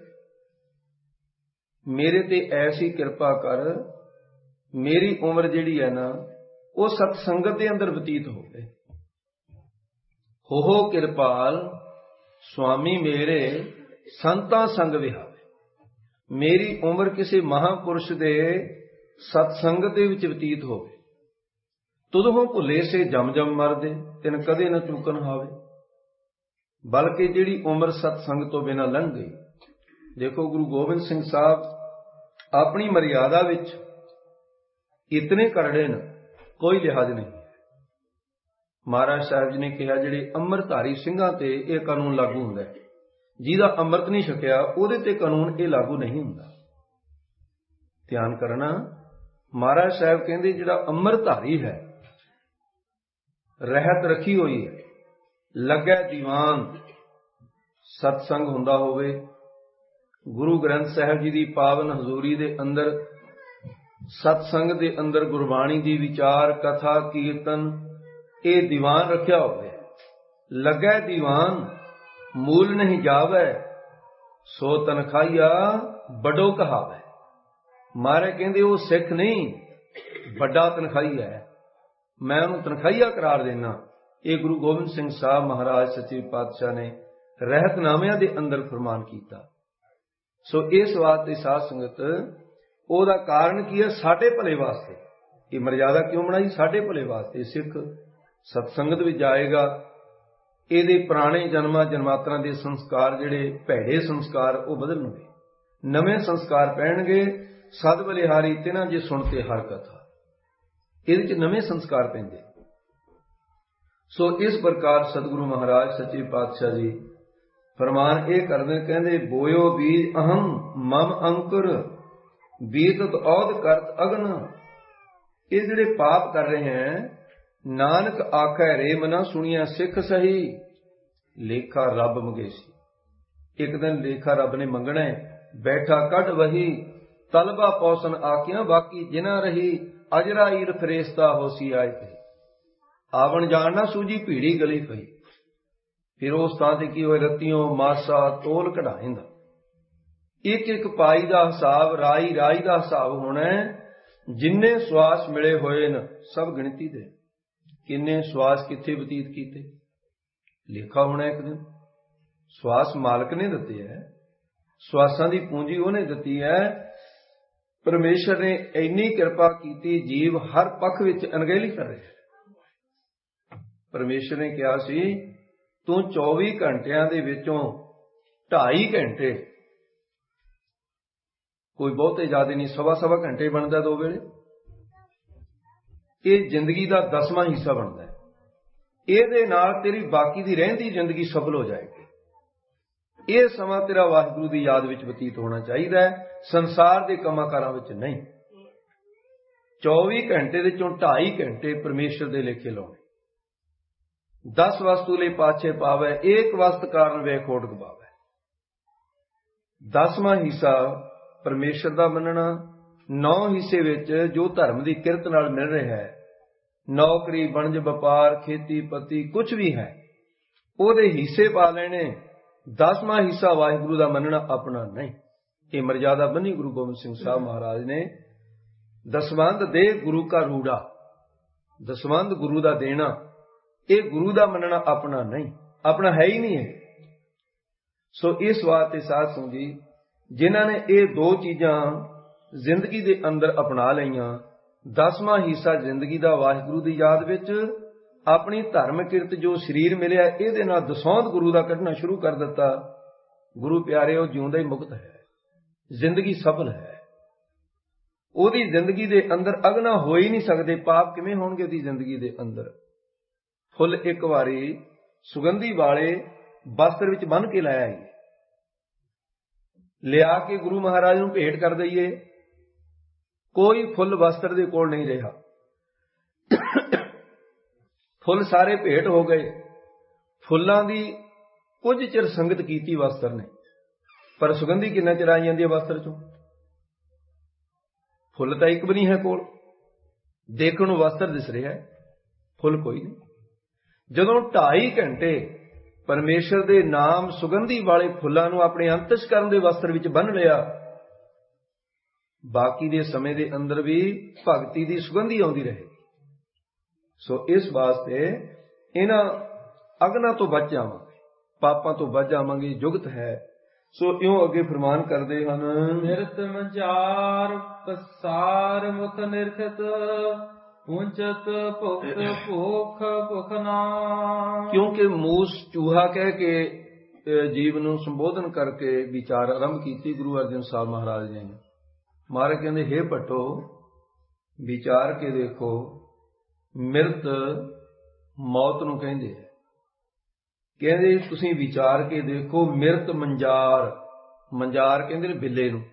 ਮੇਰੇ ਤੇ ਐਸੀ ਕਿਰਪਾ ਕਰ, ਮੇਰੀ ਉਮਰ ਜਿਹੜੀ ਹੈ ਨਾ ਉਹ ਸਤਸੰਗਤ ਦੇ ਅੰਦਰ ਬਤੀਤ ਹੋਵੇ। ਹੋ ਹੋ ਕਿਰਪਾਲ ਸੁਆਮੀ ਮੇਰੇ ਸੰਤਾਂ ਸੰਗ ਵਿਹਾਵੇ, ਮੇਰੀ ਉਮਰ ਕਿਸੇ ਮਹਾਂਪੁਰਸ਼ ਦੇ ਸਤਸੰਗਤ ਦੇ ਵਿੱਚ ਬਤੀਤ ਹੋਵੇ। ਤੁਧੋਂ ਭੁੱਲੇ ਸੇ ਜਮ ਜਮ ਮਰਦੇ, ਤਿਨ ਕਦੇ ਨਾ ਚੁੱਕਣ ਹਾਵੇ। ਬਲਕਿ ਜਿਹੜੀ ਉਮਰ ਸਤਸੰਗ ਤੋਂ ਬਿਨਾਂ ਲੰਘ ਗਈ। ਦੇਖੋ ਗੁਰੂ ਗੋਬਿੰਦ ਸਿੰਘ ਸਾਹਿਬ ਆਪਣੀ ਮਰਿਆਦਾ ਵਿੱਚ ਇਤਨੇ ਕਰੜੇ ਨੇ, ਕੋਈ ਲਿਹਾਜ਼ ਨਹੀਂ। ਮਹਾਰਾਜ ਸਾਹਿਬ ਜੀ ਨੇ ਕਿਹਾ ਜਿਹੜੇ ਅੰਮ੍ਰਿਤਧਾਰੀ ਸਿੰਘਾਂ ਤੇ ਇਹ ਕਾਨੂੰਨ ਲਾਗੂ ਹੁੰਦਾ ਹੈ, ਜਿਹਦਾ ਅੰਮ੍ਰਿਤ ਨਹੀਂ ਛਕਿਆ ਉਹਦੇ ਤੇ ਕਾਨੂੰਨ ਇਹ ਲਾਗੂ ਨਹੀਂ ਹੁੰਦਾ। ਧਿਆਨ ਕਰਨਾ, ਮਹਾਰਾਜ ਸਾਹਿਬ ਕਹਿੰਦੇ ਜਿਹੜਾ ਅੰਮ੍ਰਿਤਧਾਰੀ ਹੈ, ਰਹਿਤ ਰੱਖੀ ਹੋਈ ਹੈ, ਲੱਗਾ ਦੀਵਾਨ, ਸਤਸੰਗ ਹੁੰਦਾ ਹੋਵੇ, ਗੁਰੂ ਗ੍ਰੰਥ ਸਾਹਿਬ ਜੀ ਦੀ ਪਾਵਨ ਹਜ਼ੂਰੀ ਦੇ ਅੰਦਰ, ਸਤਸੰਗ ਦੇ ਅੰਦਰ ਗੁਰਬਾਣੀ ਦੀ ਵਿਚਾਰ, ਕਥਾ, ਕੀਰਤਨ, ਇਹ ਦੀਵਾਨ ਰੱਖਿਆ ਹੋਵੇ, ਲੱਗਾ ਦੀਵਾਨ, ਮੂਲ ਨਹੀਂ ਜਾਵੇ, ਸੋ ਤਨਖਾਹੀਆ ਵੱਡੋ ਕਹਾਵੇ। ਮਾਰੇ ਕਹਿੰਦੇ ਉਹ ਸਿੱਖ ਨਹੀਂ, ਵੱਡਾ ਤਨਖਾਈ ਹੈ, ਮੈਂ ਉਹਨੂੰ ਤਨਖਾਹੀਆ ਕਰਾਰ ਦੇਣਾ। ਇਹ ਗੁਰੂ ਗੋਬਿੰਦ ਸਿੰਘ ਸਾਹਿਬ ਮਹਾਰਾਜ ਸੱਚੇ ਪਾਤਸ਼ਾਹ ਨੇ ਰਹਿਤਨਾਮਿਆਂ ਦੇ ਅੰਦਰ ਫਰਮਾਨ ਕੀਤਾ। ਸੋ ਇਸ ਬਾਤ ਦੀ ਸਾਧ ਸੰਗਤ, ਉਹਦਾ ਕਾਰਨ ਕੀ ਹੈ? ਸਾਡੇ ਭਲੇ ਵਾਸਤੇ ਇਹ ਮਰਜ਼ਾਦਾ ਕਿਉਂ ਬਣਾਈ? ਸਾਡੇ ਭਲੇ ਵਾਸਤੇ। ਸਿੱਖ ਸਤਸੰਗਤ ਵਿੱਚ ਜਾਏਗਾ, ਇਹਦੇ ਪੁਰਾਣੇ ਜਨਮਾਂ ਜਨਮਾਤਰਾਂ ਦੇ ਸੰਸਕਾਰ, ਜਿਹੜੇ ਭੈੜੇ ਸੰਸਕਾਰ, ਉਹ ਬਦਲਣਗੇ, ਨਵੇਂ ਸੰਸਕਾਰ ਪੈਣਗੇ। ਸਦ ਬਲਿਹਾਰੀ ਤਿਨਾਂ ਜੇ ਸੁਣਤੇ ਹਰ ਕਥਾ, ਇਹਦੇ ਚ ਨਵੇਂ ਸੰਸਕਾਰ ਪੈਂਦੇ। ਸੋ ਇਸ ਪ੍ਰਕਾਰ ਸਤਿਗੁਰੂ ਮਹਾਰਾਜ ਸੱਚੇ ਪਾਤਸ਼ਾਹ ਜੀ ਫਰਮਾਨ ਇਹ ਕਰਦੇ, ਕਹਿੰਦੇ ਬੋਇਓ ਬੀਜ ਅਹੰ ਮਮ ਅੰਕੁਰ, ਬੀਤਤ ਔਦ ਕਰਤ ਅਗਨ। ਇਹ ਜਿਹੜੇ ਪਾਪ ਕਰ ਰਹੇ ਹੈ, ਨਾਨਕ ਆਖੈ ਰੇ ਮਨਾ ਸੁਣੀਆਂ ਸਿੱਖ ਸਹੀ, ਲੇਖਾ ਰੱਬ ਮੰਗੇਸੀ। ਇੱਕ ਦਿਨ ਲੇਖਾ ਰੱਬ ਨੇ ਮੰਗਣਾ, ਬੈਠਾ ਕੱਢ ਵਹੀ, ਤਲਬਾ ਪੌਸਨ ਆਕਿਆਂ ਬਾਕੀ ਜਿਨਾ ਰਹੀ, ਅਜਰਾ ਈਰ ਫਰੇਸਤਾ ਹੋਸੀ ਆਏ ਤੇ। ਆਵਣ ਜਾਣ ਨਾ ਸੂਝੀ ਭੀੜੀ ਗਲੀ ਪਈ। ਫਿਰ ਉਸ ਥਾਂ ਤੇ ਕੀ ਹੋਏ? ਰਤੀਓਂ ਮਾਸਾ ਤੋਲ ਕਢਾਇਂਦਾ। ਇੱਕ ਇੱਕ ਪਾਈ ਦਾ ਹਿਸਾਬ, ਰਾਈ ਰਾਈ ਦਾ ਹਿਸਾਬ ਹੋਣਾ। ਜਿੰਨੇ ਸਵਾਸ ਮਿਲੇ ਹੋਏ ਨੇ ਸਭ ਗਿਣਤੀ ਦੇ, ਕਿੰਨੇ ਸਵਾਸ ਕਿੱਥੇ ਬਤੀਤ ਕੀਤੇ, ਲੇਖਾ ਹੋਣਾ ਇੱਕ ਦਿਨ। ਸਵਾਸ ਮਾਲਕ ਨੇ ਦਿੱਤੇ ਹੈ, ਸਵਾਸਾਂ ਦੀ ਪੂੰਜੀ ਉਹਨੇ ਦਿੱਤੀ ਹੈ। ਪਰਮੇਸ਼ਰ ਨੇ ਇੰਨੀ ਕਿਰਪਾ ਕੀਤੀ, ਜੀਵ ਹਰ ਪੱਖ ਵਿੱਚ ਅਣਗਹਿਲੀ ਕਰ ਰਿਹਾ। ਪਰਮੇਸ਼ਰ ਨੇ ਕਿਹਾ ਸੀ, ਤੂੰ ਚੌਵੀ ਘੰਟਿਆਂ ਦੇ ਵਿੱਚੋਂ ਢਾਈ ਘੰਟੇ, ਕੋਈ ਬਹੁਤੇ ਜ਼ਿਆਦਾ ਨਹੀਂ, ਸਵਾ ਸਵਾ ਘੰਟੇ ਬਣਦਾ ਦੋ ਵੇਲੇ, ਇਹ ਜ਼ਿੰਦਗੀ ਦਾ ਦਸਵਾਂ ਹਿੱਸਾ ਬਣਦਾ। ਇਹਦੇ ਨਾਲ ਤੇਰੀ ਬਾਕੀ ਦੀ ਰਹਿੰਦੀ ਜ਼ਿੰਦਗੀ ਸਫਲ ਹੋ ਜਾਏਗੀ। ਇਹ ਸਮਾਂ ਤੇਰਾ ਵਾਹਿਗੁਰੂ ਦੀ ਯਾਦ ਵਿੱਚ ਬਤੀਤ ਹੋਣਾ ਚਾਹੀਦਾ ਹੈ, ਸੰਸਾਰ ਦੇ ਕੰਮਾਂ ਕਾਰਾਂ ਵਿੱਚ ਨਹੀਂ। ਚੌਵੀ ਘੰਟੇ ਦੇ ਚੋਂ ਢਾਈ ਘੰਟੇ ਪਰਮੇਸ਼ਰ ਦੇ ਲੇਖੇ ਲਾਉਣੇ। ਦਸ ਵਸਤੂ ਲਈ ਪਾਛੇ ਪਾਵੇ, ਏਕ ਵਸਤ ਕਾਰਨ ਵੇ ਖੋਟ ਗਵਾਵੇ। ਦਸਵਾਂ ਹਿੱਸਾ ਪਰਮੇਸ਼ਰ ਦਾ ਮੰਨਣਾ। ਨੌ ਹਿੱਸੇ ਵਿੱਚ ਜੋ ਧਰਮ ਦੀ ਕਿਰਤ ਨਾਲ ਮਿਲ ਰਿਹਾ ਹੈ, ਨੌਕਰੀ, ਵਣਜ, ਵਪਾਰ, ਖੇਤੀ ਪੱਤੀ, ਕੁਝ ਵੀ ਹੈ, ਉਹਦੇ ਹਿੱਸੇ ਪਾ ਲੈਣੇ। ਦਸਵਾਂ ਹਿੱਸਾ ਵਾਹਿਗੁਰੂ ਦਾ ਮੰਨਣਾ ਆਪਣਾ ਨਹੀਂ। ਇਹ ਮਰਜ਼ਾਦਾ ਬੰਨੀ ਗੁਰੂ ਗੋਬਿੰਦ ਸਿੰਘ ਸਾਹਿਬ ਮਹਾਰਾਜ ਨੇ। ਦਸਵੰਧ ਦੇ ਗੁਰੂ ਕਾ ਰੂੜਾ, ਦਸਵੰਧ ਗੁਰੂ ਦਾ ਦੇਣਾ, ਇਹ ਗੁਰੂ ਦਾ ਮੰਨਣਾ ਆਪਣਾ ਨਹੀਂ, ਆਪਣਾ ਹੈ ਹੀ ਨਹੀਂ ਹੈ। ਸੋ ਇਸ ਵਾਸਤੇ ਸਾਧ ਸੰਗਤ ਜੀ, ਜਿਨ੍ਹਾਂ ਨੇ ਇਹ ਦੋ ਚੀਜ਼ਾਂ ਜ਼ਿੰਦਗੀ ਦੇ ਅੰਦਰ ਅਪਣਾ ਲਈਆਂ, ਦਸਵਾਂ ਹਿੱਸਾ ਜ਼ਿੰਦਗੀ ਦਾ ਵਾਹਿਗੁਰੂ ਦੀ ਯਾਦ ਵਿੱਚ, ਆਪਣੀ ਧਰਮ ਕਿਰਤ ਜੋ ਸਰੀਰ ਮਿਲਿਆ ਇਹਦੇ ਨਾਲ ਦਸੌਂਧ ਗੁਰੂ ਦਾ ਕੱਢਣਾ ਸ਼ੁਰੂ ਕਰ ਦਿੱਤਾ। ਗੁਰੂ ਪਿਆਰਿਓ, ਜਿਉਂਦਾ ਹੀ ਮੁਕਤ ਹੈ, ਜ਼ਿੰਦਗੀ ਸਫਲ ਹੈ। ਉਹਦੀ ਜ਼ਿੰਦਗੀ ਦੇ ਅੰਦਰ ਅਗਨਾ ਹੋ ਹੀ ਨਹੀਂ ਸਕਦੇ। ਪਾਪ ਕਿਵੇਂ ਹੋਣਗੇ ਉਹਦੀ ਜ਼ਿੰਦਗੀ ਦੇ ਅੰਦਰ? ਫੁੱਲ ਇੱਕ ਵਾਰੀ ਸੁਗੰਧੀ ਵਾਲੇ ਵਸਤਰ ਵਿੱਚ ਬੰਨ੍ਹ ਕੇ ਲਾਇਆ ਹੈ, ਲਿਆ ਕੇ ਗੁਰੂ ਮਹਾਰਾਜ ਨੂੰ ਭੇਟ ਕਰ ਦਈਏ, ਕੋਈ ਫੁੱਲ ਵਸਤਰ ਦੇ ਕੋਲ ਨਹੀਂ ਰਿਹਾ। ਫੁੱਲ ਸਾਰੇ ਭੇਟ ਹੋ ਗਏ। ਫੁੱਲਾਂ ਦੀ ਕੁਝ ਚਿਰ ਸੰਗਤ ਕੀਤੀ ਵਸਤਰ ਨੇ, ਪਰ ਸੁਗੰਧੀ ਕਿੰਨਾ ਚਿਰ ਆਈ ਜਾਂਦੀ ਹੈ ਵਸਤਰ ਚੋਂ? ਫੁੱਲ ਤਾਂ ਇੱਕ ਵੀ ਨਹੀਂ ਹੈ ਕੋਲ, ਦੇਖਣ ਨੂੰ ਵਸਤਰ ਦਿਸ ਰਿਹਾ ਹੈ, ਫੁੱਲ ਕੋਈ ਨਹੀਂ। ਜਦੋਂ ਢਾਈ ਘੰਟੇ ਪਰਮੇਸ਼ਰ ਦੇ ਨਾਮ ਸੁਗੰਧੀ ਵਾਲੇ ਫੁੱਲਾਂ ਨੂੰ ਆਪਣੇ ਅੰਤਸ਼ਕਰਨ ਦੇ ਵਸਤਰ ਵਿੱਚ ਬੰਨ੍ਹ ਲਿਆ, ਬਾਕੀ ਦੇ ਸਮੇਂ ਦੇ ਅੰਦਰ ਵੀ ਭਗਤੀ ਦੀ ਸੁਗੰਧੀ ਆਉਂਦੀ ਰਹੇ। ਸੋ ਇਸ ਵਾਸਤੇ ਇਹਨਾਂ ਅਗਨਾਂ ਤੋਂ ਬਚ ਜਾਵਾਂਗੇ, ਪਾਪਾਂ ਤੋਂ ਬਚ ਜਾਵਾਂਗੇ, ਜੁਗਤ ਹੈ। ਸੋ ਇਉਂ ਅੱਗੇ ਫਰਮਾਨ ਕਰਦੇ ਹਨ, ਨਿਰਤ ਮਝਾਰ ਪਸਾਰ ਮੁਖ ਨਿਰਖਤ ਪੁੰਚਤ ਭੁਖਤ ਭੁਖ ਭੁਖਨਾ। ਕਿਉਂਕਿ ਮੂਸ ਚੂਹਾ ਕਹਿ ਕੇ ਜੀਵ ਨੂੰ ਸੰਬੋਧਨ ਕਰਕੇ ਵਿਚਾਰ ਆਰੰਭ ਕੀਤੀ ਗੁਰੂ ਅਰਜਨ ਸਾਹਿਬ ਮਹਾਰਾਜ ਨੇ। ਮਹਾਰਾਜ ਕਹਿੰਦੇ, ਹੇ ਭੱਟੋ, ਵਿਚਾਰ ਕੇ ਦੇਖੋ, ਮਿਰਤ ਮੌਤ ਨੂੰ ਕਹਿੰਦੇ ਹੈ। ਕਹਿੰਦੇ ਤੁਸੀਂ ਵਿਚਾਰ ਕੇ ਦੇਖੋ, ਮਿਰਤ ਮੰਜਾਰ, ਮੰਜਾਰ ਕਹਿੰਦੇ ਨੇ ਬਿੱਲੇ ਨੂੰ।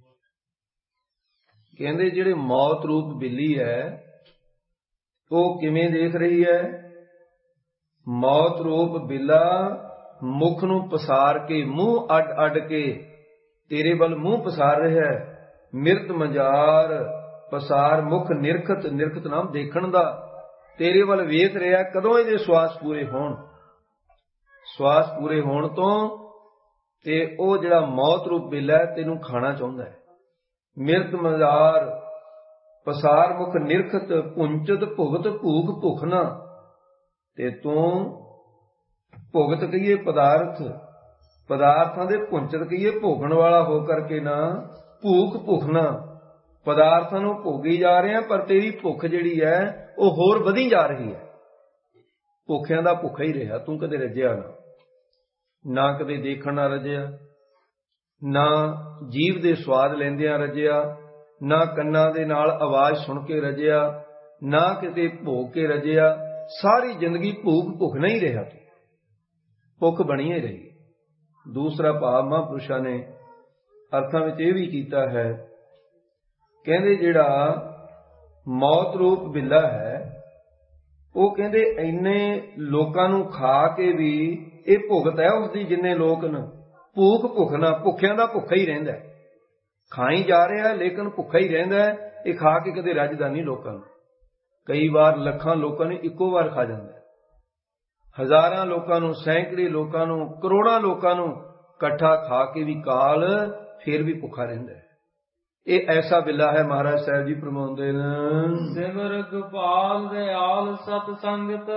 ਕਹਿੰਦੇ ਜਿਹੜੇ ਮੌਤ ਰੂਪ ਬਿੱਲੀ ਹੈ ਉਹ ਕਿਵੇਂ ਦੇਖ ਰਹੀ ਹੈ? ਮੌਤ ਰੂਪ ਬਿੱਲਾ ਮੁਖ ਨੂੰ ਪਸਾਰ ਕੇ, ਮੂੰਹ ਅੱਡ ਅੱਡ ਕੇ ਤੇਰੇ ਵੱਲ ਮੂੰਹ ਪਸਾਰ ਰਿਹਾ ਹੈ। ਮਿਰਤ ਮੰਜਾਰ ਪਸਾਰ ਮੁਖ ਨਿਰਖਤ, ਨਿਰਖਤ ਨਾਮ ਦੇਖਣ ਦਾ, ਤੇਰੇ ਵੱਲ ਵੇਖ ਰਿਹਾ ਕਦੋਂ ਇਹਦੇ ਸਵਾਸ ਪੂਰੇ ਹੋਣ। ਸਵਾਸ ਪੂਰੇ ਹੋਣ ਤੋਂ ਤੇ ਉਹ ਜਿਹੜਾ ਮੌਤ ਰੂਪ ਬਿੱਲਾ ਹੈ ਤੈਨੂੰ ਖਾਣਾ ਚਾਹੁੰਦਾ ਹੈ। ਮਿਰਤ ਮੰਜਾਰ ਪਸਾਰ ਮੁਖ ਨਿਰਖਤ ਪੁੰਚਤ ਭੁਗਤ ਭੂਖ ਭੁਖਨਾ। ਤੇ ਤੂੰ ਭੁਗਤ ਕਹੀਏ ਪਦਾਰਥ, ਪਦਾਰਥਾਂ ਦੇ ਪੁੰਚਤ ਕਹੀਏ ਭੋਗਣ ਵਾਲਾ ਹੋ ਕਰਕੇ ਨਾ, ਭੂਖ ਭੁਖਨਾ, ਪਦਾਰਥਾਂ ਨੂੰ ਭੋਗੀ ਜਾ ਰਹੇ ਆ, ਪਰ ਤੇਰੀ ਭੁੱਖ ਜਿਹੜੀ ਹੈ ਉਹ ਹੋਰ ਵਧੀ ਜਾ ਰਹੀ ਹੈ। ਭੁੱਖਿਆਂ ਦਾ ਭੁੱਖਾ ਹੀ ਰਿਹਾ, ਤੂੰ ਕਦੇ ਰੱਜਿਆ ਨਾ, ਨਾ ਕਦੇ ਦੇਖਣ ਨਾ ਰੱਜਿਆ, ਨਾ ਜੀਵ ਦੇ ਸਵਾਦ ਲੈਂਦਿਆਂ ਰੱਜਿਆ, ਨਾ ਕੰਨਾਂ ਦੇ ਨਾਲ ਆਵਾਜ਼ ਸੁਣ ਕੇ ਰੱਜਿਆ, ਨਾ ਕਿਤੇ ਭੋਗ ਕੇ ਰੱਜਿਆ। ਸਾਰੀ ਜ਼ਿੰਦਗੀ ਭੂਖ ਭੁੱਖ ਨਹੀਂ ਰਿਹਾ, ਤੂੰ ਭੁੱਖ ਬਣੀ ਹੀ ਰਹੀ। ਦੂਸਰਾ ਭਾਵ ਮਹਾਂਪੁਰਸ਼ਾਂ ਨੇ ਅਰਥਾਂ ਵਿੱਚ ਇਹ ਵੀ ਕੀਤਾ ਹੈ, ਕਹਿੰਦੇ ਜਿਹੜਾ ਮੌਤ ਰੂਪ ਬਿੱਲਾ ਹੈ ਉਹ ਕਹਿੰਦੇ ਇੰਨੇ ਲੋਕਾਂ ਨੂੰ ਖਾ ਕੇ ਵੀ ਇਹ ਭੁਗਤ ਹੈ ਉਸਦੀ, ਜਿੰਨੇ ਲੋਕ ਨੇ ਭੂਖ ਭੁੱਖ ਨਾ, ਭੁੱਖਿਆਂ ਦਾ ਭੁੱਖਾ ਹੀ ਰਹਿੰਦਾ, ਖਾਈ ਜਾ ਰਿਹਾ ਲੇਕਿਨ ਭੁੱਖਾ ਹੀ ਰਹਿੰਦਾ। ਇਹ ਖਾ ਕੇ ਕਦੇ ਰੱਜਦਾ ਨਹੀਂ ਲੋਕਾਂ ਨੂੰ। ਕਈ ਵਾਰ ਲੱਖਾਂ ਲੋਕਾਂ ਨੂੰ ਇੱਕੋ ਵਾਰ ਖਾ ਜਾਂਦਾ, ਹਜ਼ਾਰਾਂ ਲੋਕਾਂ ਨੂੰ, ਸੈਂਕੜੇ ਲੋਕਾਂ ਨੂੰ, ਕਰੋੜਾਂ ਲੋਕਾਂ ਨੂੰ ਇਕੱਠਾ ਖਾ ਕੇ ਵੀ ਕਾਲ ਫਿਰ ਵੀ ਭੁੱਖਾ ਰਹਿੰਦਾ ਹੈ। ਇਹ ਐਸਾ ਬਿੱਲਾ ਹੈ। ਮਹਾਰਾਜ ਸਾਹਿਬ ਜੀ ਫਰਮਾਉਂਦੇ ਨੇ, ਸਿਮਰ ਗੋਪਾਲ ਦਿਆਲ ਸਤ ਸੰਗਤ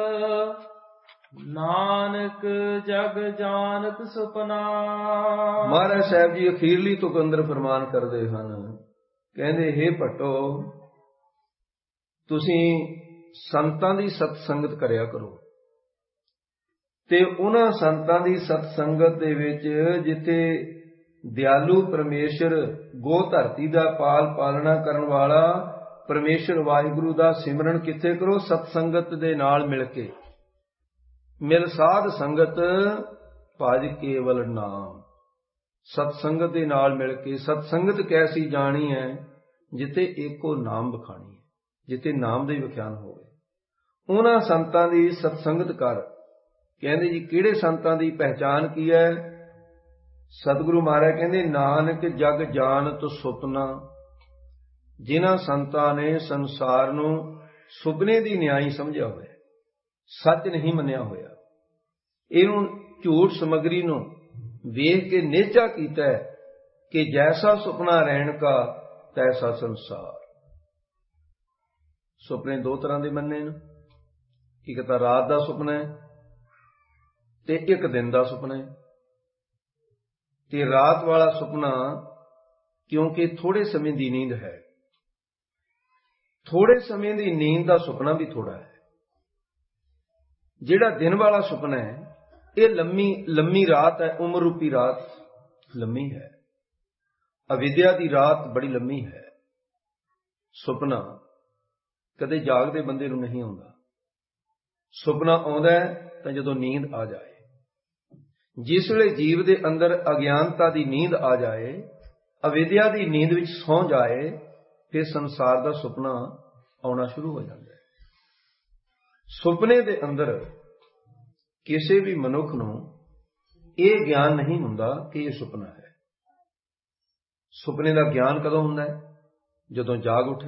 ਨਾਨਕ ਜਗ ਜਾਨਤ ਸੁਪਨਾ। ਮਹਾਰਾਜ ਸਾਹਿਬ ਜੀ ਅਖੀਰਲੀ ਤੁਕ ਅੰਦਰ ਫਰਮਾਨ ਕਰਦੇ ਹਨ, ਕਹਿੰਦੇ ਹੇ ਭੱਟੋ, ਤੁਸੀਂ ਸੰਤਾਂ ਦੀ ਸਤ ਸੰਗਤ ਕਰਿਆ ਕਰੋ। ਤੇ ਉਹਨਾਂ ਸੰਤਾਂ ਦੀ ਸਤ ਸੰਗਤ ਦੇ ਵਿੱਚ ਜਿੱਥੇ ਦਿਆਲੂ ਪਰਮੇਸ਼ਰ, ਗੋ ਧਰਤੀ ਦਾ ਪਾਲ ਪਾਲਣਾ ਕਰਨ ਵਾਲਾ ਪਰਮੇਸ਼ਰ ਵਾਹਿਗੁਰੂ ਦਾ ਸਿਮਰਨ ਕਿੱਥੇ ਕਰੋ? ਸਤ ਸੰਗਤ ਦੇ ਨਾਲ ਮਿਲ ਕੇ। ਮਿਲ ਸਾਧ ਸੰਗਤ ਭਜ ਕੇਵਲ ਨਾਮ। ਸਤ ਸੰਗਤ ਦੇ ਨਾਲ ਮਿਲ ਕੇ। ਸਤ ਸੰਗਤ ਕੈਸੀ ਜਾਣੀ ਹੈ? ਜਿੱਥੇ ਏਕੋ ਨਾਮ ਬਖਾਣੀ ਹੈ, ਜਿੱਥੇ ਨਾਮ ਦਾ ਹੀ ਵਿਖਿਆਨ ਹੋਵੇ। ਉਹਨਾਂ ਸੰਤਾਂ ਦੀ ਸਤ ਸੰਗਤ ਕਰ। ਕਹਿੰਦੇ ਜੀ ਕਿਹੜੇ ਸੰਤਾਂ ਦੀ ਪਹਿਚਾਨ ਕੀ ਹੈ? ਸਤਿਗੁਰੂ ਮਹਾਰਾਜ ਕਹਿੰਦੇ ਨਾਨਕ ਜਗ ਜਾਨਤ ਸੁਪਨਾ। ਜਿਨ੍ਹਾਂ ਸੰਤਾਂ ਨੇ ਸੰਸਾਰ ਨੂੰ ਸੁਪਨੇ ਦੀ ਨਿਆਈ ਸਮਝਿਆ ਹੋਇਆ, ਸੱਚ ਨਹੀਂ ਮੰਨਿਆ ਹੋਇਆ, ਇਹਨੂੰ ਝੂਠ ਸਮਗਰੀ ਨੂੰ ਵੇਖ ਕੇ ਨਿਹਚਾ ਕੀਤਾ ਹੈ ਕਿ ਜੈਸਾ ਸੁਪਨਾ ਰਹਿਣ ਕਾ ਤੈਸਾ ਸੰਸਾਰ। ਸੁਪਨੇ ਦੋ ਤਰ੍ਹਾਂ ਦੇ ਮੰਨੇ ਨੇ, ਇੱਕ ਤਾਂ ਰਾਤ ਦਾ ਸੁਪਨਾ ਹੈ ਤੇ ਇੱਕ ਦਿਨ ਦਾ ਸੁਪਨਾ ਹੈ। ਤੇ ਰਾਤ ਵਾਲਾ ਸੁਪਨਾ ਕਿਉਂਕਿ ਥੋੜੇ ਸਮੇਂ ਦੀ ਨੀਂਦ ਹੈ, ਥੋੜੇ ਸਮੇਂ ਦੀ ਨੀਂਦ ਦਾ ਸੁਪਨਾ ਵੀ ਥੋੜਾ ਹੈ। ਜਿਹੜਾ ਦਿਨ ਵਾਲਾ ਸੁਪਨਾ ਹੈ ਇਹ ਲੰਮੀ ਲੰਮੀ ਰਾਤ ਹੈ, ਉਮਰ ਰੂਪੀ ਰਾਤ ਲੰਮੀ ਹੈ। ਅਵਿਦਿਆ ਦੀ ਰਾਤ ਬੜੀ ਲੰਮੀ ਹੈ। ਸੁਪਨਾ ਕਦੇ ਜਾਗਦੇ ਬੰਦੇ ਨੂੰ ਨਹੀਂ ਆਉਂਦਾ। ਸੁਪਨਾ ਆਉਂਦਾ ਹੈ ਤਾਂ ਜਦੋਂ ਨੀਂਦ ਆ ਜਾਏ। ਜਿਸ ਵੇਲੇ ਜੀਵ ਦੇ ਅੰਦਰ ਅਗਿਆਨਤਾ ਦੀ ਨੀਂਦ ਆ ਜਾਏ, ਅਵਿਦਿਆ ਦੀ ਨੀਂਦ ਵਿੱਚ ਸੌਂ ਜਾਏ, ਫਿਰ ਸੰਸਾਰ ਦਾ ਸੁਪਨਾ ਆਉਣਾ ਸ਼ੁਰੂ ਹੋ ਜਾਂਦਾ ਹੈ। ਸੁਪਨੇ ਦੇ ਅੰਦਰ ਕਿਸੇ ਵੀ ਮਨੁੱਖ ਨੂੰ ਇਹ ਗਿਆਨ ਨਹੀਂ ਹੁੰਦਾ ਕਿ ਇਹ ਸੁਪਨਾ ਹੈ। ਸੁਪਨੇ ਦਾ ਗਿਆਨ ਕਦੋਂ ਹੁੰਦਾ ਹੈ? ਜਦੋਂ ਜਾਗ ਉੱਠੇ,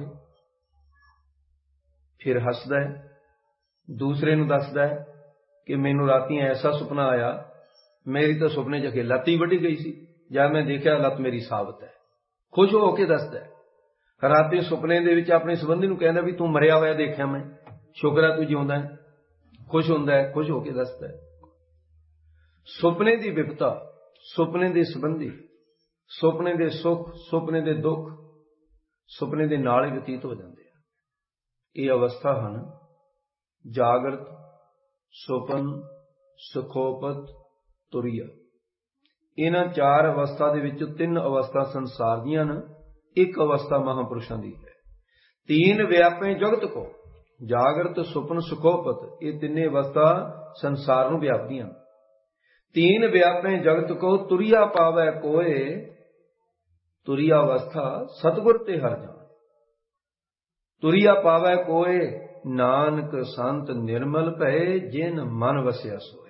ਫਿਰ ਹੱਸਦਾ ਹੈ, ਦੂਸਰੇ ਨੂੰ ਦੱਸਦਾ ਹੈ ਕਿ ਮੈਨੂੰ ਰਾਤੀ ਐਸਾ ਸੁਪਨਾ ਆਇਆ, ਮੇਰੀ ਤਾਂ ਸੁਪਨੇ 'ਚ ਅਗੇ ਲੱਤ ਹੀ ਵੱਢੀ ਗਈ ਸੀ, ਜਦ ਮੈਂ ਦੇਖਿਆ ਲੱਤ ਮੇਰੀ ਸਾਬਤ ਹੈ। ਖੁਸ਼ ਹੋ ਕੇ ਦੱਸਦਾ ਹੈ। ਰਾਤੀ ਸੁਪਨੇ ਦੇ ਵਿੱਚ ਆਪਣੇ ਸੰਬੰਧੀ ਨੂੰ ਕਹਿੰਦਾ ਵੀ ਤੂੰ ਮਰਿਆ ਹੋਇਆ ਦੇਖਿਆ ਮੈਂ, ਸ਼ੁਕਰ ਹੈ ਤੂੰ ਜਿਉਂਦਾ ਹੈ। ਖੁਸ਼ ਹੁੰਦਾ ਹੈ, ਖੁਸ਼ ਹੋ ਕੇ ਦੱਸਦਾ ਹੈ। ਸੁਪਨੇ ਦੀ ਵਿਪਤਾ, ਸੁਪਨੇ ਦੇ ਸੰਬੰਧੀ, ਸੁਪਨੇ ਦੇ ਸੁੱਖ, ਸੁਪਨੇ ਦੇ ਦੁੱਖ ਸੁਪਨੇ ਦੇ ਨਾਲ ਹੀ ਬਤੀਤ ਹੋ ਜਾਂਦੇ ਆ। ਇਹ ਅਵਸਥਾ ਹਨ ਜਾਗਰਤ, ਸੁਪਨ, ਸੁਖੋਪਤ, ਤੁਰੀਆ। ਇਹਨਾਂ ਚਾਰ ਅਵਸਥਾ ਦੇ ਵਿੱਚੋਂ ਤਿੰਨ ਅਵਸਥਾ ਸੰਸਾਰ ਦੀਆਂ ਹਨ, ਇੱਕ ਅਵਸਥਾ ਮਹਾਂਪੁਰਸ਼ਾਂ ਦੀ ਹੈ। ਤੀਨ ਵਿਆਪੇ ਜਗਤ ਕੋ, ਜਾਗਰਤ, ਸੁਪਨ, ਸੁਖੋਪਤ, ਇਹ ਤਿੰਨੇ ਅਵਸਥਾ ਸੰਸਾਰ ਨੂੰ ਵਿਆਪਦੀਆਂ। ਤੀਨ ਵਿਆਪੇ ਜਗਤ ਕੋ ਤੁਰੀਆ ਪਾਵੈ ਕੋਏ, ਤੁਰੀਆ ਅਵਸਥਾ ਸਤਿਗੁਰ ਤੇ ਹਰ ਜਾਣ। ਤੁਰੀਆ ਪਾਵੈ ਕੋਏ, ਨਾਨਕ ਸੰਤ ਨਿਰਮਲ ਭਏ, ਜਿਨ ਮਨ ਵਸਿਆ ਸੋਏ।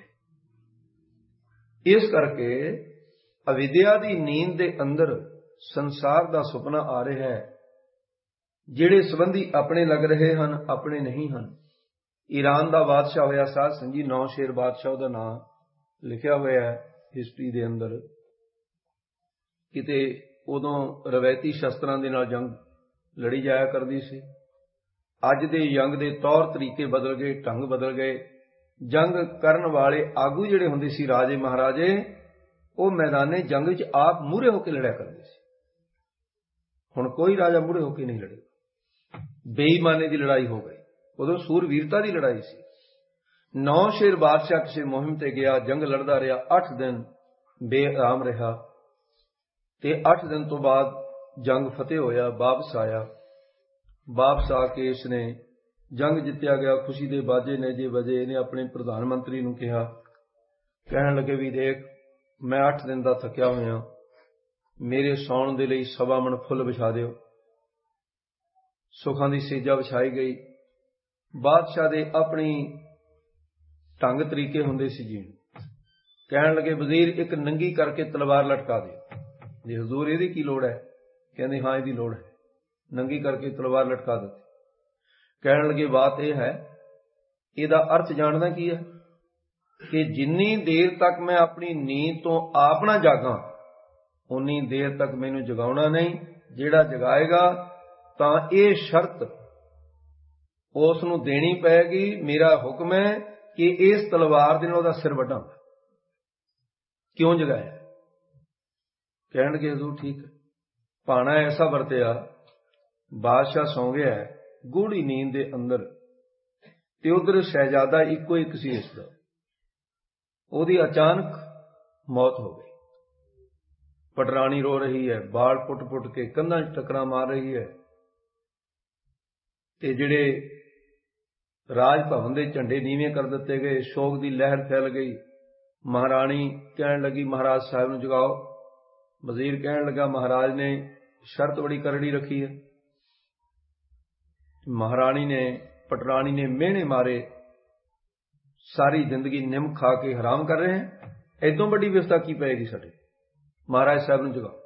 ਇਸ ਕਰਕੇ ਅਵਿਦਿਆ ਦੀ ਨੀਂਦ ਦੇ ਅੰਦਰ ਸੰਸਾਰ ਦਾ ਸੁਪਨਾ ਆ ਰਿਹਾ ਹੈ। ਜਿਹੜੇ ਸੰਬੰਧੀ ਆਪਣੇ ਲੱਗ ਰਹੇ ਹਨ, ਆਪਣੇ ਨਹੀਂ ਹਨ। ਈਰਾਨ ਦਾ ਬਾਦਸ਼ਾਹ ਹੋਇਆ ਸਾਧ ਸੰਗਤ ਜੀ, ਨੌ ਸ਼ੇਰ ਬਾਦਸ਼ਾਹ ਉਹਦਾ ਨਾਂ ਲਿਖਿਆ ਹੋਇਆ ਹੈ ਹਿਸਟਰੀ ਦੇ ਅੰਦਰ। ਕਿਤੇ ਉਦੋਂ ਰਵਾਇਤੀ ਸ਼ਸਤਰਾਂ ਦੇ ਨਾਲ ਜੰਗ ਲੜੀ ਜਾਇਆ ਕਰਦੀ ਸੀ। ਅੱਜ ਦੇ ਜੰਗ ਦੇ ਤੌਰ ਤਰੀਕੇ ਬਦਲ ਗਏ, ਢੰਗ ਬਦਲ ਗਏ। ਜੰਗ ਕਰਨ ਵਾਲੇ ਆਗੂ ਜਿਹੜੇ ਹੁੰਦੇ ਸੀ, ਰਾਜੇ ਮਹਾਰਾਜੇ, ਉਹ ਮੈਦਾਨੇ ਜੰਗ ਵਿੱਚ ਆਪ ਮੂਹਰੇ ਹੋ ਕੇ ਲੜਿਆ ਕਰਦੇ ਸੀ। ਹੁਣ ਕੋਈ ਰਾਜਾ ਮੂਹਰੇ ਹੋ ਕੇ ਨਹੀਂ ਲੜੇਗਾ। ਬੇਈਮਾਨੇ ਦੀ ਲੜਾਈ ਹੋ ਗਈ। ਉਦੋਂ ਸੂਰਵੀਰਤਾ ਦੀ ਲੜਾਈ ਸੀ। ਨੌ ਸ਼ੇਰ ਬਾਦਸ਼ਾਹ ਕਿਸੇ ਮੁਹਿੰਮ ਤੇ ਗਿਆ, ਜੰਗ ਲੜਦਾ ਰਿਹਾ, ਅੱਠ ਦਿਨ ਬੇਆਰਾਮ ਰਿਹਾ ਤੇ ਅੱਠ ਦਿਨ ਤੋਂ ਬਾਅਦ ਜੰਗ ਫਤਿਹ ਹੋਇਆ, ਵਾਪਸ ਆਇਆ। ਵਾਪਸ ਆ ਕੇ ਇਸਨੇ ਜੰਗ ਜਿੱਤਿਆ ਗਿਆ, ਖੁਸ਼ੀ ਦੇ ਬਾਜੇ ਨੇਜੇ ਵਜੇ। ਇਹਨੇ ਆਪਣੇ ਪ੍ਰਧਾਨ ਮੰਤਰੀ ਨੂੰ ਕਿਹਾ, ਕਹਿਣ ਲੱਗੇ ਵੀ ਦੇਖ, ਮੈਂ ਅੱਠ ਦਿਨ ਦਾ ਥੱਕਿਆ ਹੋਇਆ, ਮੇਰੇ ਸੌਣ ਦੇ ਲਈ ਸਵਾ ਮਣ ਫੁੱਲ ਵਿਛਾ ਦਿਓ। ਸੁੱਖਾਂ ਦੀ ਸੇਜਾ ਵਿਛਾਈ ਗਈ। ਬਾਦਸ਼ਾਹ ਦੇ ਆਪਣੀ ਢੰਗ ਤਰੀਕੇ ਹੁੰਦੇ ਸੀ ਜੀ। ਕਹਿਣ ਲੱਗੇ, ਵਜ਼ੀਰ ਇੱਕ ਨੰਗੀ ਕਰਕੇ ਤਲਵਾਰ ਲਟਕਾ ਦਿਓ। ਜੀ ਹਜ਼ੂਰ, ਇਹਦੀ ਕੀ ਲੋੜ ਹੈ? ਕਹਿੰਦੇ ਹਾਂ ਇਹਦੀ ਲੋੜ ਹੈ। ਨੰਗੀ ਕਰਕੇ ਤਲਵਾਰ ਲਟਕਾ ਦਿੱਤੀ। ਕਹਿਣ ਲੱਗੇ, ਬਾਤ ਇਹ ਹੈ, ਇਹਦਾ ਅਰਥ ਜਾਣਦਾ ਕੀ ਹੈ ਕਿ ਜਿੰਨੀ ਦੇਰ ਤੱਕ ਮੈਂ ਆਪਣੀ ਨੀਂਦ ਤੋਂ ਆਪ ਨਾ ਜਾਗਾਂ, ਉਨੀ ਦੇਰ ਤੱਕ ਮੈਨੂੰ ਜਗਾਉਣਾ ਨਹੀਂ। ਜਿਹੜਾ ਜਗਾਏਗਾ ਤਾਂ ਇਹ ਸ਼ਰਤ ਉਸ ਨੂੰ ਦੇਣੀ ਪਏਗੀ, ਮੇਰਾ ਹੁਕਮ ਹੈ ਕਿ ਇਸ ਤਲਵਾਰ ਦੇ ਨਾਲ ਉਹਦਾ ਸਿਰ ਵੱਢਾਂ। ਕਿਉਂ ਜਗਾਇਆ? ਕਹਿਣਗੇ ਹਜ਼ੂਰ ਠੀਕ ਹੈ। ਭਾਣਾ ਐਸਾ ਵਰਤਿਆ, ਬਾਦਸ਼ਾਹ ਸੌਂ ਗਿਆ ਹੈ ਗੂੜੀ ਨੀਂਦ ਦੇ ਅੰਦਰ, ਤੇ ਉਧਰ ਸ਼ਹਿਜ਼ਾਦਾ ਇੱਕੋ ਇੱਕ ਸੀ ਇਸਦਾ। ਉਹਦੀ ਅਚਾਨਕ ਮੌਤ ਹੋ ਗਈ। ਪਟਰਾਣੀ ਰੋ ਰਹੀ ਹੈ, ਬਾਲ ਪੁੱਟ ਪੁੱਟ ਕੇ ਕੰਧਾਂ 'ਚ ਟੱਕਰਾਂ ਮਾਰ ਰਹੀ ਹੈ, ਤੇ ਜਿਹੜੇ ਰਾਜ ਭਵਨ ਦੇ ਝੰਡੇ ਨੀਵੇਂ ਕਰ ਦਿੱਤੇ ਗਏ। ਸ਼ੋਕ ਦੀ ਲਹਿਰ ਫੈਲ ਗਈ। ਮਹਾਰਾਣੀ ਕਹਿਣ ਲੱਗੀ, ਮਹਾਰਾਜ ਸਾਹਿਬ ਨੂੰ ਜਗਾਓ। ਵਜ਼ੀਰ ਕਹਿਣ ਲੱਗਾ, ਮਹਾਰਾਜ ਨੇ ਸ਼ਰਤ ਬੜੀ ਕਰੜੀ ਰੱਖੀ ਹੈ। ਮਹਾਰਾਣੀ ਨੇ, ਪਟਰਾਣੀ ਨੇ ਮਿਹਣੇ ਮਾਰੇ, ਸਾਰੀ ਜ਼ਿੰਦਗੀ ਨਿੰਮ ਖਾ ਕੇ ਹਰਾਮ ਕਰ ਰਹੇ हैं, ਏਦੋਂ ਵੱਡੀ ਵਿਵਸਥਾ ਕੀ ਪਏਗੀ ਸਾਡੇ? ਮਹਾਰਾਜ ਸਾਹਿਬ ਨੂੰ ਜਗਾਓ।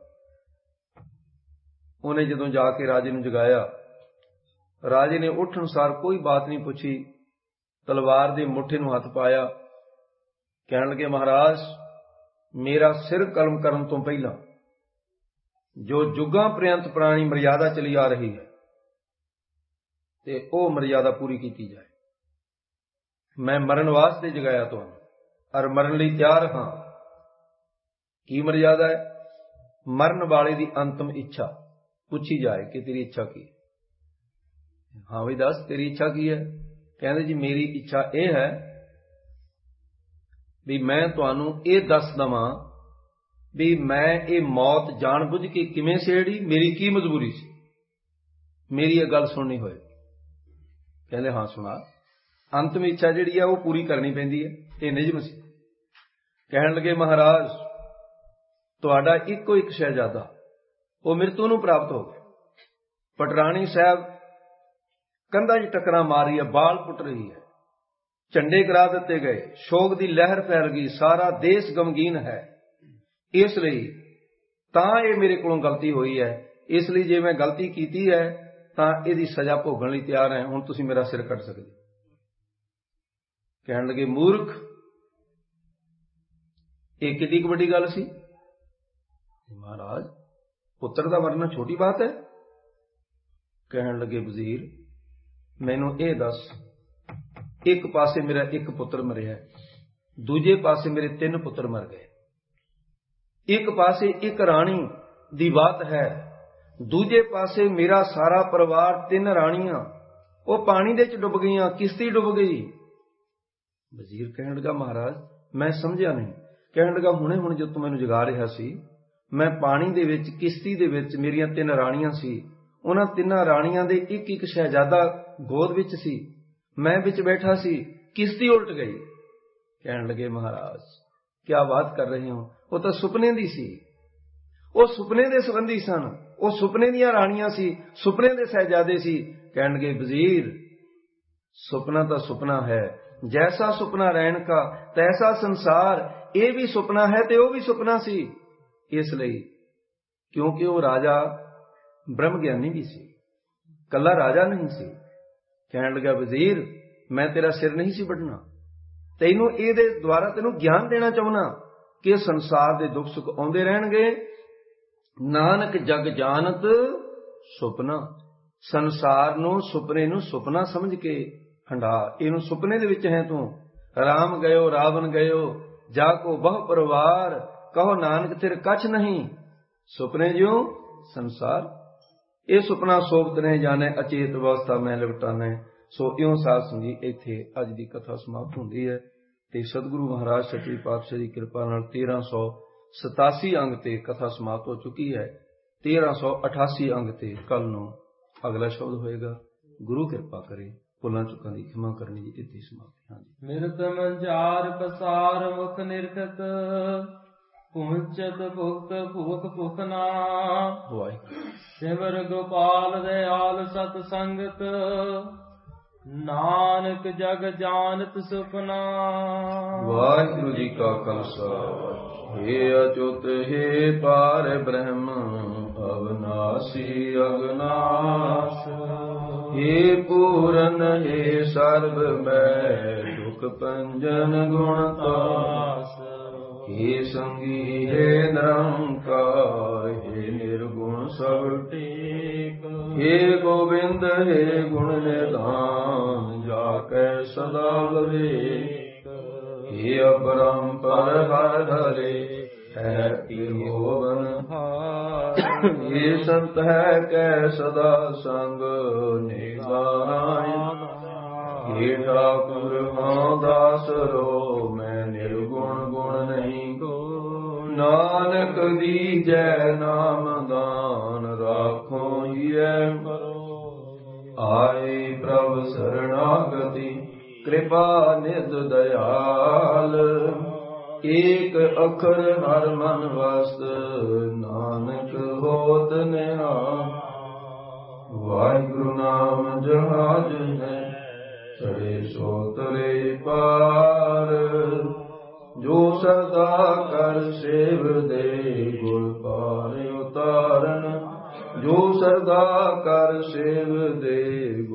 ਉਹਨੇ ਜਦੋਂ ਜਾ ਕੇ ਰਾਜੇ ਨੂੰ ਜਗਾਇਆ, ਰਾਜੇ ਨੇ ਉੱਠ ਅਨੁਸਾਰ ਕੋਈ ਬਾਤ ਨਹੀਂ ਪੁੱਛੀ, ਤਲਵਾਰ ਦੇ ਮੁੱਠੇ ਨੂੰ ਹੱਥ ਪਾਇਆ। ਕਹਿਣ ਲੱਗੇ, ਮਹਾਰਾਜ ਮੇਰਾ ਸਿਰ ਕਲਮ ਕਰਨ ਤੋਂ ਪਹਿਲਾਂ ਜੋ ਜੁਗਾਂ ਪ੍ਰਯੰਤ ਪੁਰਾਣੀ ਮਰਿਆਦਾ ਚਲੀ ਆ ਰਹੀ ਹੈ, ਤੇ ਉਹ ਮਰਿਆਦਾ ਪੂਰੀ ਕੀਤੀ ਜਾਏ। ਮੈਂ ਮਰਨ ਵਾਸਤੇ ਜਗਾਇਆ ਤੁਹਾਨੂੰ, ਔਰ ਮਰਨ ਲਈ ਤਿਆਰ ਹਾਂ। ਕੀ ਮਰਜ਼ਾਦਾ ਹੈ? ਮਰਨ ਵਾਲੇ ਦੀ ਅੰਤਮ ਇੱਛਾ ਪੁੱਛੀ ਜਾਏ ਕਿ ਤੇਰੀ ਇੱਛਾ ਕੀ ਹੈ? ਹਾਂ ਵੀ ਦੱਸ, ਤੇਰੀ ਇੱਛਾ ਕੀ ਹੈ? ਕਹਿੰਦੇ ਜੀ ਮੇਰੀ ਇੱਛਾ ਇਹ ਹੈ ਵੀ ਮੈਂ ਤੁਹਾਨੂੰ ਇਹ ਦੱਸ ਦਵਾਂ ਵੀ ਮੈਂ ਇਹ ਮੌਤ ਜਾਣ ਬੁੱਝ ਕੇ ਕਿਵੇਂ ਛੇੜੀ, ਮੇਰੀ ਕੀ ਮਜਬੂਰੀ ਸੀ, ਮੇਰੀ ਇਹ ਗੱਲ ਸੁਣਨੀ ਹੋਏ। ਕਹਿੰਦੇ ਹਾਂ ਸੁਣਾ। ਅੰਤਮ ਇੱਛਾ ਜਿਹੜੀ ਆ ਉਹ ਪੂਰੀ ਕਰਨੀ ਪੈਂਦੀ ਹੈ। ਇਹ ਨਿਯਮ ਸੀ। ਕਹਿਣ ਲੱਗੇ ਮਹਾਰਾਜ ਤੁਹਾਡਾ ਇੱਕੋ ਇੱਕ ਸ਼ਹਿਜ਼ਾਦਾ ਉਹ ਮ੍ਰਿਤੂ ਨੂੰ ਪ੍ਰਾਪਤ ਹੋ ਗਿਆ। ਪਟਰਾਣੀ ਸਾਹਿਬ ਕੰਧਾਂ 'ਚ ਟੱਕਰਾਂ ਮਾਰ ਰਹੀ ਹੈ, ਬਾਲ ਪੁੱਟ ਰਹੀ ਹੈ, ਝੰਡੇ ਗਿਰਾ ਦਿੱਤੇ ਗਏ, ਸ਼ੋਕ ਦੀ ਲਹਿਰ ਫੈਲ ਗਈ, ਸਾਰਾ ਦੇਸ਼ ਗਮਗੀਨ ਹੈ। ਇਸ ਲਈ ਤਾਂ ਇਹ ਮੇਰੇ ਕੋਲੋਂ ਗਲਤੀ ਹੋਈ ਹੈ। ਇਸ ਲਈ ਜੇ ਮੈਂ ਗਲਤੀ ਕੀਤੀ ਹੈ ਤਾਂ ਇਹਦੀ ਸਜ਼ਾ ਭੋਗਣ ਲਈ ਤਿਆਰ ਹੈ। ਹੁਣ ਤੁਸੀਂ ਮੇਰਾ ਸਿਰ ਕੱਟ ਸਕਦੇ। ਕਹਿਣ ਲੱਗੇ ਮੂਰਖ, ਇਹ ਕਿੱਡੀ ਕੁ ਵੱਡੀ ਗੱਲ ਸੀ? ਮਹਾਰਾਜ ਪੁੱਤਰ ਦਾ ਮਰਨਾ ਛੋਟੀ ਬਾਤ ਹੈ। ਕਹਿਣ ਲੱਗੇ ਵਜ਼ੀਰ ਮੈਨੂੰ ਇਹ ਦੱਸ, ਇੱਕ ਪਾਸੇ ਮੇਰਾ ਇੱਕ ਪੁੱਤਰ ਮਰਿਆ, ਦੂਜੇ ਪਾਸੇ ਮੇਰੇ ਤਿੰਨ ਪੁੱਤਰ ਮਰ ਗਏ। ਇੱਕ ਪਾਸੇ ਇੱਕ ਰਾਣੀ ਦੀ ਬਾਤ ਹੈ, ਦੂਜੇ ਪਾਸੇ ਮੇਰਾ ਸਾਰਾ ਪਰਿਵਾਰ, ਤਿੰਨ ਰਾਣੀਆਂ ਉਹ ਪਾਣੀ ਦੇ ਵਿੱਚ ਡੁੱਬ ਗਈਆਂ, ਕਿਸ਼ਤੀ ਡੁੱਬ ਗਈ। ਵਜ਼ੀਰ ਕਹਿਣ ਲੱਗਾ ਮਹਾਰਾਜ ਮੈਂ ਸਮਝਿਆ ਨਹੀਂ। ਕਹਿਣ ਲੱਗਾ ਹੁਣੇ ਹੁਣ ਜਦੋਂ ਤੂੰ ਮੈਨੂੰ ਜਗਾ ਰਿਹਾ ਸੀ, ਮੈਂ ਪਾਣੀ ਦੇ ਵਿੱਚ ਕਿਸ਼ਤੀ ਦੇ ਵਿੱਚ ਮੇਰੀਆਂ ਤਿੰਨ ਰਾਣੀਆਂ ਸੀ, ਉਹਨਾਂ ਤਿੰਨਾਂ ਰਾਣੀਆਂ ਦੇ ਇੱਕ ਇੱਕ ਸ਼ਹਿਜ਼ਾਦਾ ਗੋਦ ਵਿੱਚ ਸੀ, ਮੈਂ ਵਿੱਚ ਬੈਠਾ ਸੀ, ਕਿਸ਼ਤੀ ਉਲਟ ਗਈ। ਕਹਿਣ ਲੱਗੇ ਮਹਾਰਾਜ ਕਿਆ ਬਾਤ ਕਰ ਰਹੇ ਹੋ, ਉਹ ਤਾਂ ਸੁਪਨੇ ਦੀ ਸੀ, ਉਹ ਸੁਪਨੇ ਦੇ ਸੰਬੰਧੀ ਸਨ, ਉਹ ਸੁਪਨੇ ਦੀਆਂ ਰਾਣੀਆਂ ਸੀ, ਸੁਪਨੇ ਦੇ ਸ਼ਹਿਜ਼ਾਦੇ ਸੀ। ਕਹਿਣ ਲੱਗੇ ਵਜ਼ੀਰ ਸੁਪਨਾ ਤਾਂ ਸੁਪਨਾ ਹੈ, ਜੈਸਾ ਸੁਪਨਾ ਰਹਿਣ ਕਾ ਤੈਸਾ ਸੰਸਾਰ, ਇਹ ਵੀ ਸੁਪਨਾ ਹੈ ਤੇ ਉਹ ਵੀ ਸੁਪਨਾ ਸੀ। ਇਸ ਲਈ ਕਿਉਂਕਿ ਉਹ ਰਾਜਾ ਬ੍ਰਹਮ ਗਿਆਨੀ ਵੀ ਸੀ, ਕੱਲਾ ਰਾਜਾ ਨਹੀਂ ਸੀ। ਕਹਿਣ ਲੱਗਾ ਵਜ਼ੀਰ ਮੈਂ ਤੇਰਾ ਸਿਰ ਨਹੀਂ ਸੀ ਵੱਢਣਾ, ਤੈਨੂੰ ਇਹਦੇ ਦੁਆਰਾ ਤੈਨੂੰ ਗਿਆਨ ਦੇਣਾ ਚਾਹੁੰਦਾ ਕਿ ਸੰਸਾਰ ਦੇ ਦੁੱਖ ਸੁੱਖ ਆਉਂਦੇ ਰਹਿਣਗੇ। ਨਾਨਕ ਜਗ ਜਾਣਤ ਸੁਪਨਾ, ਸੰਸਾਰ ਨੂੰ ਸੁਪਨੇ ਨੂੰ ਸੁਪਨਾ ਸਮਝ ਕੇ ਹੰਡਾ, ਇਹਨੂੰ ਸੁਪਨੇ ਦੇ ਵਿੱਚ ਹੈ ਤੂੰ। ਰਾਮ ਗਇਓ ਰਾਵਣ ਗਇਓ ਜਾ ਕੋ ਬਹੁ ਪਰਿਵਾਰ, ਕਹੋ ਨਾਨਕ ਤੇਰੇ ਕੱਛ ਨਹੀਂ, ਸੁਪਨੇ ਜਿਉ ਸੰਸਾਰ। ਇਹ ਸੁਪਨਾ ਸੋਪਤ ਨੇ ਜਾਣੇ, ਅਚੇਤ ਅਵਸਥਾ ਮੈਂ ਲਿਪਟਾਨੇ। ਸੋ ਇਉਂ ਸਾਧ ਸੰਗੀ ਇੱਥੇ ਅੱਜ ਦੀ ਕਥਾ ਸਮਾਪਤ ਹੁੰਦੀ ਹੈ ਤੇ ਸਤਿਗੁਰੂ ਮਹਾਰਾਜ ਸੱਚੇ ਪਾਤਸ਼ਾਹ ਦੀ ਕਿਰਪਾ ਨਾਲ ਤੇਰਾਂ ਸੌ ਸਤਾਸੀ ਅੰਗ ਤੇ ਕਥਾ ਸਮਾਪਤ ਹੋ ਚੁੱਕੀ ਹੈ। ਤੇਰਾਂ ਸੌ ਅਠਾਸੀ ਅੰਗ ਤੇ ਕੱਲ ਨੂੰ ਅਗਲਾ ਸ਼ਬਦ ਹੋਏਗਾ। ਗੁਰੂ ਕਿਰਪਾ ਕਰੇ, ਭੁੱਲਾਂ ਚੁੱਕਾਂ ਦੀ ਖਿਮਾ ਕਰਨੀ ਜੀ। ਇੱਥੇ ਸਮਾਪਤੀ। ਹਾਂਜੀ। ਨਿਰਤ ਮੰਝਾਰ ਪਸਾਰ ਮੁਖ ਨਿਰਖਤ, ਪਹੁੰਚਤ ਭੁਗਤ ਭੂਖ ਭੁਖਨਾ। ਵਾਹਿਗੁਰੂ। ਸਿਮਰ ਗੋਪਾਲ ਦਇਆਲ ਸਤ ਸੰਗਤ, ਨਾਨਕ ਜਗ ਜਾਣਤ ਸੁਪਨਾ। ਵਾਹਿਗੁਰੂ ਜੀ ਕਾ ਖਾਲਸਾ, ਹੇ ਅਚੁੱਤ ਹੇ ਪਾਰ ਬ੍ਰਹਮ, ਅਵਨਾਸੀ ਅਗਨਾਸ। ਹੇ ਪੂਰਨ ਹੇ ਸਰਬ ਮੈਂ, ਦੁਖ ਭੰਜਨ ਗੁਣ ਤਾਸ। ਹੇ ਸੰਗੀ ਹੇ ਨਿਰੰਕਾਰ, ਹੇ ਨਿਰਗੁਣ ਸਭ ਟੇਕ। ਹੇ ਗੋਬਿੰਦ ਹੇ ਗੁਣ ਨਿਧਾਨ, ਜਾ ਕੈ ਸਦਾ ਵਿਵੇਕ। ਹੇ ਅਪਰੰਪਰ ਹਰਿ ਹਰੇ, ਹੈ ਕੀ ਹੋਵਨ ਹਾਰ। ਹੇ ਸੰਤ ਹੈ ਕੈ ਸਦਾ ਸੰਗ, ਨਿਦਾਨ। ਹੇ ਠਾਕੁਰ ਹਾਂ ਦਾਸ ਰੋ, ਮੈਂ ਨਿਰਗੁਣ ਗੁਣ ਨਹੀਂ ਕੋ। ਨਾਨਕ ਦੀਜੈ ਨਾਮ ਦਾਨ, ਰਾਖੋ ਹੀਐ ਕਰੋ। ਆਏ ਪ੍ਰਭ ਸਰਣਾਗਤੀ, ਕਿਰਪਾ ਨਿਧ ਦਇਆਲ। ਏਕ ਅਖਰ ਹਰ ਮਨ ਵਸਤ, ਨਾਨਕ ਹੋਤ ਨਿਹਾਲ। ਵਾਹਿਗੁਰੂ ਨਾਮ ਜਹਾਜ ਹੈ, ਚੜੇ ਸੋ ਤਰੇ ਪਾਰ। ਜੋ ਸਰਦਾ ਕਰ ਸੇਵ ਦੇ, ਗੁਰ ਪਾਰ ਉਤਾਰਨ। ਜੋ ਸਰਦਾ ਕਰ ਸੇਵ ਦੇ,